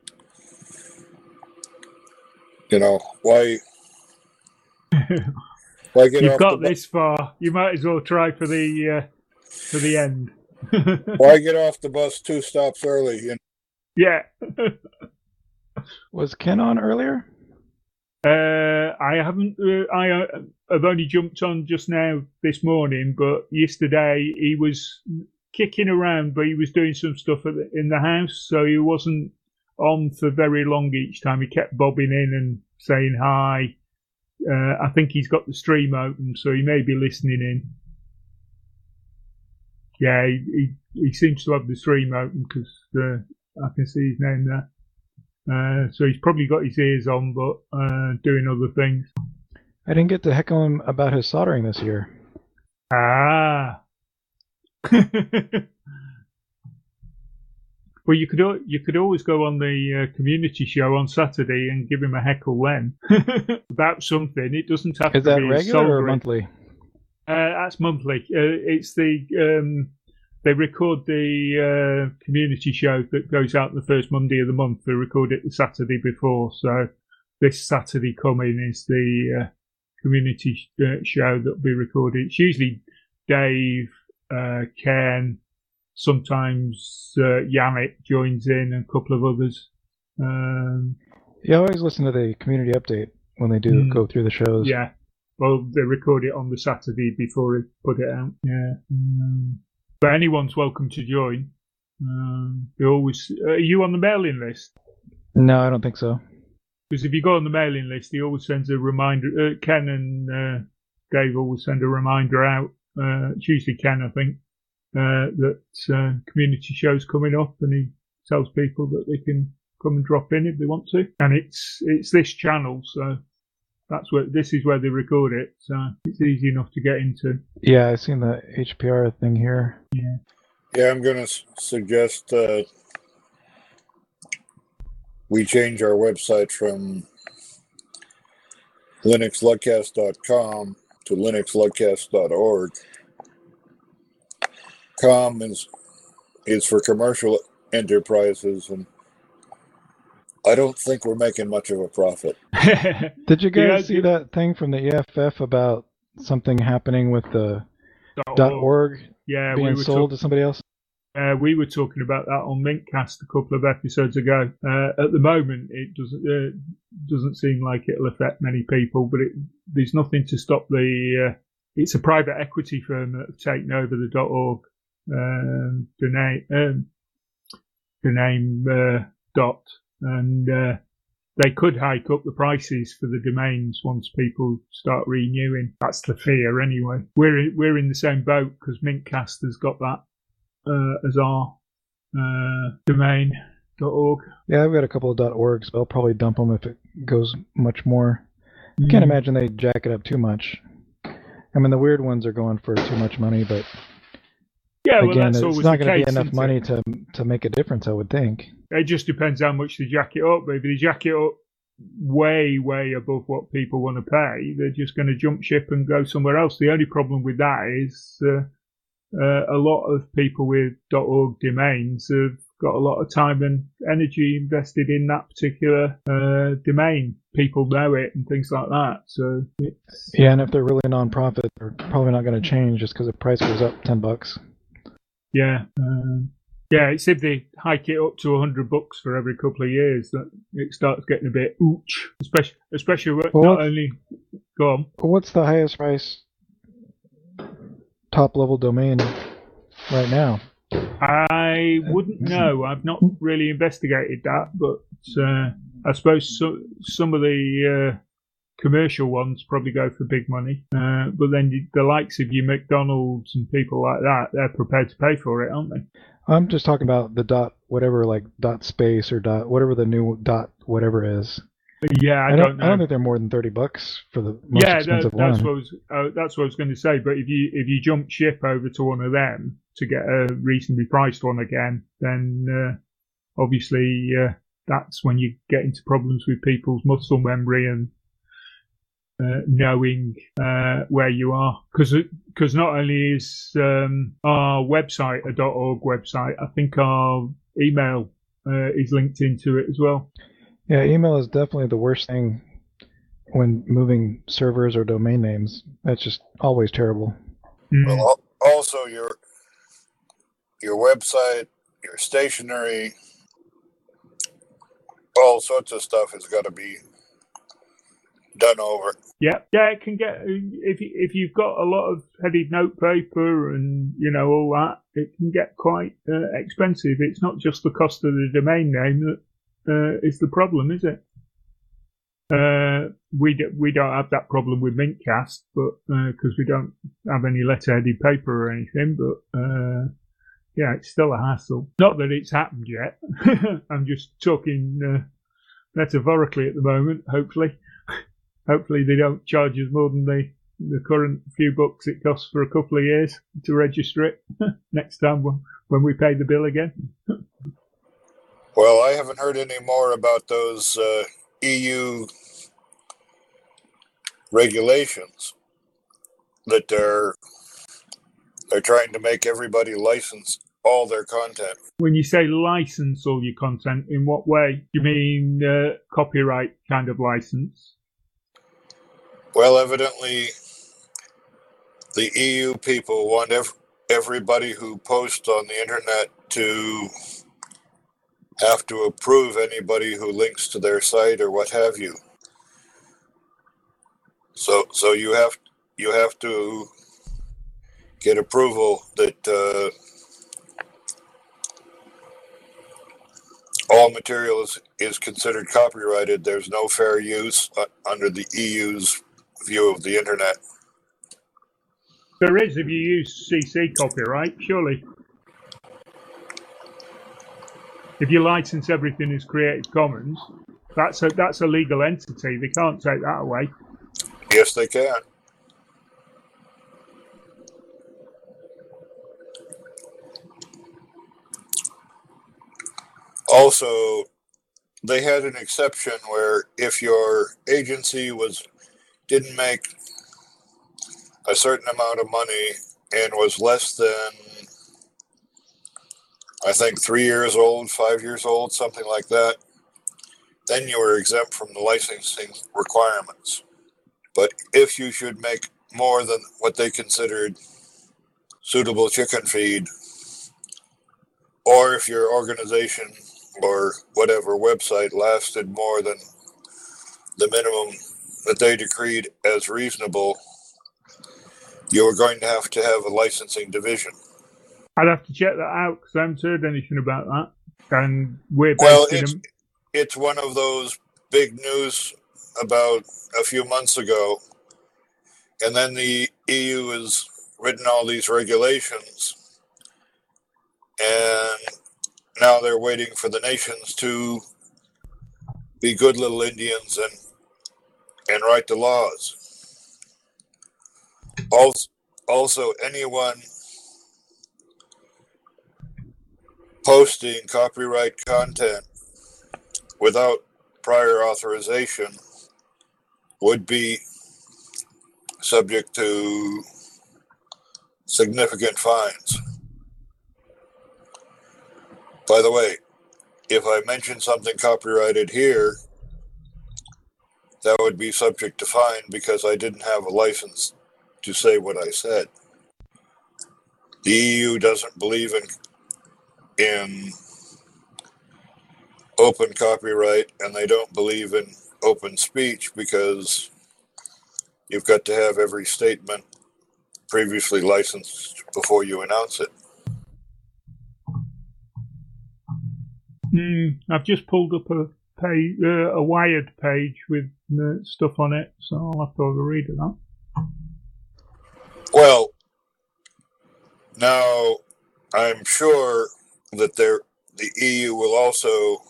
S4: you know, why, why get
S6: You've
S4: off
S6: got
S4: the,
S6: this far. You might as well try for the uh, for the end.
S4: why get off the bus two stops early? You know?
S6: Yeah.
S5: Was Ken on earlier?
S6: Uh, I haven't. Uh, I uh, have only jumped on just now this morning, but yesterday he was kicking around, but he was doing some stuff at the, in the house, so he wasn't on for very long each time. He kept bobbing in and saying hi. Uh, I think he's got the stream open, so he may be listening in. Yeah, he he, he seems to have the stream open because uh, I can see his name there. Uh, so he's probably got his ears on, but uh, doing other things.
S5: I didn't get to heckle him about his soldering this year.
S6: Ah. Well, you could al- you could always go on the uh, community show on Saturday and give him a heckle then about something. It doesn't have
S5: Is
S6: to
S5: that
S6: be
S5: regular or
S6: soldering.
S5: monthly?
S6: Uh, that's monthly. Uh, it's the um, they record the uh, community show that goes out the first Monday of the month. They record it the Saturday before. So this Saturday coming is the uh, community sh- uh, show that'll be recorded. It's usually Dave, uh, Ken, sometimes uh, Yannick joins in, and a couple of others. Um,
S5: Yeah, I always listen to the community update when they do
S6: Mm.
S5: go through the shows.
S6: yeah. Well, they record it on the Saturday before they put it out. Yeah. Um, but anyone's welcome to join. Um, they always. Uh, are you on the mailing list?
S5: No, I don't think so.
S6: Because if you go on the mailing list, he always sends a reminder. Uh, Ken and uh, Dave always send a reminder out. Uh, it's usually Ken, I think, uh, that uh, community show's coming up, and he tells people that they can come and drop in if they want to. And it's it's this channel, so that's where this is where they record it. So it's easy enough to get into.
S5: Yeah, I've seen the H P R thing here.
S4: Yeah, I'm going to s- suggest uh, we change our website from linux ludcast dot com to linux ludcast dot org. Com is, is for commercial enterprises, and I don't think we're making much of a profit.
S5: Did you guys
S6: Yeah,
S5: see
S6: you-
S5: that thing from the E F F about something happening with the
S6: Dot
S5: .org
S6: Yeah,
S5: being
S6: we were
S5: sold
S6: talk-
S5: to somebody else?
S6: Uh, we were talking about that on Mintcast a couple of episodes ago. Uh, at the moment, it doesn't uh, doesn't seem like it'll affect many people, but it, there's nothing to stop the. Uh, it's a private equity firm that have taken over the .org um, domain, um, the name uh, dot, and uh, they could hike up the prices for the domains once people start renewing. That's the fear, anyway. We're we're in the same boat because Mintcast has got that. Uh, as our uh, domain dot org.
S5: Yeah, I've got a couple of .orgs, but I'll probably dump them if it goes much more. I can't imagine they jack it up too much. I mean, the weird ones are going for too much money, but
S6: Yeah, well,
S5: again,
S6: that's
S5: it's
S6: always
S5: not
S6: the
S5: going to
S6: case,
S5: be enough
S6: isn't
S5: money
S6: it?
S5: to to make a difference, I would think.
S6: It just depends how much they jack it up. If they jack it up way, way above what people want to pay, they're just going to jump ship and go somewhere else. The only problem with that is uh, uh, a lot of people with .org domains have got a lot of time and energy invested in that particular uh, domain. People know it and things like that. So it's,
S5: yeah, and if they're really a non-profit, they're probably not going to change just because the price goes up ten bucks.
S6: Yeah, um, yeah. It's if they hike it up to a hundred bucks for every couple of years that it starts getting a bit ooch. Especially, especially
S5: well,
S6: not only. Go on.
S5: What's the highest price top level domain right now?
S6: I wouldn't know. I've not really investigated that, but uh, I suppose so, some of the uh, commercial ones probably go for big money. Uh, but then the likes of your McDonald's and people like that, they're prepared to pay for it, aren't they?
S5: I'm just talking about the dot whatever, like dot space or dot whatever the new dot whatever is.
S6: Yeah, I,
S5: I don't,
S6: don't know.
S5: I don't think they're more than thirty bucks for the most
S6: yeah,
S5: expensive
S6: that, that's
S5: one.
S6: what I was. Uh, that's what I was going to say. But if you if you jump ship over to one of them to get a reasonably priced one again, then uh, obviously uh, that's when you get into problems with people's muscle memory and uh, knowing uh, where you are. Because because not only is um, our website a .org website, I think our email uh, is linked into it as well.
S5: Yeah, email is definitely the worst thing when moving servers or domain names. That's just always terrible.
S6: Mm.
S4: Well, also your your website, your stationery, all sorts of stuff has got to be done over.
S6: Yeah, yeah, it can get if you, if you've got a lot of headed notepaper and you know all that, it can get quite uh, expensive. It's not just the cost of the domain name that uh, is the problem, is it? Uh, we do, we don't have that problem with Mintcast, but because uh, we don't have any letter-headed paper or anything. But uh, yeah, it's still a hassle. Not that it's happened yet. I'm just talking uh, metaphorically at the moment. Hopefully. Hopefully they don't charge us more than the, the current few bucks it costs for a couple of years to register it next time when we pay the bill again.
S4: Well, I haven't heard any more about those uh, E U regulations that they're they're trying to make everybody license all their content.
S6: When you say license all your content, in what way? You mean uh, copyright kind of license?
S4: Well, evidently, the E U people want ev- everybody who posts on the internet to have to approve anybody who links to their site or what have you. So, so you have you have to get approval that uh, all material is, is considered copyrighted. There's no fair use uh, under the E U's view of the internet.
S6: There is if you use C C copyright, surely. If you license everything as Creative Commons, that's a that's a legal entity. They can't take that away.
S4: Yes, they can. Also, they had an exception where if your agency was didn't make a certain amount of money and was less than, I think, three years old, five years old, something like that, then you were exempt from the licensing requirements. But if you should make more than what they considered suitable chicken feed, or if your organization or whatever website lasted more than the minimum that they decreed as reasonable, you were going to have to have a licensing division.
S6: I'd have to check that out because I haven't heard anything about that. And we're based
S4: Well,
S6: in
S4: it's,
S6: a...
S4: it's one of those big news about a few months ago, and then the E U has written all these regulations, and now they're waiting for the nations to be good little Indians and and write the laws. Also, also anyone posting copyright content without prior authorization would be subject to significant fines. By the way, if I mention something copyrighted here, that would be subject to fine because I didn't have a license to say what I said. The E U doesn't believe in in open copyright, and they don't believe in open speech because you've got to have every statement previously licensed before you announce it.
S6: Mm, I've just pulled up a page, uh, a Wired page with uh, stuff on it, so I'll have to have a read of that.
S4: Well, now I'm sure that there, the E U will also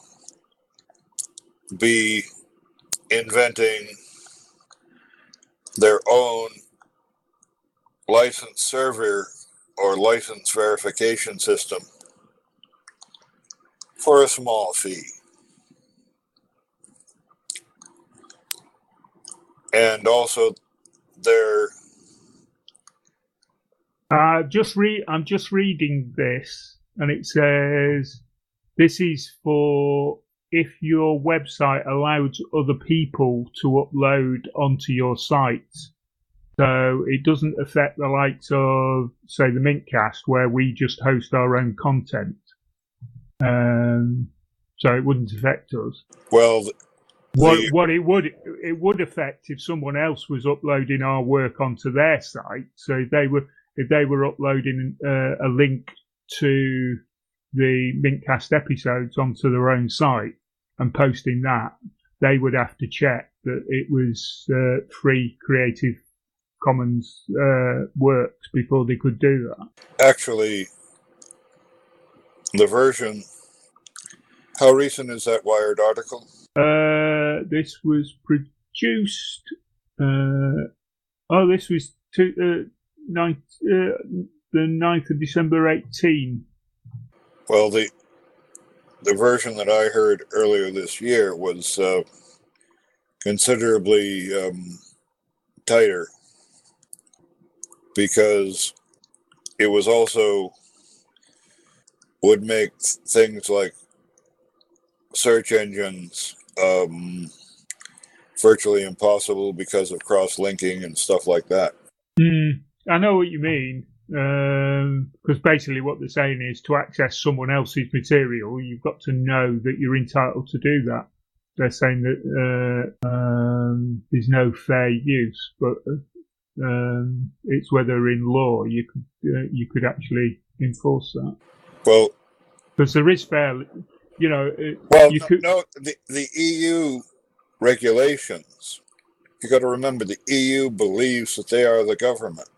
S4: be inventing their own license server or license verification system for a small fee. And also their
S6: Uh, just re- I'm just reading this, and it says this is for if your website allows other people to upload onto your site. So it doesn't affect the likes of, say, the Mintcast, where we just host our own content. Um, so it wouldn't affect us.
S4: well, the,
S6: What what it would it would affect if someone else was uploading our work onto their site. So if they were if they were uploading uh, a link to the Mintcast episodes onto their own site and posting that, they would have to check that it was uh, free Creative Commons uh, works before they could do that.
S4: actually, the version, how recent is that Wired article?
S6: Uh, this was produced. Uh, oh, this was two, uh, ninth, uh, the ninth of December eighteen.
S4: Well, the the version that I heard earlier this year was uh, considerably um, tighter because it was also would make things like search engines um, virtually impossible because of cross-linking and stuff like that.
S6: Mm, I know what you mean. Because um, basically what they're saying is to access someone else's material, you've got to know that you're entitled to do that. They're saying that uh, um, there's no fair use, but um, it's whether in law you could uh, you could actually enforce that.
S4: Well,
S6: because there is fair, you know. It,
S4: well,
S6: you
S4: no,
S6: could,
S4: no the the E U regulations. You got to remember, the E U believes that they are the government.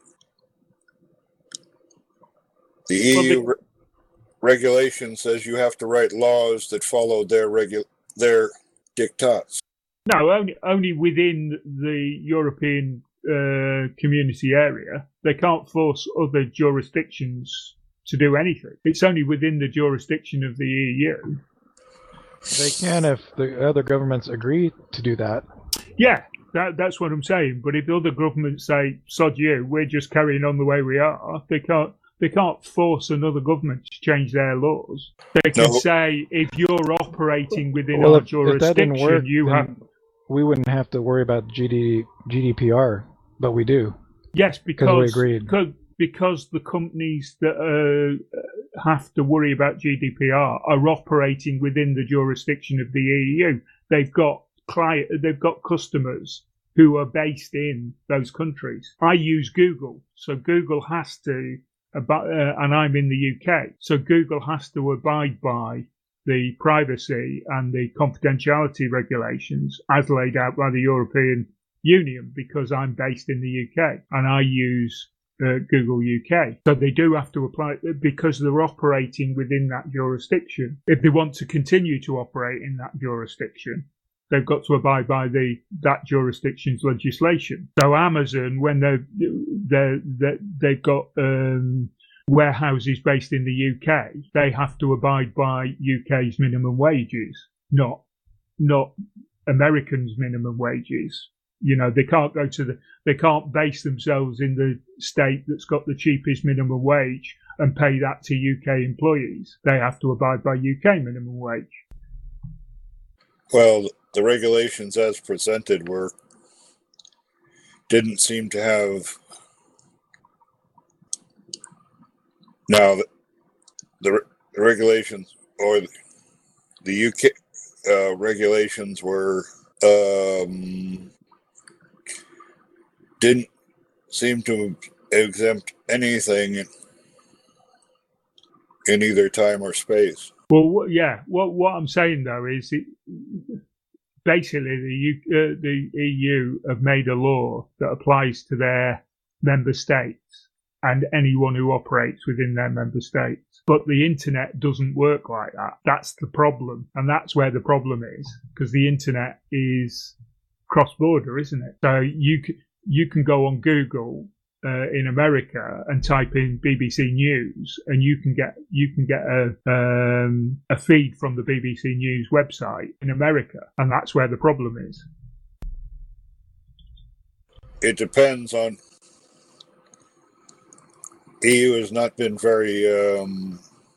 S4: The E U re- regulation says you have to write laws that follow their regu- their diktats.
S6: No, only only within the European uh, community area. They can't force other jurisdictions to do anything. It's only within the jurisdiction of the E U.
S5: They can if the other governments agree to do that.
S6: Yeah, that, that's what I'm saying. But if the other governments say, sod you, we're just carrying on the way we are, they can't They can't force another government to change their laws. They can
S4: No.
S6: say, if you're operating within
S5: Well,
S6: our
S5: if, if
S6: jurisdiction,
S5: that didn't work,
S6: you
S5: then
S6: have...
S5: we wouldn't have to worry about G D, G D P R, but we do.
S6: Yes, because,
S5: we agreed.
S6: because, because the companies that uh, have to worry about G D P R are operating within the jurisdiction of the E U. They've got client, they've got customers who are based in those countries. I use Google, so Google has to... About, uh, and I'm in the U K, so Google has to abide by the privacy and the confidentiality regulations as laid out by the European Union because I'm based in the U K and I use uh, Google U K. So they do have to apply because they're operating within that jurisdiction. If they want to continue to operate in that jurisdiction, they've got to abide by the that jurisdiction's legislation. So Amazon, when they're, they're, they're, they've got um, warehouses based in the U K, they have to abide by U K's minimum wages, not not Americans' minimum wages. You know, they can't go to the, they can't base themselves in the state that's got the cheapest minimum wage and pay that to U K employees. They have to abide by U K minimum wage.
S4: Well, the regulations as presented were didn't seem to have. Now the, the, the regulations or the, the U K uh, regulations were um, didn't seem to exempt anything in, in either time or space.
S6: Well, yeah. What what I'm saying though is, it, basically the U, uh, the E U have made a law that applies to their member states and anyone who operates within their member states. But the internet doesn't work like that. That's the problem, and that's where the problem is, because the internet is cross-border, isn't it? So you c- you can go on Google Uh, in America and type in B B C News, and you can get you can get a um, a feed from the B B C News website in America, and that's where the problem is.
S4: It depends on. E U has not been very um,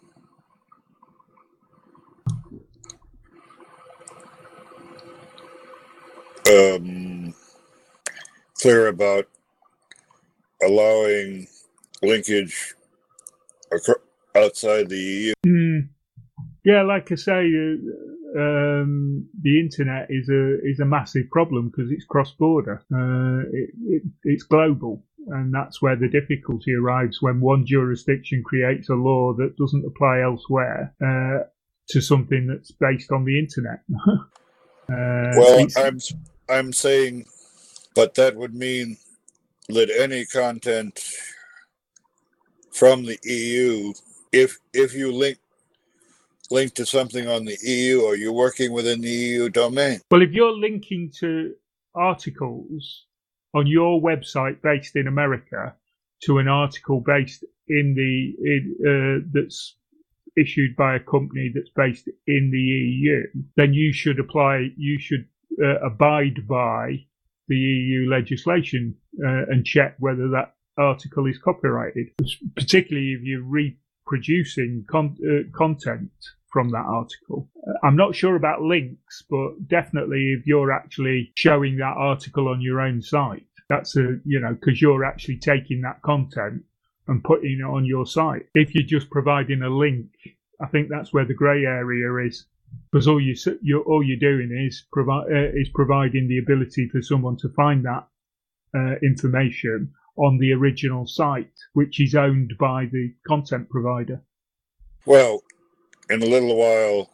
S4: um, clear about allowing linkage outside the E U.
S6: Mm. Yeah, like I say, uh, um, the internet is a is a massive problem because it's cross border. Uh, it, it, it's global, and that's where the difficulty arrives when one jurisdiction creates a law that doesn't apply elsewhere uh, to something that's based on the internet. uh,
S4: well, I'm I'm saying, but that would mean that any content from the E U, if if you link link to something on the E U, or you're working within the E U domain.
S6: Well, if you're linking to articles on your website based in America to an article based in the in, uh, that's issued by a company that's based in the E U, then you should apply. You should uh, abide by the E U legislation uh, and check whether that article is copyrighted, particularly if you're reproducing con- uh, content from that article. Uh, I'm not sure about links, but definitely if you're actually showing that article on your own site, that's a, you know, because you're actually taking that content and putting it on your site. If you're just providing a link, I think that's where the grey area is. Because all you you're all you're doing is provide uh, is providing the ability for someone to find that uh, information on the original site, which is owned by the content provider.
S4: Well, in a little while,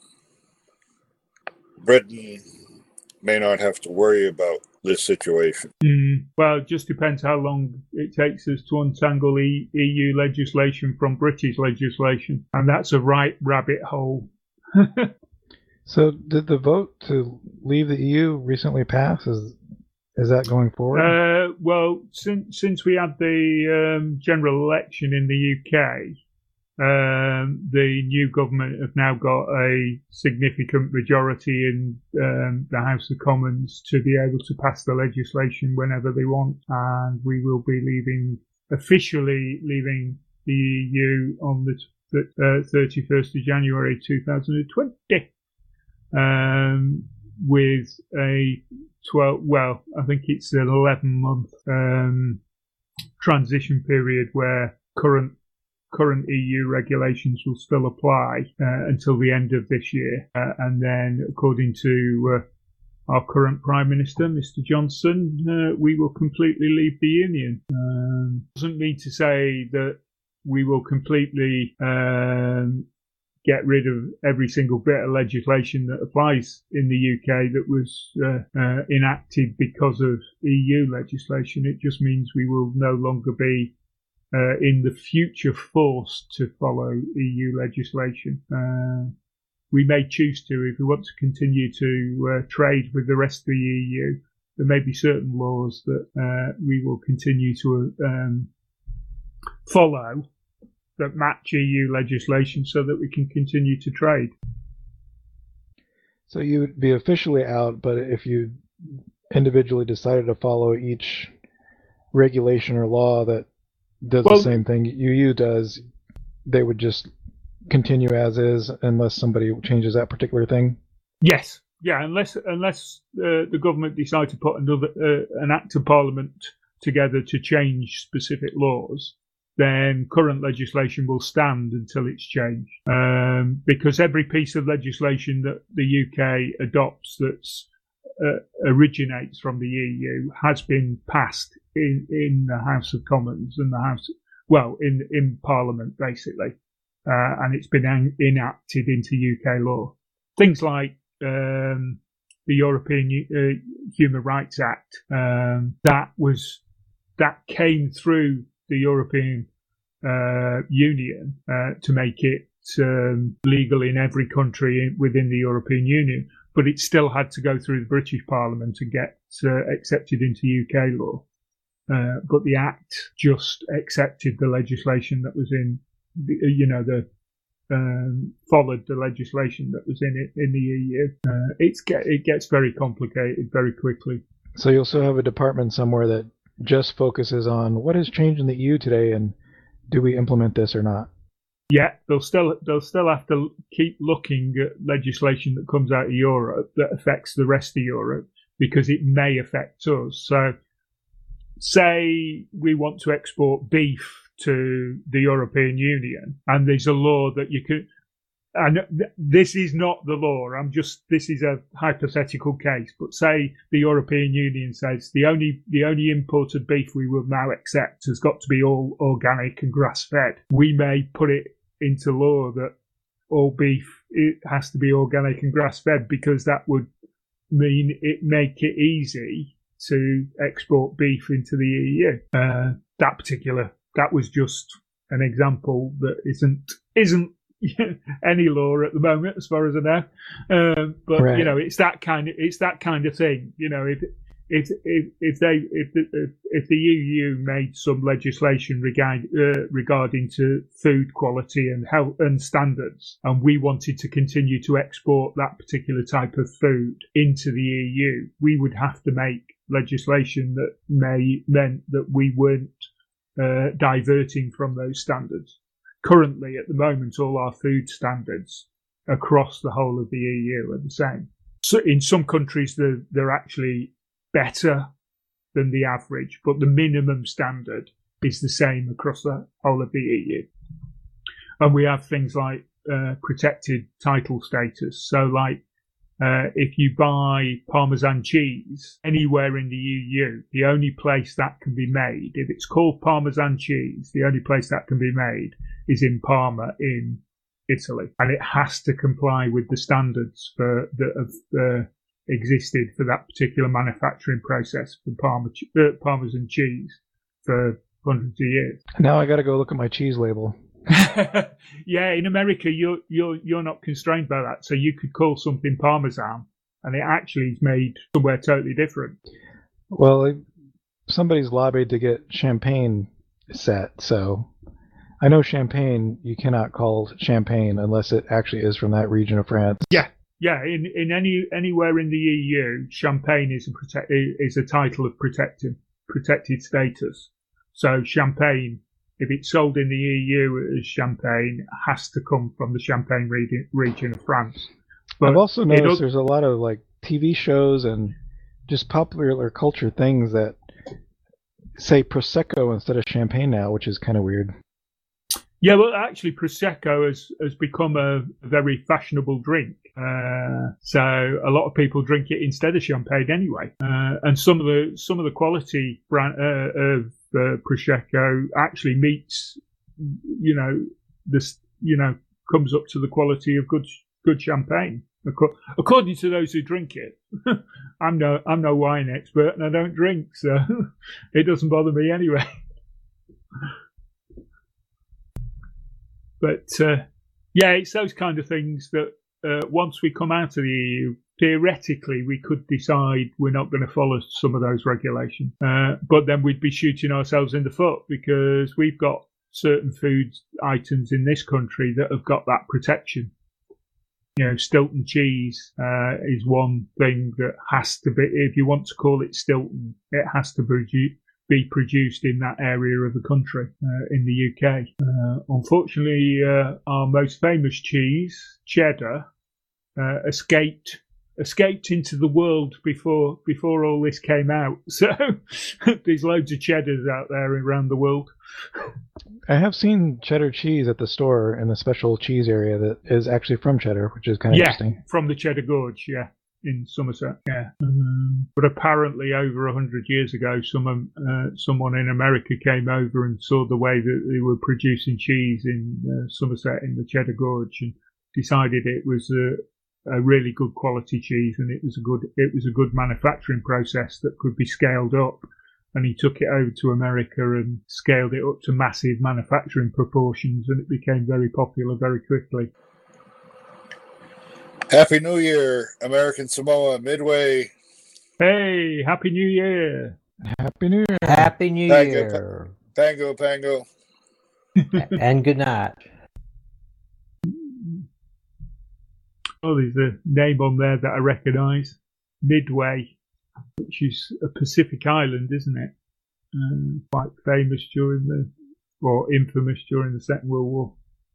S4: Britain may not have to worry about this situation.
S6: Mm, well, it just depends how long it takes us to untangle e- EU legislation from British legislation, and that's a right rabbit hole.
S5: So did the vote to leave the E U recently pass? Is is that going forward?
S6: Uh, well, since since we had the um, general election in the U K, um, the new government have now got a significant majority in um, the House of Commons to be able to pass the legislation whenever they want, and we will be leaving officially leaving the E U on the uh, thirty-first of January two thousand twenty. Um, with a twelve, well, I think it's an eleven month um, transition period where current current E U regulations will still apply uh, until the end of this year, uh, and then, according to uh, our current Prime Minister, Mister Johnson, uh, we will completely leave the Union. Um, doesn't mean to say that we will completely um, get rid of every single bit of legislation that applies in the U K that was uh, uh, enacted because of E U legislation. It just means we will no longer be uh, in the future forced to follow E U legislation. Uh, we may choose to if we want to continue to uh, trade with the rest of the E U. There may be certain laws that uh, we will continue to um, follow that match E U legislation so that we can continue to trade.
S5: So you would be officially out, but if you individually decided to follow each regulation or law that does
S6: well,
S5: the same thing U U does, they would just continue as is unless somebody changes that particular thing?
S6: Yes, yeah, unless unless uh, the government decide to put another uh, an act of parliament together to change specific laws, then current legislation will stand until it's changed. Um, because every piece of legislation that the U K adopts that's uh, originates from the E U has been passed in, in the House of Commons and the House, well, in in Parliament basically, uh, and it's been en- enacted into U K law. Things like um, the European uh, Human Rights Act, um, that was that came through the European uh, Union uh, to make it um, legal in every country within the European Union, but it still had to go through the British Parliament and get uh, accepted into U K law. Uh, but the Act just accepted the legislation that was in, the, you know, the um, followed the legislation that was in it in the E U. Uh, it's get, it gets very complicated very quickly.
S5: So you'll still have a department somewhere that just focuses on what has changed in the E U today and do we implement this or not?
S6: Yeah, they'll still they'll still have to keep looking at legislation that comes out of Europe that affects the rest of Europe because it may affect us. So, say we want to export beef to the European Union, and there's a law that you can. And this is not the law. I'm just. This is a hypothetical case. But say the European Union says the only the only imported beef we will now accept has got to be all organic and grass fed. We may put it into law that all beef it has to be organic and grass fed because that would mean it make it easy to export beef into the E U. Uh, that particular that was just an example that isn't isn't. any law at the moment, as far as I know, um, but right. you know, it's that kind of it's that kind of thing. You know, if if if, if they if the, if, if the E U made some legislation regard, uh, regarding to food quality and health and standards, and we wanted to continue to export that particular type of food into the E U, we would have to make legislation that may meant that we weren't uh, diverting from those standards. Currently, at the moment, all our food standards across the whole of the E U are the same. So in some countries, they're, they're actually better than the average, but the minimum standard is the same across the whole of the E U. And we have things like uh, protected title status. So like uh, if you buy Parmesan cheese anywhere in the E U, the only place that can be made, if it's called Parmesan cheese, the only place that can be made is in Parma in Italy, and it has to comply with the standards for that have uh, existed for that particular manufacturing process for Parma, uh, Parmesan cheese for hundreds of years.
S5: Now I got to go look at my cheese label.
S6: Yeah, in America you're you're you're not constrained by that, so you could call something Parmesan, and it actually is made somewhere totally different.
S5: Well, somebody's lobbied to get champagne set, so. I know champagne, you cannot call champagne unless it actually is from that region of France.
S6: Yeah, yeah. In in any anywhere in the E U, champagne is a protect, is a title of protected protected status. So champagne, if it's sold in the E U as champagne, has to come from the Champagne region, region of France.
S5: But I've also noticed there's a lot of like T V shows and just popular culture things that say Prosecco instead of champagne now, which is kind of weird.
S6: Yeah, well, actually, Prosecco has, has become a very fashionable drink. Uh, so a lot of people drink it instead of champagne anyway. Uh, and some of the some of the quality brand uh, of uh, Prosecco actually meets, you know, this, you know, comes up to the quality of good good champagne, according to those who drink it. I'm no I'm no wine expert, and I don't drink, so it doesn't bother me anyway. But, uh, yeah, it's those kind of things that uh, once we come out of the E U, theoretically, we could decide we're not going to follow some of those regulations. Uh, but then we'd be shooting ourselves in the foot because we've got certain food items in this country that have got that protection. You know, Stilton cheese uh, is one thing that has to be, if you want to call it Stilton, it has to be, be produced in that area of the country, uh, in the U K. Uh, unfortunately, uh, our most famous cheese, cheddar, uh, escaped escaped into the world before before all this came out. So there's loads of cheddars out there around the world.
S5: I have seen cheddar cheese at the store in the special cheese area that is actually from cheddar, which is kind of
S6: Yeah,
S5: interesting.
S6: from the Cheddar Gorge, yeah, in Somerset, yeah. Um, but apparently over a hundred years ago, someone, uh, someone in America came over and saw the way that they were producing cheese in uh, Somerset in the Cheddar Gorge and decided it was a, a really good quality cheese and it was a good, it was a good manufacturing process that could be scaled up. And he took it over to America and scaled it up to massive manufacturing proportions, and it became very popular very quickly.
S4: Happy New Year, American Samoa, Midway.
S6: Hey, Happy New Year!
S5: Happy New Year.
S3: Happy New
S4: Thank you.
S3: Year.
S4: Pango, Pango.
S3: And good night.
S6: Oh, there's a name on there that I recognise. Midway, which is a Pacific island, isn't it? Um, quite famous during the, or infamous during the Second World War.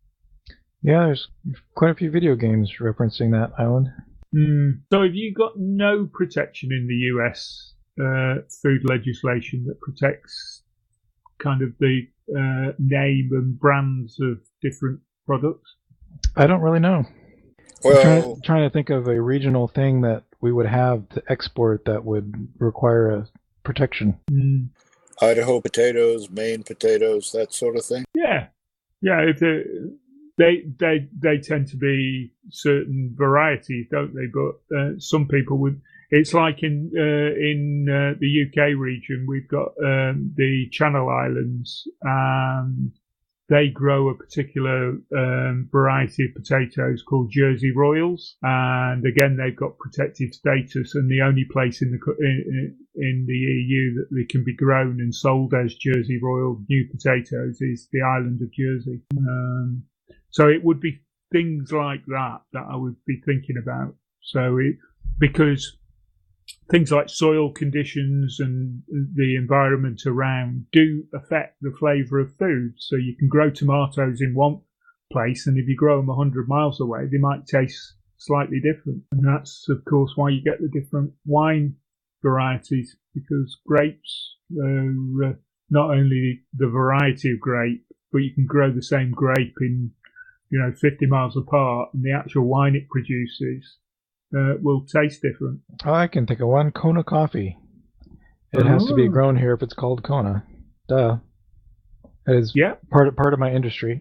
S5: Yeah, there's quite a few video games referencing that island.
S6: Mm. So have you got no protection in the U S uh, food legislation that protects kind of the uh, name and brands of different products?
S5: I don't really know.
S4: Well,
S5: I'm trying, trying to think of a regional thing that we would have to export that would require a protection.
S6: Mm.
S4: Idaho potatoes, Maine potatoes, that sort of thing.
S6: Yeah, yeah. If they they they they tend to be certain varieties, don't they? But uh, some people would. It's like in uh, in uh, the U K region, we've got um, the Channel Islands, and they grow a particular um, variety of potatoes called Jersey Royals, and again they've got protected status, and the only place in the in, in the E U that they can be grown and sold as Jersey Royal new potatoes is the island of Jersey. Um, so it would be things like that that I would be thinking about. So it because things like soil conditions and the environment around do affect the flavour of food. So you can grow tomatoes in one place, and if you grow them one hundred miles away, they might taste slightly different. And that's, of course, why you get the different wine varieties, because grapes are uh, not only the variety of grape, but you can grow the same grape in, you know, fifty miles apart, and the actual wine it produces Uh, will taste different.
S5: Oh, I can think of one. Kona coffee. It has to be
S6: Oh.
S5: grown here if it's called Kona. Duh. That is
S6: Yeah.
S5: part of, part of my industry.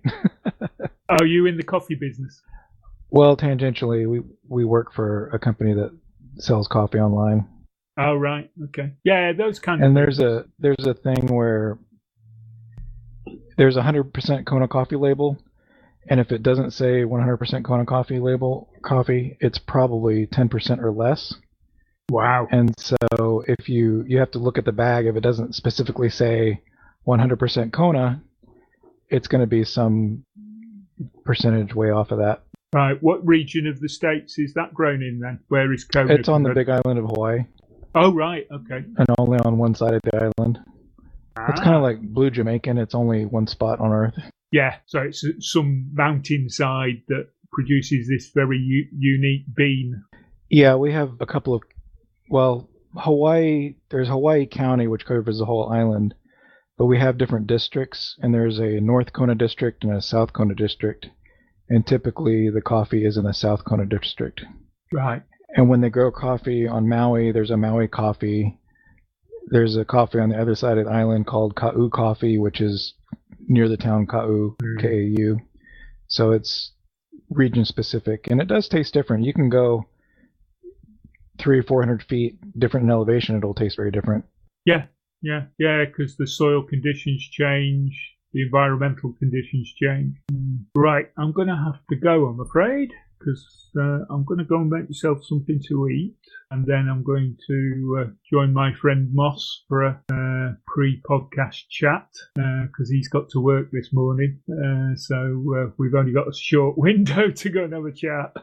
S6: Are you in the coffee business?
S5: Well, tangentially, we, we work for a company that sells coffee online.
S6: Oh, right. Okay. Yeah, those kind of
S5: And there's a there's a thing where there's a one hundred percent Kona coffee label, and if it doesn't say one hundred percent Kona coffee label coffee, it's probably ten percent or less.
S6: Wow.
S5: And so if you you have to look at the bag, if it doesn't specifically say one hundred percent Kona, it's going to be some percentage way off of that.
S6: Right. What region of the States is that grown in then? Where is Kona?
S5: It's on the big island of Hawaii,
S6: Oh, right. Okay.
S5: and only on one side of the island. It's
S6: Ah.
S5: kind of like blue Jamaican. It's only one spot on Earth.
S6: Yeah. So it's some mountainside that produces this very u- unique bean.
S5: Yeah, we have a couple of, well, Hawaii, there's Hawaii County, which covers the whole island, but we have different districts, and there's a North Kona district and a South Kona district, and typically the coffee is in the South Kona district.
S6: Right.
S5: And when they grow coffee on Maui, there's a Maui coffee. There's a coffee on the other side of the island called Ka'u coffee, which is near the town Ka'u,
S6: Mm.
S5: K A U. So it's region specific, and it does taste different. You can go three or four hundred feet different in elevation; it'll taste very different.
S6: Yeah. Yeah. Yeah. Because the soil conditions change, the environmental conditions change. Right. I'm going to have to go, I'm afraid, because uh, I'm going to go and make myself something to eat, and then I'm going to uh, join my friend Moss for a uh, pre-podcast chat because he's got to work this morning. Uh, so uh, we've only got a short window to go and have a chat.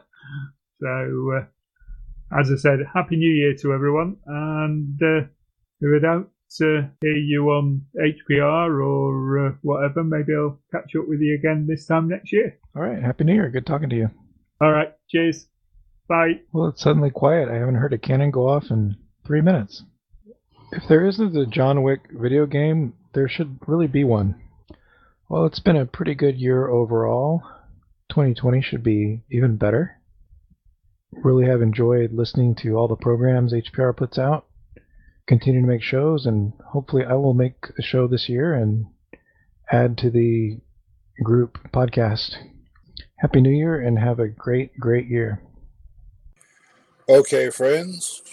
S6: So, uh, as I said, Happy New Year to everyone, and uh, if I don't uh, hear you on H P R or uh, whatever. Maybe I'll catch up with you again this time next year.
S5: All right. Happy New Year. Good talking to you.
S6: All right. Cheers. Bye.
S5: Well, it's suddenly quiet. I haven't heard a cannon go off in three minutes. If there isn't a John Wick video game, there should really be one. Well, it's been a pretty good year overall. twenty twenty should be even better. Really have enjoyed listening to all the programs H P R puts out. Continue to make shows, and hopefully I will make a show this year and add to the group podcast. Happy New Year and have a great, great year.
S4: Okay, friends.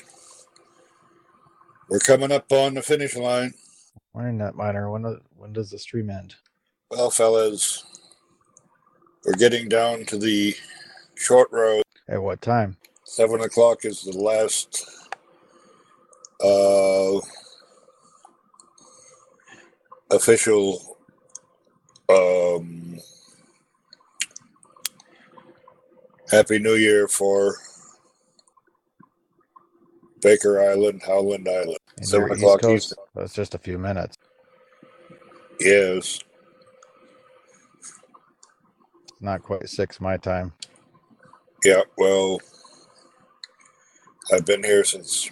S4: We're coming up on the finish line.
S7: Morning, Netminer. When, do, when does the stream end?
S4: Well, fellas, we're getting down to the short road.
S7: At what time?
S4: Seven o'clock is the last uh, official um, Happy New Year for Baker Island, Howland Island.
S7: And
S4: Seven
S7: you're
S4: o'clock
S7: East Coast?
S4: Eastern.
S7: That's just a few minutes.
S4: Yes.
S7: It's not quite six my time.
S4: Yeah, well, I've been here since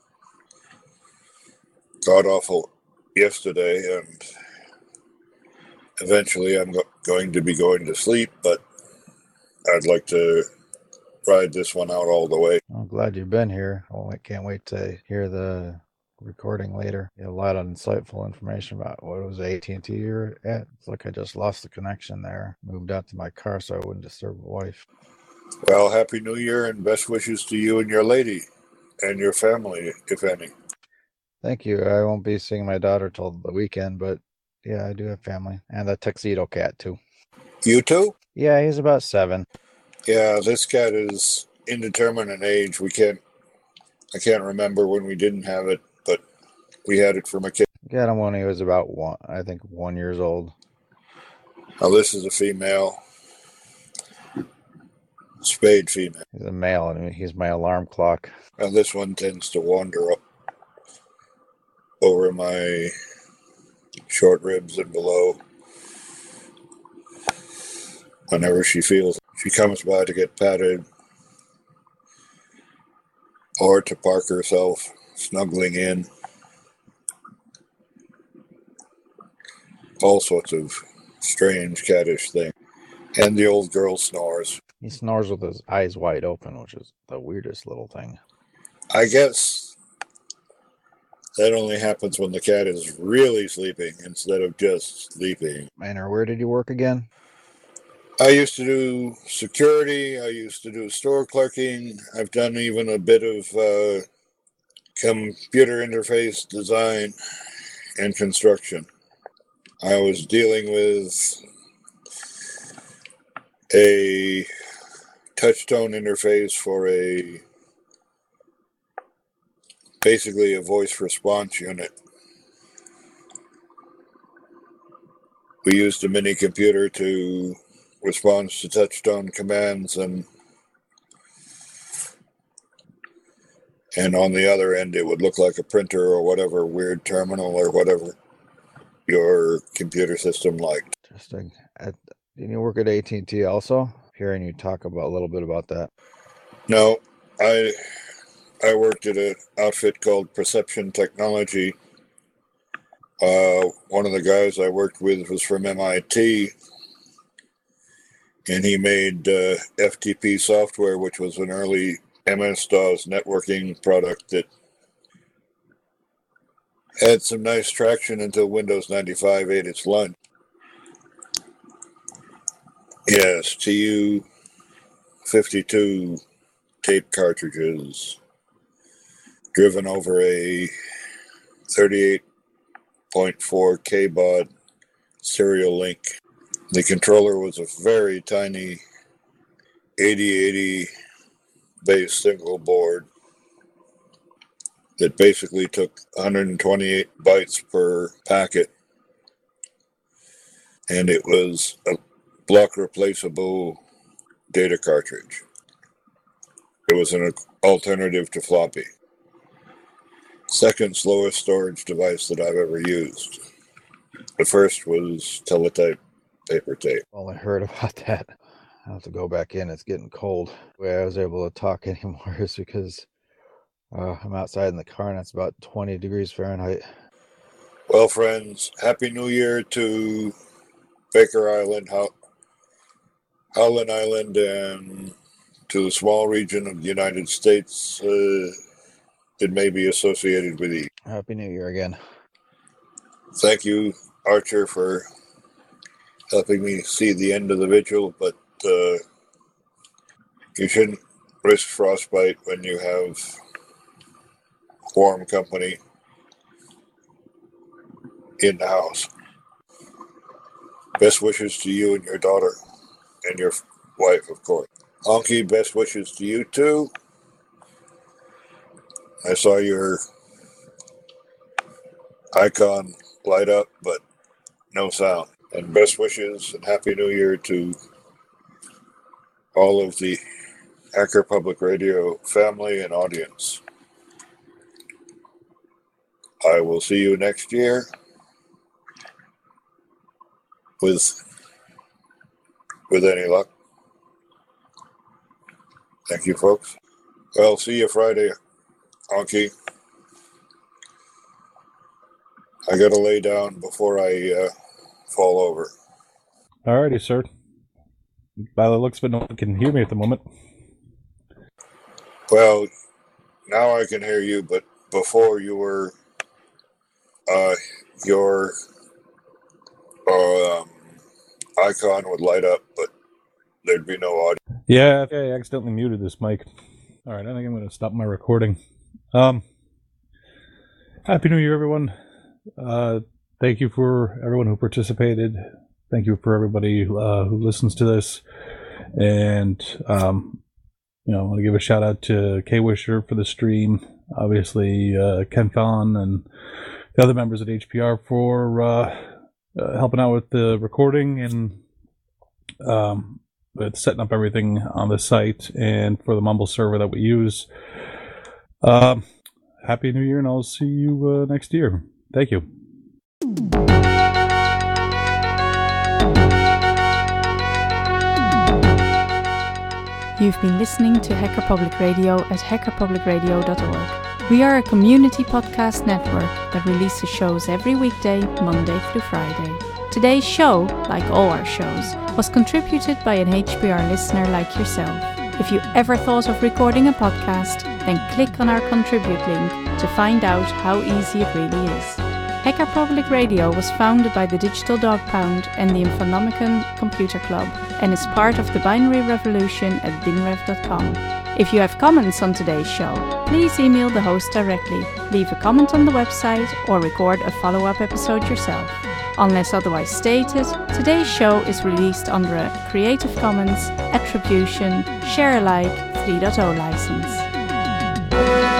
S4: god awful yesterday, and eventually I'm go- going to be going to sleep, but I'd like to ride this one out all the way.
S7: I'm glad you've been here. Oh, I can't wait to hear the recording later. You have a lot of insightful information about what was A T and T you're at. It's like I just lost the connection there. Moved out to my car so I wouldn't disturb my wife.
S4: Well, Happy New Year and best wishes to you and your lady and your family, if any.
S7: Thank you. I won't be seeing my daughter till the weekend, but yeah, I do have family. And a tuxedo cat, too.
S4: You too?
S7: Yeah, he's about seven.
S4: Yeah, this cat is indeterminate age. We can't, I can't remember when we didn't have it, but we had it from a kid.
S7: Got him when he was about one, I think one years old.
S4: Now this is a female. Spayed female.
S7: He's a male, and he's my alarm clock.
S4: Now this one tends to wander up over my short ribs and below whenever she feels. She comes by to get patted or to park herself, snuggling in. All sorts of strange cattish things. And the old girl snores.
S7: He snores with his eyes wide open, which is the weirdest little thing.
S4: I guess that only happens when the cat is really sleeping instead of just sleeping.
S7: Manor, where did you work again?
S4: I used to do security. I used to do store clerking. I've done even a bit of uh, computer interface design and construction. I was dealing with a touchtone interface for a basically a voice response unit. We used a mini computer to respond to touchtone commands, and and on the other end it would look like a printer or whatever weird terminal or whatever your computer system liked.
S7: Interesting. At, did you work at A T and T also? Hearing you talk about a little bit about that.
S4: No, I I worked at an outfit called Perception Technology. Uh, one of the guys I worked with was from M I T, and he made uh, F T P software, which was an early M S DOS networking product that had some nice traction until Windows ninety-five ate its lunch. Yes, T U fifty-two tape cartridges driven over a thirty-eight point four K baud serial link. The controller was a very tiny eighty eighty base single board that basically took one hundred twenty-eight bytes per packet, and it was a block replaceable data cartridge. It was an alternative to floppy. second slowest storage device that I've ever used. The first was teletype paper tape.
S7: Only heard about that. I have to go back in. It's getting cold. The way I was able to talk anymore is because uh, I'm outside in the car and it's about twenty degrees Fahrenheit.
S4: Well, friends, Happy New Year to Baker Island, How- Howland Island, and to the small region of the United States uh, that may be associated with you.
S7: Happy New Year again.
S4: Thank you, Archer, for helping me see the end of the vigil, but uh, you shouldn't risk frostbite when you have warm company in the house. Best wishes to you and your daughter and your wife, of course. Honky, best wishes to you too. I saw your icon light up, but no sound. And best wishes and Happy New Year to all of the Hacker Public Radio family and audience. I will see you next year with with any luck. Thank you, folks. Well, see you Friday, Honky. I gotta lay down before I uh, fall over.
S8: Alrighty, sir. By the looks of it, no one can hear me at the moment.
S4: Well, now I can hear you, but before you were, uh, your uh, um, icon would light up, but there'd be no audio.
S8: Yeah, I accidentally muted this mic. Alright, I think I'm going to stop my recording. Um, Happy New Year, everyone. Uh, thank you for everyone who participated. Thank you for everybody uh, who listens to this. And, um, you know, I want to give a shout out to K-Wisher for the stream. Obviously, uh, Ken Fallon and the other members at H P R for uh, uh, helping out with the recording and um, with setting up everything on the site and for the Mumble server that we use. Um, Happy New Year, and I'll see you uh, next year. Thank you.
S2: You've been listening to Hacker Public Radio at hacker public radio dot org. We are a community podcast network that releases shows every weekday, Monday through Friday. Today's show, like all our shows, was contributed by an H P R listener like yourself. If you ever thought of recording a podcast, then click on our contribute link to find out how easy it really is. Hacker Public Radio was founded by the Digital Dog Pound and the Infonomicon Computer Club and is part of the Binary Revolution at binrev dot com. If you have comments on today's show, please email the host directly, leave a comment on the website, or record a follow-up episode yourself. Unless otherwise stated, today's show is released under a Creative Commons Attribution Share Alike three point oh license.